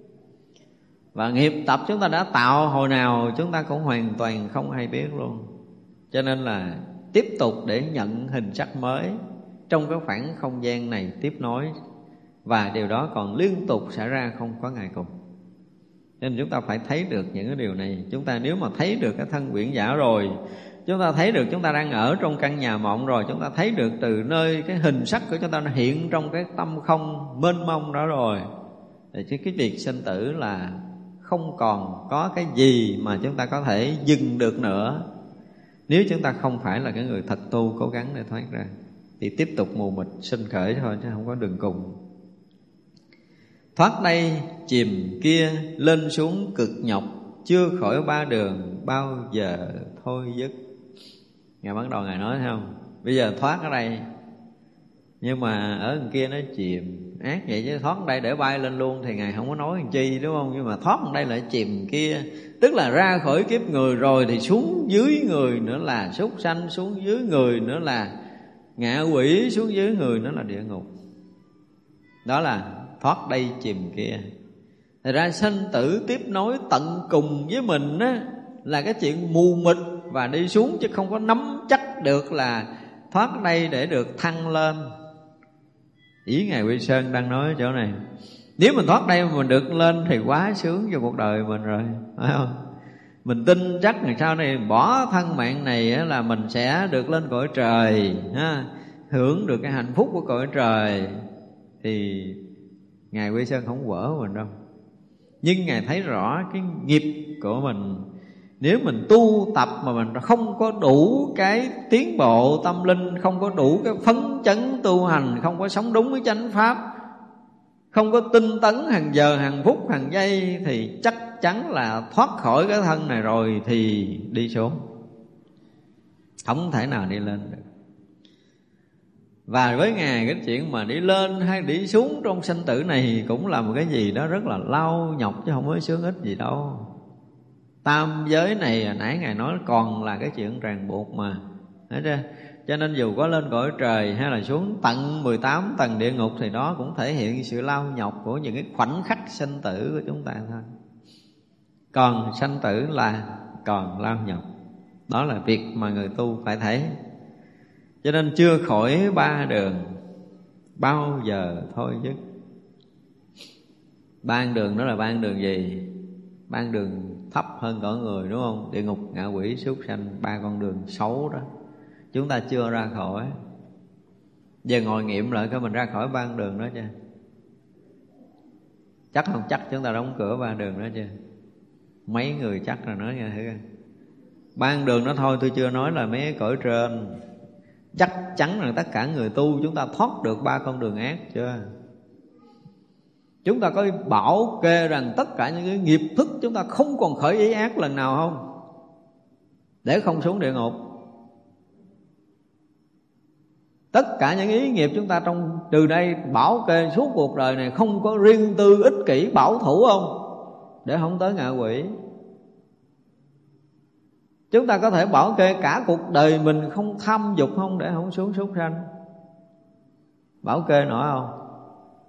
Và nghiệp tập chúng ta đã tạo hồi nào chúng ta cũng hoàn toàn không hay biết luôn. Cho nên là tiếp tục để nhận hình sắc mới trong cái khoảng không gian này tiếp nối. Và điều đó còn liên tục xảy ra không có ngày cùng. Nên chúng ta phải thấy được những cái điều này. Chúng ta nếu mà thấy được cái thân quyển giả rồi, chúng ta thấy được chúng ta đang ở trong căn nhà mộng rồi, chúng ta thấy được từ nơi cái hình sắc của chúng ta nó hiện trong cái tâm không mênh mông đó rồi, thì cái việc sinh tử là không còn có cái gì mà chúng ta có thể dừng được nữa. Nếu chúng ta không phải là cái người thật tu cố gắng để thoát ra, thì tiếp tục mù mịt sinh khởi thôi chứ không có đường cùng. Thoát đây chìm kia, lên xuống cực nhọc, chưa khỏi ba đường, bao giờ thôi dứt. Ngài bắt đầu Ngài nói thấy không? Bây giờ thoát ở đây, nhưng mà ở đằng kia nó chìm ác vậy, chứ thoát ở đây để bay lên luôn thì Ngài không có nói làm chi, đúng không? Nhưng mà thoát ở đây lại chìm kia, tức là ra khỏi kiếp người rồi thì xuống dưới người nữa là súc sanh, xuống dưới người nữa là ngạ quỷ, xuống dưới người nữa là địa ngục. Đó là thoát đây chìm kia. Thật ra sanh tử tiếp nối tận cùng với mình á, là cái chuyện mù mịt và đi xuống, chứ không có nắm chắc được là thoát đây để được thăng lên. Ý Ngài Quy Sơn đang nói ở chỗ này. Nếu mình thoát đây mà mình được lên thì quá sướng cho cuộc đời mình rồi, phải không? Mình tin chắc ngày sau này bỏ thân mạng này là mình sẽ được lên cõi trời, hưởng được cái hạnh phúc của cõi trời. Thì Ngài Quy Sơn không quở mình đâu. Nhưng Ngài thấy rõ cái nghiệp của mình. Nếu mình tu tập mà mình không có đủ cái tiến bộ tâm linh, không có đủ cái phấn chấn tu hành, không có sống đúng với chánh pháp, không có tinh tấn hàng giờ, hàng phút, hàng giây, thì chắc chắn là thoát khỏi cái thân này rồi thì đi xuống, không thể nào đi lên được. Và với Ngài cái chuyện mà đi lên hay đi xuống trong sanh tử này cũng là một cái gì đó rất là lao nhọc, chứ không có sướng ích gì đâu. Tam giới này nãy Ngài nói còn là cái chuyện ràng buộc mà, thấy chưa? Cho nên dù có lên cõi trời hay là xuống tận 18 tầng địa ngục thì đó cũng thể hiện sự lao nhọc của những cái khoảnh khắc sinh tử của chúng ta thôi. Còn sanh tử là còn lao nhọc. Đó là việc mà người tu phải thấy. Cho nên chưa khỏi ba đường, bao giờ thôi dứt. Ba đường đó là ba đường gì? Ba đường thấp hơn cõi người, đúng không? Địa ngục, ngạ quỷ, súc sanh, ba con đường xấu đó chúng ta chưa ra khỏi. Giờ ngồi nghiệm lại coi mình ra khỏi ba con đường đó chưa? Chắc không? Chắc chúng ta đóng cửa ba đường đó chưa? Mấy người chắc là nói nghe thử coi. Ba con đường đó thôi tôi chưa nói là mấy cõi trên. Chắc chắn là tất cả người tu chúng ta thoát được ba con đường ác chưa? Chúng ta có bảo kê rằng tất cả những cái nghiệp thức chúng ta không còn khởi ý ác lần nào không? Để không xuống địa ngục. Tất cả những ý nghiệp chúng ta trong từ đây bảo kê suốt cuộc đời này không có riêng tư ích kỷ bảo thủ không? Để không tới ngạ quỷ. Chúng ta có thể bảo kê cả cuộc đời mình không tham dục không? Để không xuống súc sanh. Bảo kê nổi không?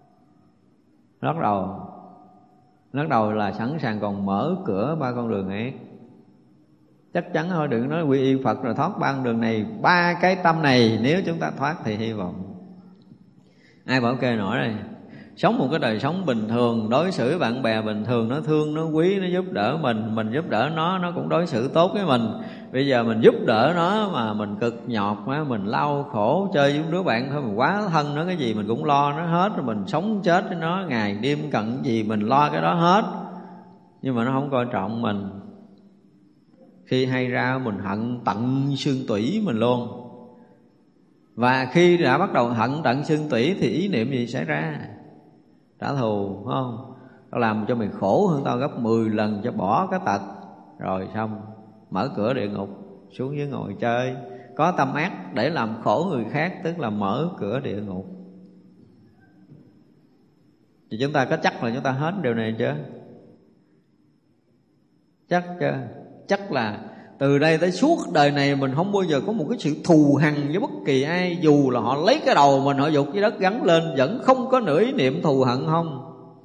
Lắc đầu là sẵn sàng còn mở cửa ba con đường ác. Chắc chắn thôi, đừng nói quy y Phật rồi thoát ba con đường này. Ba cái tâm này nếu chúng ta thoát thì hy vọng. Ai bảo kê nổi đây. Sống một cái đời sống bình thường, đối xử bạn bè bình thường, nó thương, nó quý, nó giúp đỡ mình giúp đỡ nó cũng đối xử tốt với mình. Bây giờ mình giúp đỡ nó mà mình cực nhọc, mình lau khổ, chơi với đứa bạn thôi, mình quá thân nó, cái gì mình cũng lo nó hết, rồi mình sống chết với nó, ngày đêm cần gì mình lo cái đó hết. Nhưng mà nó không coi trọng mình. Khi hay ra mình hận tận xương tủy mình luôn. Và khi đã bắt đầu hận tận xương tủy thì ý niệm gì xảy ra? Trả thù, phải không? Tao làm cho mày khổ hơn tao gấp 10 lần cho bỏ cái tật. Rồi xong, mở cửa địa ngục, xuống dưới ngồi chơi. Có tâm ác để làm khổ người khác, tức là mở cửa địa ngục. Thì chúng ta có chắc là chúng ta hết điều này chưa? Chắc chưa? Chắc là từ đây tới suốt đời này mình không bao giờ có một cái sự thù hằn với bất kỳ ai. Dù là họ lấy cái đầu mình, họ dục với đất gắn lên, vẫn không có nửa ý niệm thù hận không?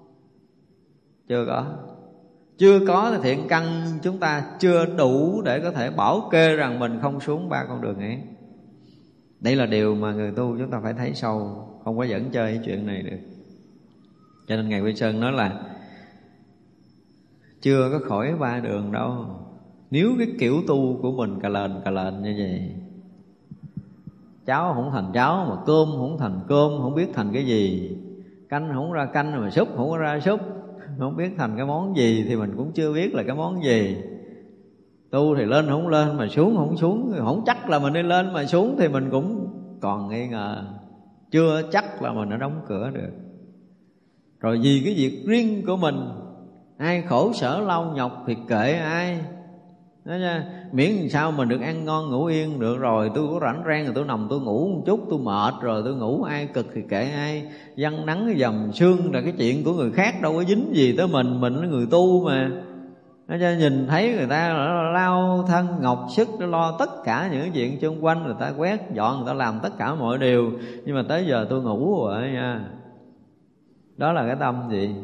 Chưa có thì thiện căn chúng ta chưa đủ để có thể bảo kê rằng mình không xuống ba con đường ấy. Đây là điều mà người tu chúng ta phải thấy sâu, không có dẫn chơi cái chuyện này được. Cho nên Ngài Quy Sơn nói là chưa có khỏi ba đường đâu. Nếu cái kiểu tu của mình cà lền như vậy, cháo không thành cháo, mà cơm không thành cơm, không biết thành cái gì, canh không ra canh, mà súp không có ra súp, không biết thành cái món gì thì mình cũng chưa biết là cái món gì. Tu thì lên không lên, mà xuống không xuống, không chắc là mình đi lên mà xuống thì mình cũng còn nghi ngờ, chưa chắc là mình đã đóng cửa được. Rồi vì cái việc riêng của mình, ai khổ sở lau nhọc thì kệ ai. Đó nha. Miễn làm sao mình được ăn ngon ngủ yên được rồi. Tôi có rảnh rang rồi tôi nằm tôi ngủ một chút, tôi mệt rồi tôi ngủ, ai cực thì kệ ai. Văng nắng dầm sương là cái chuyện của người khác, đâu có dính gì tới mình là người tu mà. Nó cho nhìn thấy người ta lao thân ngọc sức để lo tất cả những chuyện xung quanh, người ta quét dọn, người ta làm tất cả mọi điều, nhưng mà tới giờ tôi ngủ rồi nha. Đó là cái tâm gì?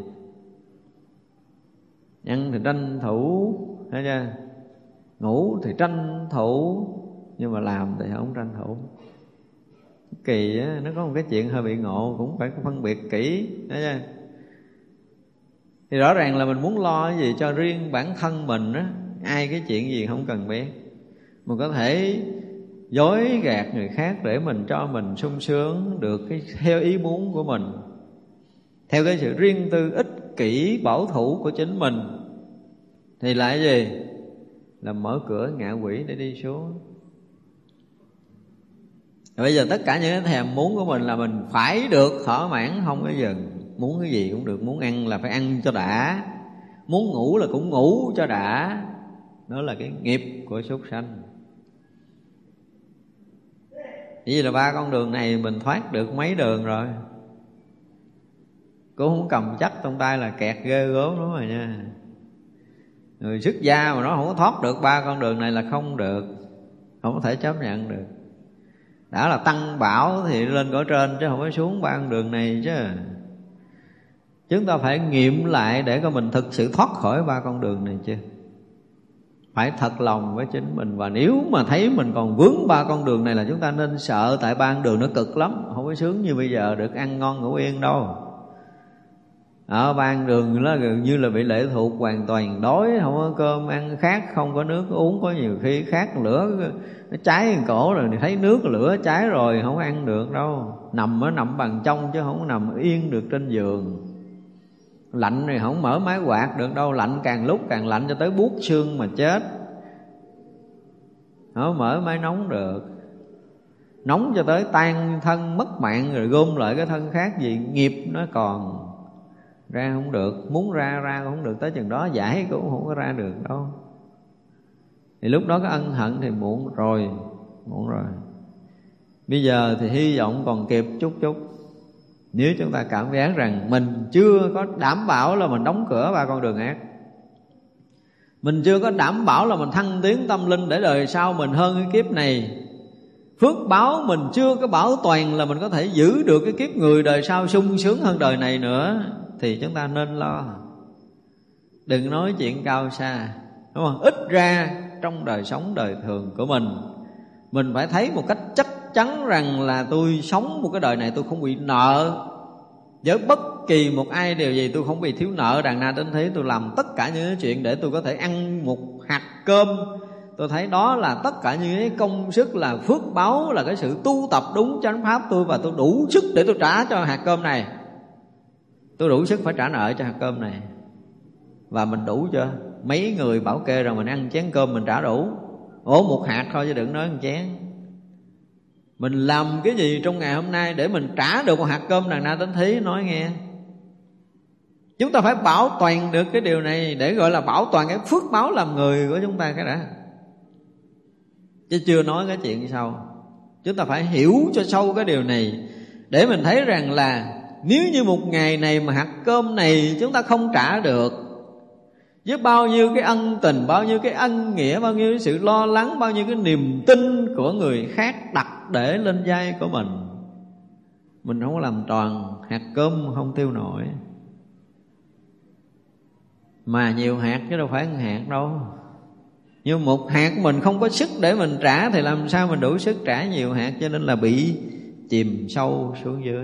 Ăn thì tranh thủ, thấy chưa? Ngủ thì tranh thủ, nhưng mà làm thì không tranh thủ. Kỳ á, nó có một cái chuyện hơi bị ngộ, cũng phải phân biệt kỹ, thấy chưa? Thì rõ ràng là mình muốn lo cái gì cho riêng bản thân mình á, ai cái chuyện gì không cần biết. Mình có thể dối gạt người khác để mình cho mình sung sướng được cái theo ý muốn của mình, theo cái sự riêng tư ích kỷ bảo thủ của chính mình, thì là cái gì? Là mở cửa ngạ quỷ để đi xuống. Rồi bây giờ tất cả những cái thèm muốn của mình là mình phải được thỏa mãn, không có dừng. Muốn cái gì cũng được, muốn ăn là phải ăn cho đã, muốn ngủ là cũng ngủ cho đã. Đó là cái nghiệp của súc sanh. Chỉ vì là ba con đường này mình thoát được mấy đường rồi, cũng không cầm chắc trong tay là kẹt ghê gớm lắm rồi nha. Người xuất gia mà nó không có thoát được ba con đường này là không được, không có thể chấp nhận được. Đã là tăng bảo thì lên cõi trên chứ không có xuống ba con đường này chứ. Chúng ta phải nghiệm lại để coi mình thực sự thoát khỏi ba con đường này chưa. Phải thật lòng với chính mình. Và nếu mà thấy mình còn vướng ba con đường này là chúng ta nên sợ. Tại ba con đường nó cực lắm, không có sướng như bây giờ được ăn ngon ngủ yên đâu. Ở ba con đường nó gần như là bị lệ thuộc hoàn toàn, đói, không có cơm ăn, khát, không có nước uống. Có nhiều khi khát lửa nó cháy cổ rồi, thấy nước lửa cháy rồi không ăn được đâu. Nằm bằng trong chứ không nằm yên được trên giường. Lạnh thì không mở máy quạt được đâu, lạnh càng lúc càng lạnh cho tới buốt xương mà chết. Không mở máy nóng được, nóng cho tới tan thân mất mạng rồi gom lại cái thân khác, gì nghiệp nó còn ra không được. Muốn ra cũng không được, tới chừng đó giải cũng không có ra được đâu. Thì lúc đó cái ân hận thì muộn rồi. Bây giờ thì hy vọng còn kịp chút. Nếu chúng ta cảm giác rằng mình chưa có đảm bảo là mình đóng cửa ba con đường ác, mình chưa có đảm bảo là mình thăng tiến tâm linh để đời sau mình hơn cái kiếp này, phước báo mình chưa có bảo toàn là mình có thể giữ được cái kiếp người đời sau sung sướng hơn đời này nữa, thì chúng ta nên lo. Đừng nói chuyện cao xa, đúng không? Ít ra trong đời sống đời thường của mình phải thấy một cách chắc chắn rằng là tôi sống một cái đời này tôi không bị nợ với bất kỳ một ai điều gì, tôi không bị thiếu nợ đàn na đến thế. Tôi làm tất cả những cái chuyện để tôi có thể ăn một hạt cơm. Tôi thấy đó là tất cả những cái công sức, là phước báo, là cái sự tu tập đúng chánh pháp tôi, và tôi đủ sức để tôi trả cho hạt cơm này. Tôi đủ sức phải trả nợ cho hạt cơm này. Và mình đủ chưa? Mấy người bảo kê rằng mình ăn chén cơm mình trả đủ. Ủa một hạt thôi chứ đừng nói một chén. Mình làm cái gì trong ngày hôm nay để mình trả được một hạt cơm đàn na tính thí, nói nghe. Chúng ta phải bảo toàn được cái điều này để gọi là bảo toàn cái phước báo làm người của chúng ta cái đã. Chứ chưa nói cái chuyện sau. Chúng ta phải hiểu cho sâu cái điều này để mình thấy rằng là nếu như một ngày này mà hạt cơm này chúng ta không trả được, với bao nhiêu cái ân tình, bao nhiêu cái ân nghĩa, bao nhiêu cái sự lo lắng, bao nhiêu cái niềm tin của người khác đặt để lên vai của mình không có làm tròn, hạt cơm không tiêu nổi. Mà nhiều hạt chứ đâu phải một hạt đâu. Nhưng một hạt mình không có sức để mình trả thì làm sao mình đủ sức trả nhiều hạt, cho nên là bị chìm sâu xuống dưới,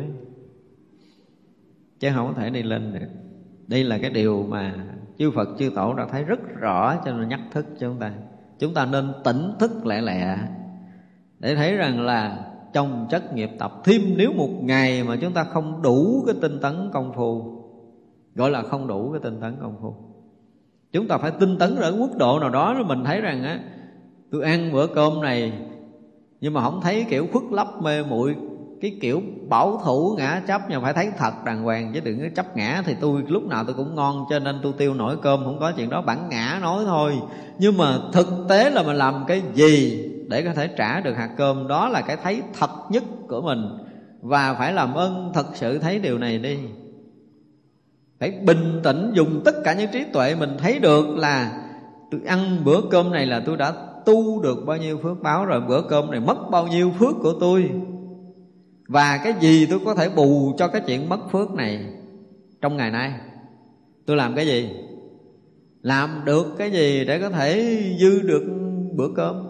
chứ không có thể đi lên được. Đây là cái điều mà chư Phật chư Tổ đã thấy rất rõ, cho nên nhắc thức cho chúng ta. Chúng ta nên tỉnh thức lẹ lẹ để thấy rằng là chồng chất nghiệp tập thêm. Nếu một ngày mà chúng ta không đủ cái tinh tấn công phu, gọi là không đủ cái tinh tấn công phu, chúng ta phải tinh tấn ở mức độ nào đó. Rồi mình thấy rằng á, tôi ăn bữa cơm này nhưng mà không thấy kiểu khuất lấp mê muội, cái kiểu bảo thủ ngã chấp, nhưng phải thấy thật đàng hoàng, chứ đừng có chấp ngã thì tôi lúc nào tôi cũng ngon cho nên tôi tiêu nổi cơm. Không có chuyện đó, bản ngã nói thôi. Nhưng mà thực tế là mình làm cái gì để có thể trả được hạt cơm, đó là cái thấy thật nhất của mình. Và phải làm ơn thật sự thấy điều này đi. Phải bình tĩnh dùng tất cả những trí tuệ mình thấy được là tôi ăn bữa cơm này là tôi đã tu được bao nhiêu phước báo rồi, bữa cơm này mất bao nhiêu phước của tôi, và cái gì tôi có thể bù cho cái chuyện mất phước này trong ngày nay. Tôi làm cái gì, làm được cái gì để có thể dư được bữa cơm.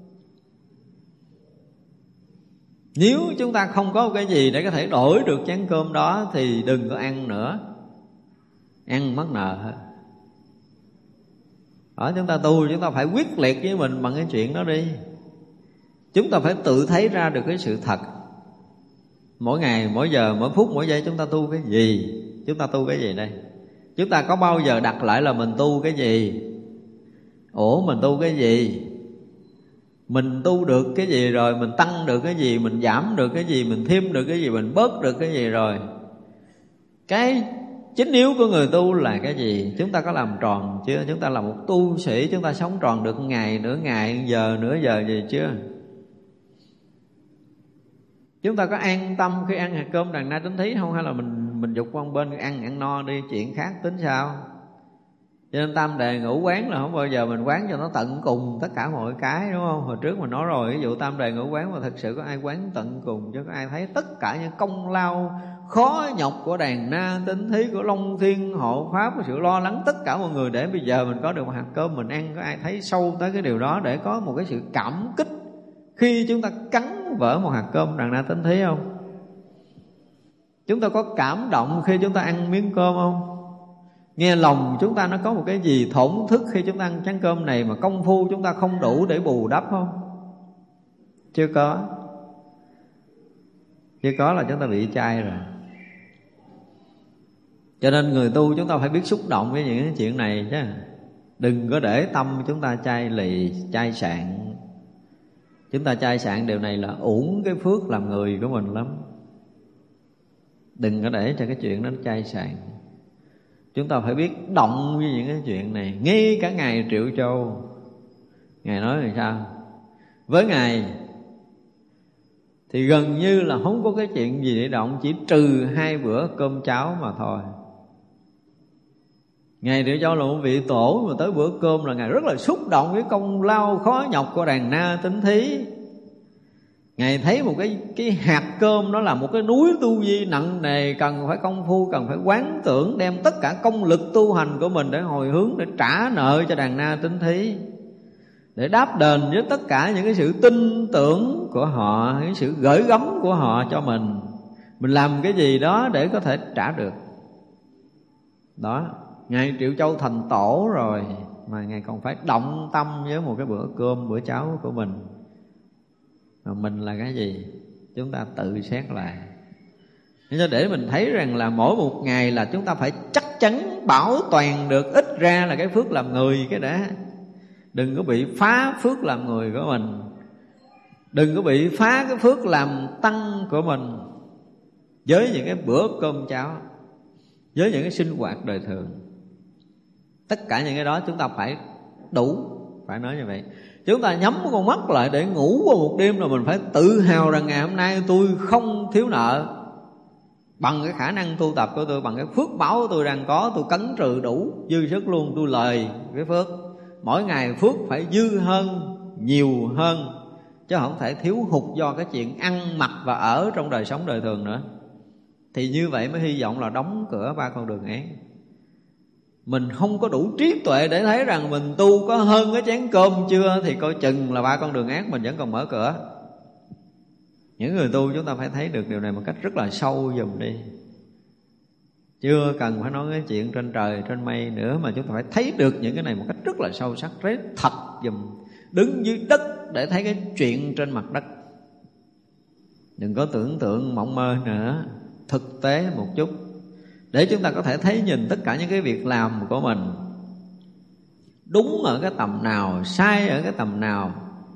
Nếu chúng ta không có cái gì để có thể đổi được chén cơm đó thì đừng có ăn nữa, ăn mất nợ. Ở chúng ta tu, chúng ta phải quyết liệt với mình bằng cái chuyện đó đi. Chúng ta phải tự thấy ra được cái sự thật. Mỗi ngày, mỗi giờ, mỗi phút, mỗi giây chúng ta tu cái gì? Chúng ta tu cái gì đây? Chúng ta có bao giờ đặt lại là mình tu cái gì? Ủa mình tu cái gì? Mình tu được cái gì rồi? Mình tăng được cái gì? Mình giảm được cái gì? Mình thêm được cái gì? Mình bớt được cái gì rồi? Cái chính yếu của người tu là cái gì? Chúng ta có làm tròn chưa? Chúng ta là một tu sĩ, chúng ta sống tròn được ngày, nửa ngày, giờ, nửa giờ gì chưa? Chúng ta có an tâm khi ăn hạt cơm đàn na tính thí không? Hay là mình dục qua bên ăn no đi, chuyện khác tính sao? Cho nên tam đề ngũ quán là không bao giờ mình quán cho nó tận cùng tất cả mọi cái, đúng không? Hồi trước mình nói rồi, ví dụ tam đề ngũ quán mà thật sự có ai quán tận cùng, chứ có ai thấy tất cả những công lao khó nhọc của đàn na tính thí, của Long Thiên hộ pháp, của sự lo lắng tất cả mọi người để bây giờ mình có được một hạt cơm mình ăn. Có ai thấy sâu tới cái điều đó để có một cái sự cảm kích khi chúng ta cắn vỡ một hạt cơm đàn na tính thí không? Chúng ta có cảm động khi chúng ta ăn miếng cơm không? Nghe lòng chúng ta nó có một cái gì thổn thức khi chúng ta ăn chén cơm này mà công phu chúng ta không đủ để bù đắp không? Chưa có. Chưa có là chúng ta bị chai rồi. Cho nên người tu chúng ta phải biết xúc động với những cái chuyện này chứ. Đừng có để tâm chúng ta chai lì, chai sạn. Chúng ta chai sạn điều này là uổng cái phước làm người của mình lắm. Đừng có để cho cái chuyện đó chai sạn. Chúng ta phải biết động với những cái chuyện này. Ngay cả Ngài Triệu Châu, Ngài nói là sao? Với Ngài thì gần như là không có cái chuyện gì để động, chỉ trừ 2 bữa cơm cháo mà thôi. Ngài Triệu Châu là một vị tổ, mà tới bữa cơm là Ngài rất là xúc động với công lao khó nhọc của đàn na tính thí. Ngài thấy một cái hạt cơm đó là một cái núi tu vi nặng nề, cần phải công phu, cần phải quán tưởng, đem tất cả công lực tu hành của mình để hồi hướng, để trả nợ cho đàn na tín thí, để đáp đền với tất cả những cái sự tin tưởng của họ, những sự gửi gắm của họ cho mình. Mình làm cái gì đó để có thể trả được. Đó, Ngài Triệu Châu thành tổ rồi mà Ngài còn phải động tâm với một cái bữa cơm, bữa cháo của mình. Mà mình là cái gì? Chúng ta tự xét lại. Nên để mình thấy rằng là mỗi một ngày là chúng ta phải chắc chắn bảo toàn được ít ra là cái phước làm người cái đã. Đừng có bị phá phước làm người của mình, đừng có bị phá cái phước làm tăng của mình với những cái bữa cơm cháo, với những cái sinh hoạt đời thường. Tất cả những cái đó chúng ta phải đủ. Phải nói như vậy. Chúng ta nhắm con mắt lại để ngủ qua một đêm là mình phải tự hào rằng ngày hôm nay tôi không thiếu nợ. Bằng cái khả năng tu tập của tôi, bằng cái phước báo của tôi đang có, tôi cấn trừ đủ dư sức luôn. Tôi lời cái phước, mỗi ngày phước phải dư hơn, nhiều hơn, chứ không thể thiếu hụt do cái chuyện ăn mặc và ở trong đời sống đời thường nữa. Thì như vậy mới hy vọng là đóng cửa ba con đường ác. Mình không có đủ trí tuệ để thấy rằng mình tu có hơn cái chén cơm chưa, thì coi chừng là ba con đường ác mình vẫn còn mở cửa. Những người tu chúng ta phải thấy được điều này một cách rất là sâu dùm đi. Chưa cần phải nói cái chuyện trên trời trên mây nữa, mà chúng ta phải thấy được những cái này một cách rất là sâu sắc, rất thật dùm. Đứng dưới đất để thấy cái chuyện trên mặt đất. Đừng có tưởng tượng mộng mơ nữa, thực tế một chút, để chúng ta có thể thấy nhìn tất cả những cái việc làm của mình đúng ở cái tầm nào, sai ở cái tầm nào,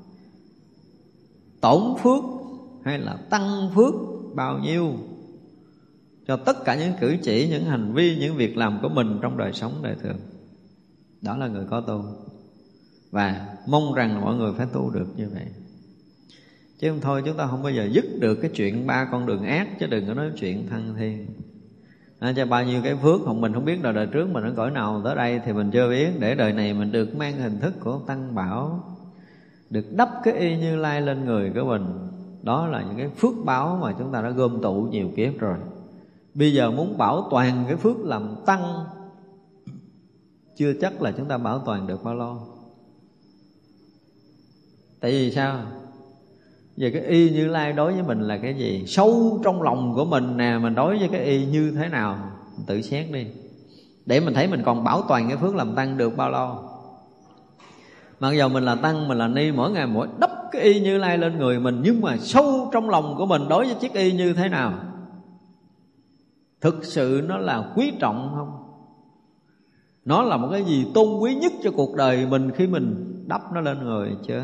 tổn phước hay là tăng phước bao nhiêu cho tất cả những cử chỉ, những hành vi, những việc làm của mình trong đời sống đời thường. Đó là người có tu. Và mong rằng là mọi người phải tu được như vậy. Chứ không thôi chúng ta không bao giờ dứt được cái chuyện ba con đường ác, chứ đừng có nói chuyện thăng thiên. Cho bao nhiêu cái phước mình không biết là đời trước mình ở cõi nào tới đây thì mình chưa biết. Để đời này mình được mang hình thức của Tăng Bảo, được đắp cái y Như Lai lên người của mình. Đó là những cái phước báo mà chúng ta đã gom tụ nhiều kiếp rồi. Bây giờ muốn bảo toàn cái phước làm tăng, chưa chắc là chúng ta bảo toàn được bao lâu. Tại vì sao? Về cái y Như Lai đối với mình là cái gì? Sâu trong lòng của mình nè, mình đối với cái y như thế nào? Mình tự xét đi, để mình thấy mình còn bảo toàn cái phước làm tăng được bao lâu. Mặc dù mình là tăng, mình là ni, mỗi ngày mỗi đắp cái y Như Lai lên người mình, nhưng mà sâu trong lòng của mình đối với chiếc y như thế nào? Thực sự nó là quý trọng không? Nó là một cái gì tôn quý nhất cho cuộc đời mình khi mình đắp nó lên người chưa?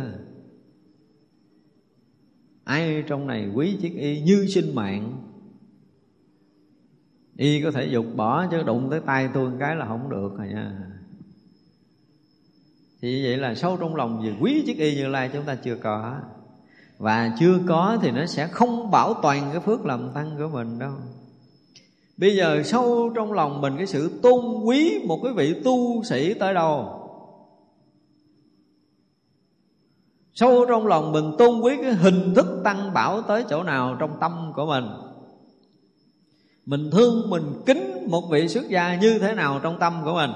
Ai trong này quý chiếc y như sinh mạng? Y có thể dục bỏ, chứ đụng tới tay tôi một cái là không được rồi nha. Thì vậy là sâu trong lòng về quý chiếc y Như Lai chúng ta chưa có. Và chưa có thì nó sẽ không bảo toàn cái phước làm tăng của mình đâu. Bây giờ sâu trong lòng mình cái sự tôn quý một cái vị tu sĩ tới đâu? Sâu trong lòng mình tôn quý cái hình thức tăng bảo tới chỗ nào trong tâm của mình? Mình thương, mình kính một vị xuất gia như thế nào trong tâm của mình?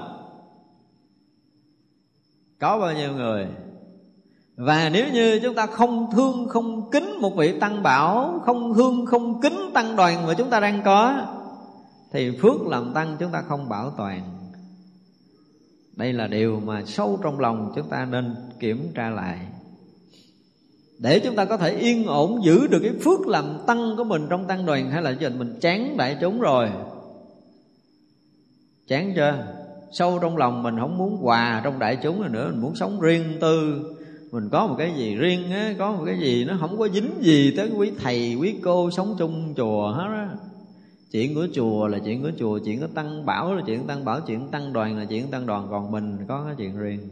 Có bao nhiêu người? Và nếu như chúng ta không thương, không kính một vị tăng bảo, không thương, không kính tăng đoàn mà chúng ta đang có, thì phước làm tăng chúng ta không bảo toàn. Đây là điều mà sâu trong lòng chúng ta nên kiểm tra lại, để chúng ta có thể yên ổn giữ được cái phước làm tăng của mình trong tăng đoàn. Hay là mình chán đại chúng rồi? Chán chưa? Sâu trong lòng mình không muốn hòa trong đại chúng nữa, mình muốn sống riêng tư. Mình có một cái gì riêng á, có một cái gì nó không có dính gì tới quý thầy, quý cô sống chung chùa hết á. Chuyện của chùa là chuyện của chùa, chuyện của tăng bảo là chuyện của tăng bảo, chuyện tăng đoàn là chuyện của tăng đoàn, còn mình có cái chuyện riêng.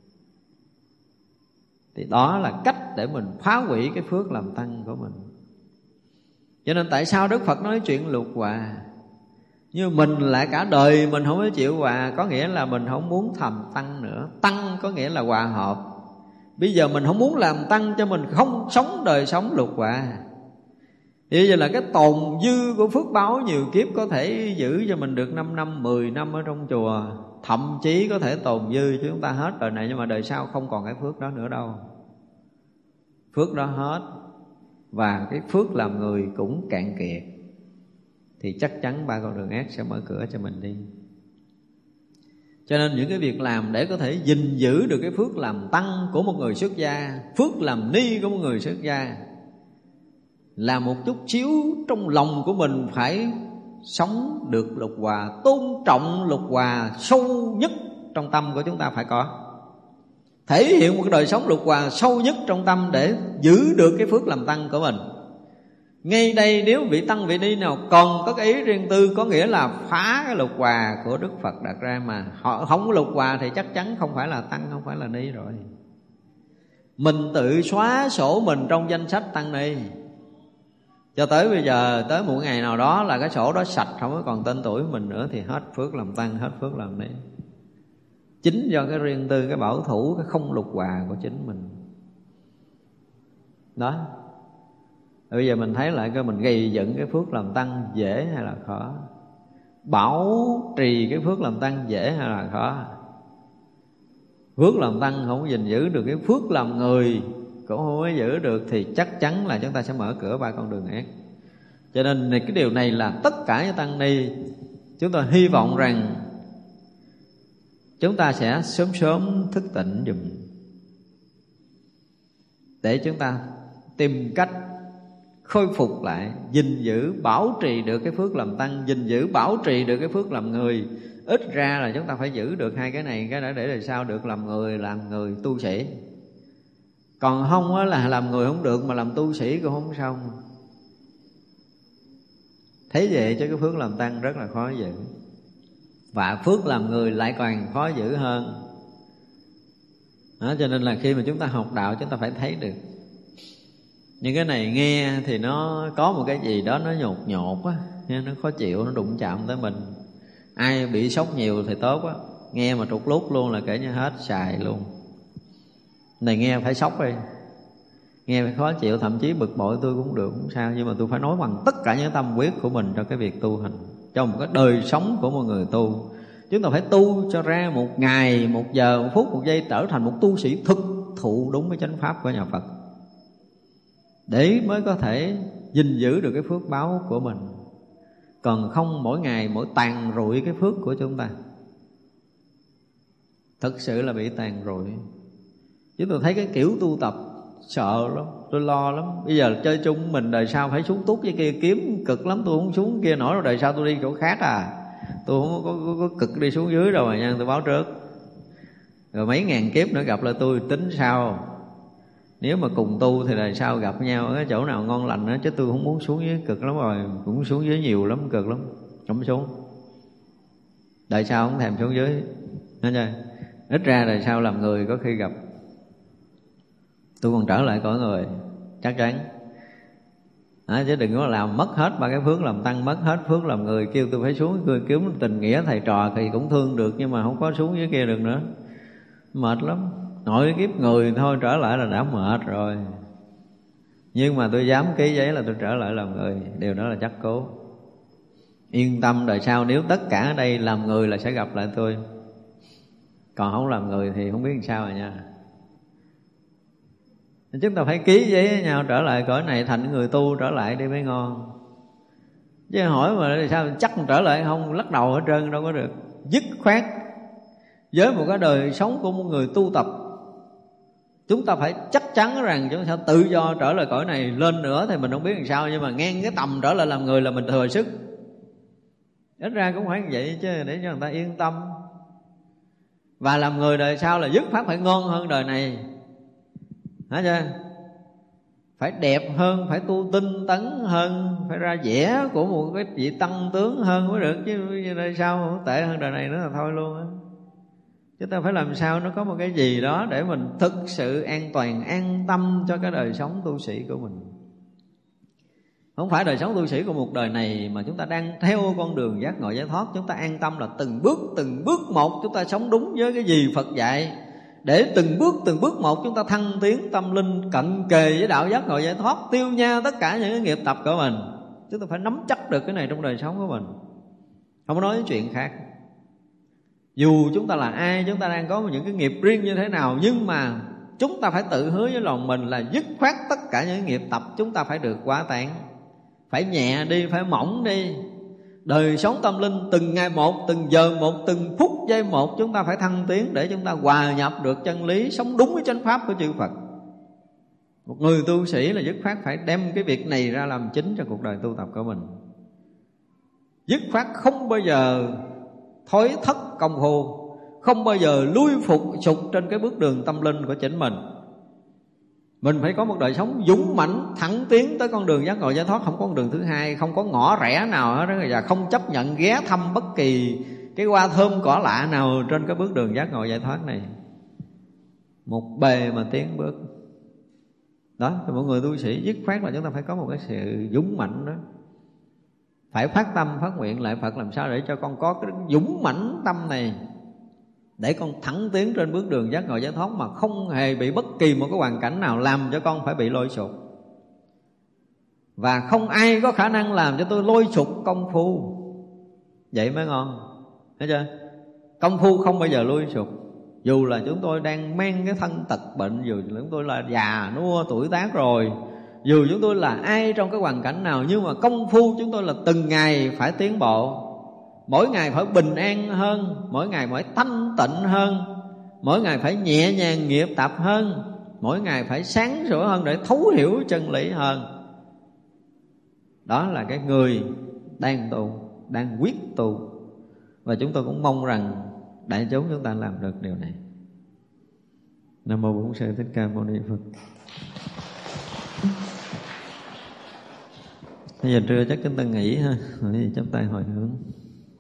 Thì đó là cách để mình phá hủy cái phước làm tăng của mình. Cho nên tại sao Đức Phật nói chuyện lục hòa? Nhưng mình lại cả đời mình không có chịu hòa, có nghĩa là mình không muốn thành tăng nữa. Tăng có nghĩa là hòa hợp. Bây giờ mình không muốn làm tăng cho mình không sống đời sống lục hòa. Vậy giờ là cái tồn dư của phước báo nhiều kiếp có thể giữ cho mình được 5 năm, 10 năm ở trong chùa. Thậm chí có thể tồn dư cho chúng ta hết đời này, nhưng mà đời sau không còn cái phước đó nữa đâu. Phước đó hết. Và cái phước làm người cũng cạn kiệt. Thì chắc chắn ba con đường ác sẽ mở cửa cho mình đi. Cho nên những cái việc làm để có thể gìn giữ được cái phước làm tăng của một người xuất gia, phước làm ni của một người xuất gia, là một chút xíu trong lòng của mình phải sống được lục hòa, tôn trọng lục hòa sâu nhất trong tâm của chúng ta phải có. Thể hiện một cái đời sống lục hòa sâu nhất trong tâm để giữ được cái phước làm tăng của mình. Ngay đây nếu vị tăng vị ni nào còn có cái ý riêng tư, có nghĩa là phá cái lục hòa của Đức Phật đặt ra, mà họ không có lục hòa thì chắc chắn không phải là tăng, không phải là ni rồi. Mình tự xóa sổ mình trong danh sách tăng ni. Cho tới bây giờ, tới một ngày nào đó là cái sổ đó sạch, không có còn tên tuổi mình nữa, thì hết phước làm tăng, hết phước làm ni. Chính do cái riêng tư, cái bảo thủ, cái không lục hòa của chính mình. Đó. Bây giờ mình thấy lại coi mình gây dựng cái phước làm tăng dễ hay là khó? Bảo trì cái phước làm tăng dễ hay là khó? Phước làm tăng không gìn giữ được, cái phước làm người cũng không có giữ được, thì chắc chắn là chúng ta sẽ mở cửa ba con đường ác. Cho nên cái điều này là tất cả những tăng ni, chúng tôi hy vọng rằng chúng ta sẽ sớm sớm thức tỉnh dùm, để chúng ta tìm cách khôi phục lại, gìn giữ, bảo trì được cái phước làm tăng, gìn giữ, bảo trì được cái phước làm người. Ít ra là chúng ta phải giữ được hai cái này, cái đã để đời sau được làm người tu sĩ. Còn không á là làm người không được, mà làm tu sĩ cũng không xong. Thế vậy chứ cái phước làm tăng rất là khó giữ, và phước làm người lại càng khó giữ hơn. Đó, cho nên là khi mà chúng ta học đạo, chúng ta phải thấy được những cái này. Nghe thì nó có một cái gì đó nó nhột nhột á, nó khó chịu, nó đụng chạm tới mình. Ai bị sốc nhiều thì tốt á, nghe mà trục lút luôn là kể như hết xài luôn. Này nghe phải sốc đi, nghe phải khó chịu, thậm chí bực bội tôi cũng được, không sao, nhưng mà tôi phải nói bằng tất cả những tâm huyết của mình cho cái việc tu hành, cho một cái đời sống của một người tu. Chúng ta phải tu cho ra một ngày, một giờ, một phút, một giây trở thành một tu sĩ thực thụ đúng với chánh pháp của nhà Phật, để mới có thể gìn giữ được cái phước báo của mình. Còn không mỗi ngày mỗi tàn rụi cái phước của chúng ta, thực sự là bị tàn rụi. Chứ tôi thấy cái kiểu tu tập sợ lắm, tôi lo lắm. Bây giờ chơi chung mình đời sau phải xuống túc với kia kiếm cực lắm, tôi không xuống kia nổi đâu. Đời sau tôi đi chỗ khác à, tôi không có cực đi xuống dưới đâu mà nha, tôi báo trước. Rồi mấy ngàn kiếp nữa gặp lại tôi tính sao. Nếu mà cùng tu thì đời sau gặp nhau ở cái chỗ nào ngon lành đó, chứ tôi không muốn xuống dưới cực lắm rồi, cũng xuống dưới nhiều lắm, cực lắm, không xuống. Đời sau không thèm xuống dưới, nói chưa? Ít ra đời sau làm người có khi gặp tôi còn trở lại cõi người, chắc chắn. Chứ đừng có làm mất hết ba cái phước làm tăng, mất hết phước làm người, kêu tôi phải xuống tôi kiếm tình nghĩa thầy trò thì cũng thương được, nhưng mà không có xuống dưới kia được nữa, mệt lắm. Nội kiếp người thôi trở lại là đã mệt rồi. Nhưng mà tôi dám ký giấy là tôi trở lại làm người, điều đó là chắc cố. Yên tâm, đời sau nếu tất cả ở đây làm người là sẽ gặp lại tôi. Còn không làm người thì không biết làm sao rồi nha. Chúng ta phải ký giấy với nhau trở lại cõi này thành người tu trở lại đi mới ngon. Chứ hỏi mà sao chắc trở lại không, lắc đầu hết trơn đâu có được. Dứt khoát với một cái đời sống của một người tu tập, chúng ta phải chắc chắn rằng chúng ta sẽ tự do trở lại cõi này. Lên nữa thì mình không biết làm sao, nhưng mà ngang cái tầm trở lại làm người là mình thừa sức. Ít ra cũng phải như vậy chứ, để cho người ta yên tâm. Và làm người đời sau là dứt khoát phải ngon hơn đời này, hả chưa? Phải đẹp hơn, phải tu tinh tấn hơn, phải ra vẻ của một cái vị tăng tướng hơn mới được. Chứ đời sau không tệ hơn đời này nữa là thôi luôn á. Chúng ta phải làm sao nó có một cái gì đó để mình thực sự an toàn, an tâm cho cái đời sống tu sĩ của mình. Không phải đời sống tu sĩ của một đời này mà chúng ta đang theo con đường giác ngộ giải thoát. Chúng ta an tâm là từng bước một chúng ta sống đúng với cái gì Phật dạy, để từng bước một chúng ta thăng tiến tâm linh, cận kề với đạo giác ngộ giải thoát, tiêu nha tất cả những cái nghiệp tập của mình. Chúng ta phải nắm chắc được cái này trong đời sống của mình, không có nói những chuyện khác. Dù chúng ta là ai, chúng ta đang có những cái nghiệp riêng như thế nào, nhưng mà chúng ta phải tự hứa với lòng mình là dứt khoát tất cả những nghiệp tập chúng ta phải được hóa tán, phải nhẹ đi, phải mỏng đi. Đời sống tâm linh từng ngày một, từng giờ một, từng phút giây một, chúng ta phải thăng tiến để chúng ta hòa nhập được chân lý, sống đúng với chánh pháp của chư Phật. Một người tu sĩ là dứt khoát phải đem cái việc này ra làm chính cho cuộc đời tu tập của mình. Dứt khoát không bao giờ thối thất công phu, không bao giờ lui sụt trên cái bước đường tâm linh của chính mình. Mình phải có một đời sống dũng mãnh, thẳng tiến tới con đường giác ngộ giải thoát, không có con đường thứ hai, không có ngõ rẽ nào hết, và không chấp nhận ghé thăm bất kỳ cái hoa thơm cỏ lạ nào trên cái bước đường giác ngộ giải thoát này. Một bề mà tiến bước. Đó, thì mọi người tu sĩ dứt khoát là chúng ta phải có một cái sự dũng mạnh đó. Phải phát tâm, phát nguyện lại Phật làm sao để cho con có cái dũng mãnh tâm này, để con thẳng tiến trên bước đường giác ngộ giải thoát mà không hề bị bất kỳ một cái hoàn cảnh nào làm cho con phải bị lôi sụt. Và không ai có khả năng làm cho tôi lôi sụt công phu. Vậy mới ngon, thấy chưa? Công phu không bao giờ lôi sụt. Dù là chúng tôi đang mang cái thân tật bệnh, dù chúng tôi là già nua tuổi tác rồi, dù chúng tôi là ai trong cái hoàn cảnh nào, nhưng mà công phu chúng tôi là từng ngày phải tiến bộ. Mỗi ngày phải bình an hơn, mỗi ngày phải thanh tịnh hơn, mỗi ngày phải nhẹ nhàng nghiệp tập hơn, mỗi ngày phải sáng sủa hơn để thấu hiểu chân lý hơn. Đó là cái người đang tu, đang quyết tu. Và chúng tôi cũng mong rằng đại chúng chúng ta làm được điều này. Nam mô Bổn Sư Thích Ca Mâu Ni Phật. Bây giờ trưa chắc chúng ta nghỉ ha, rồi chắp tay hồi hướng.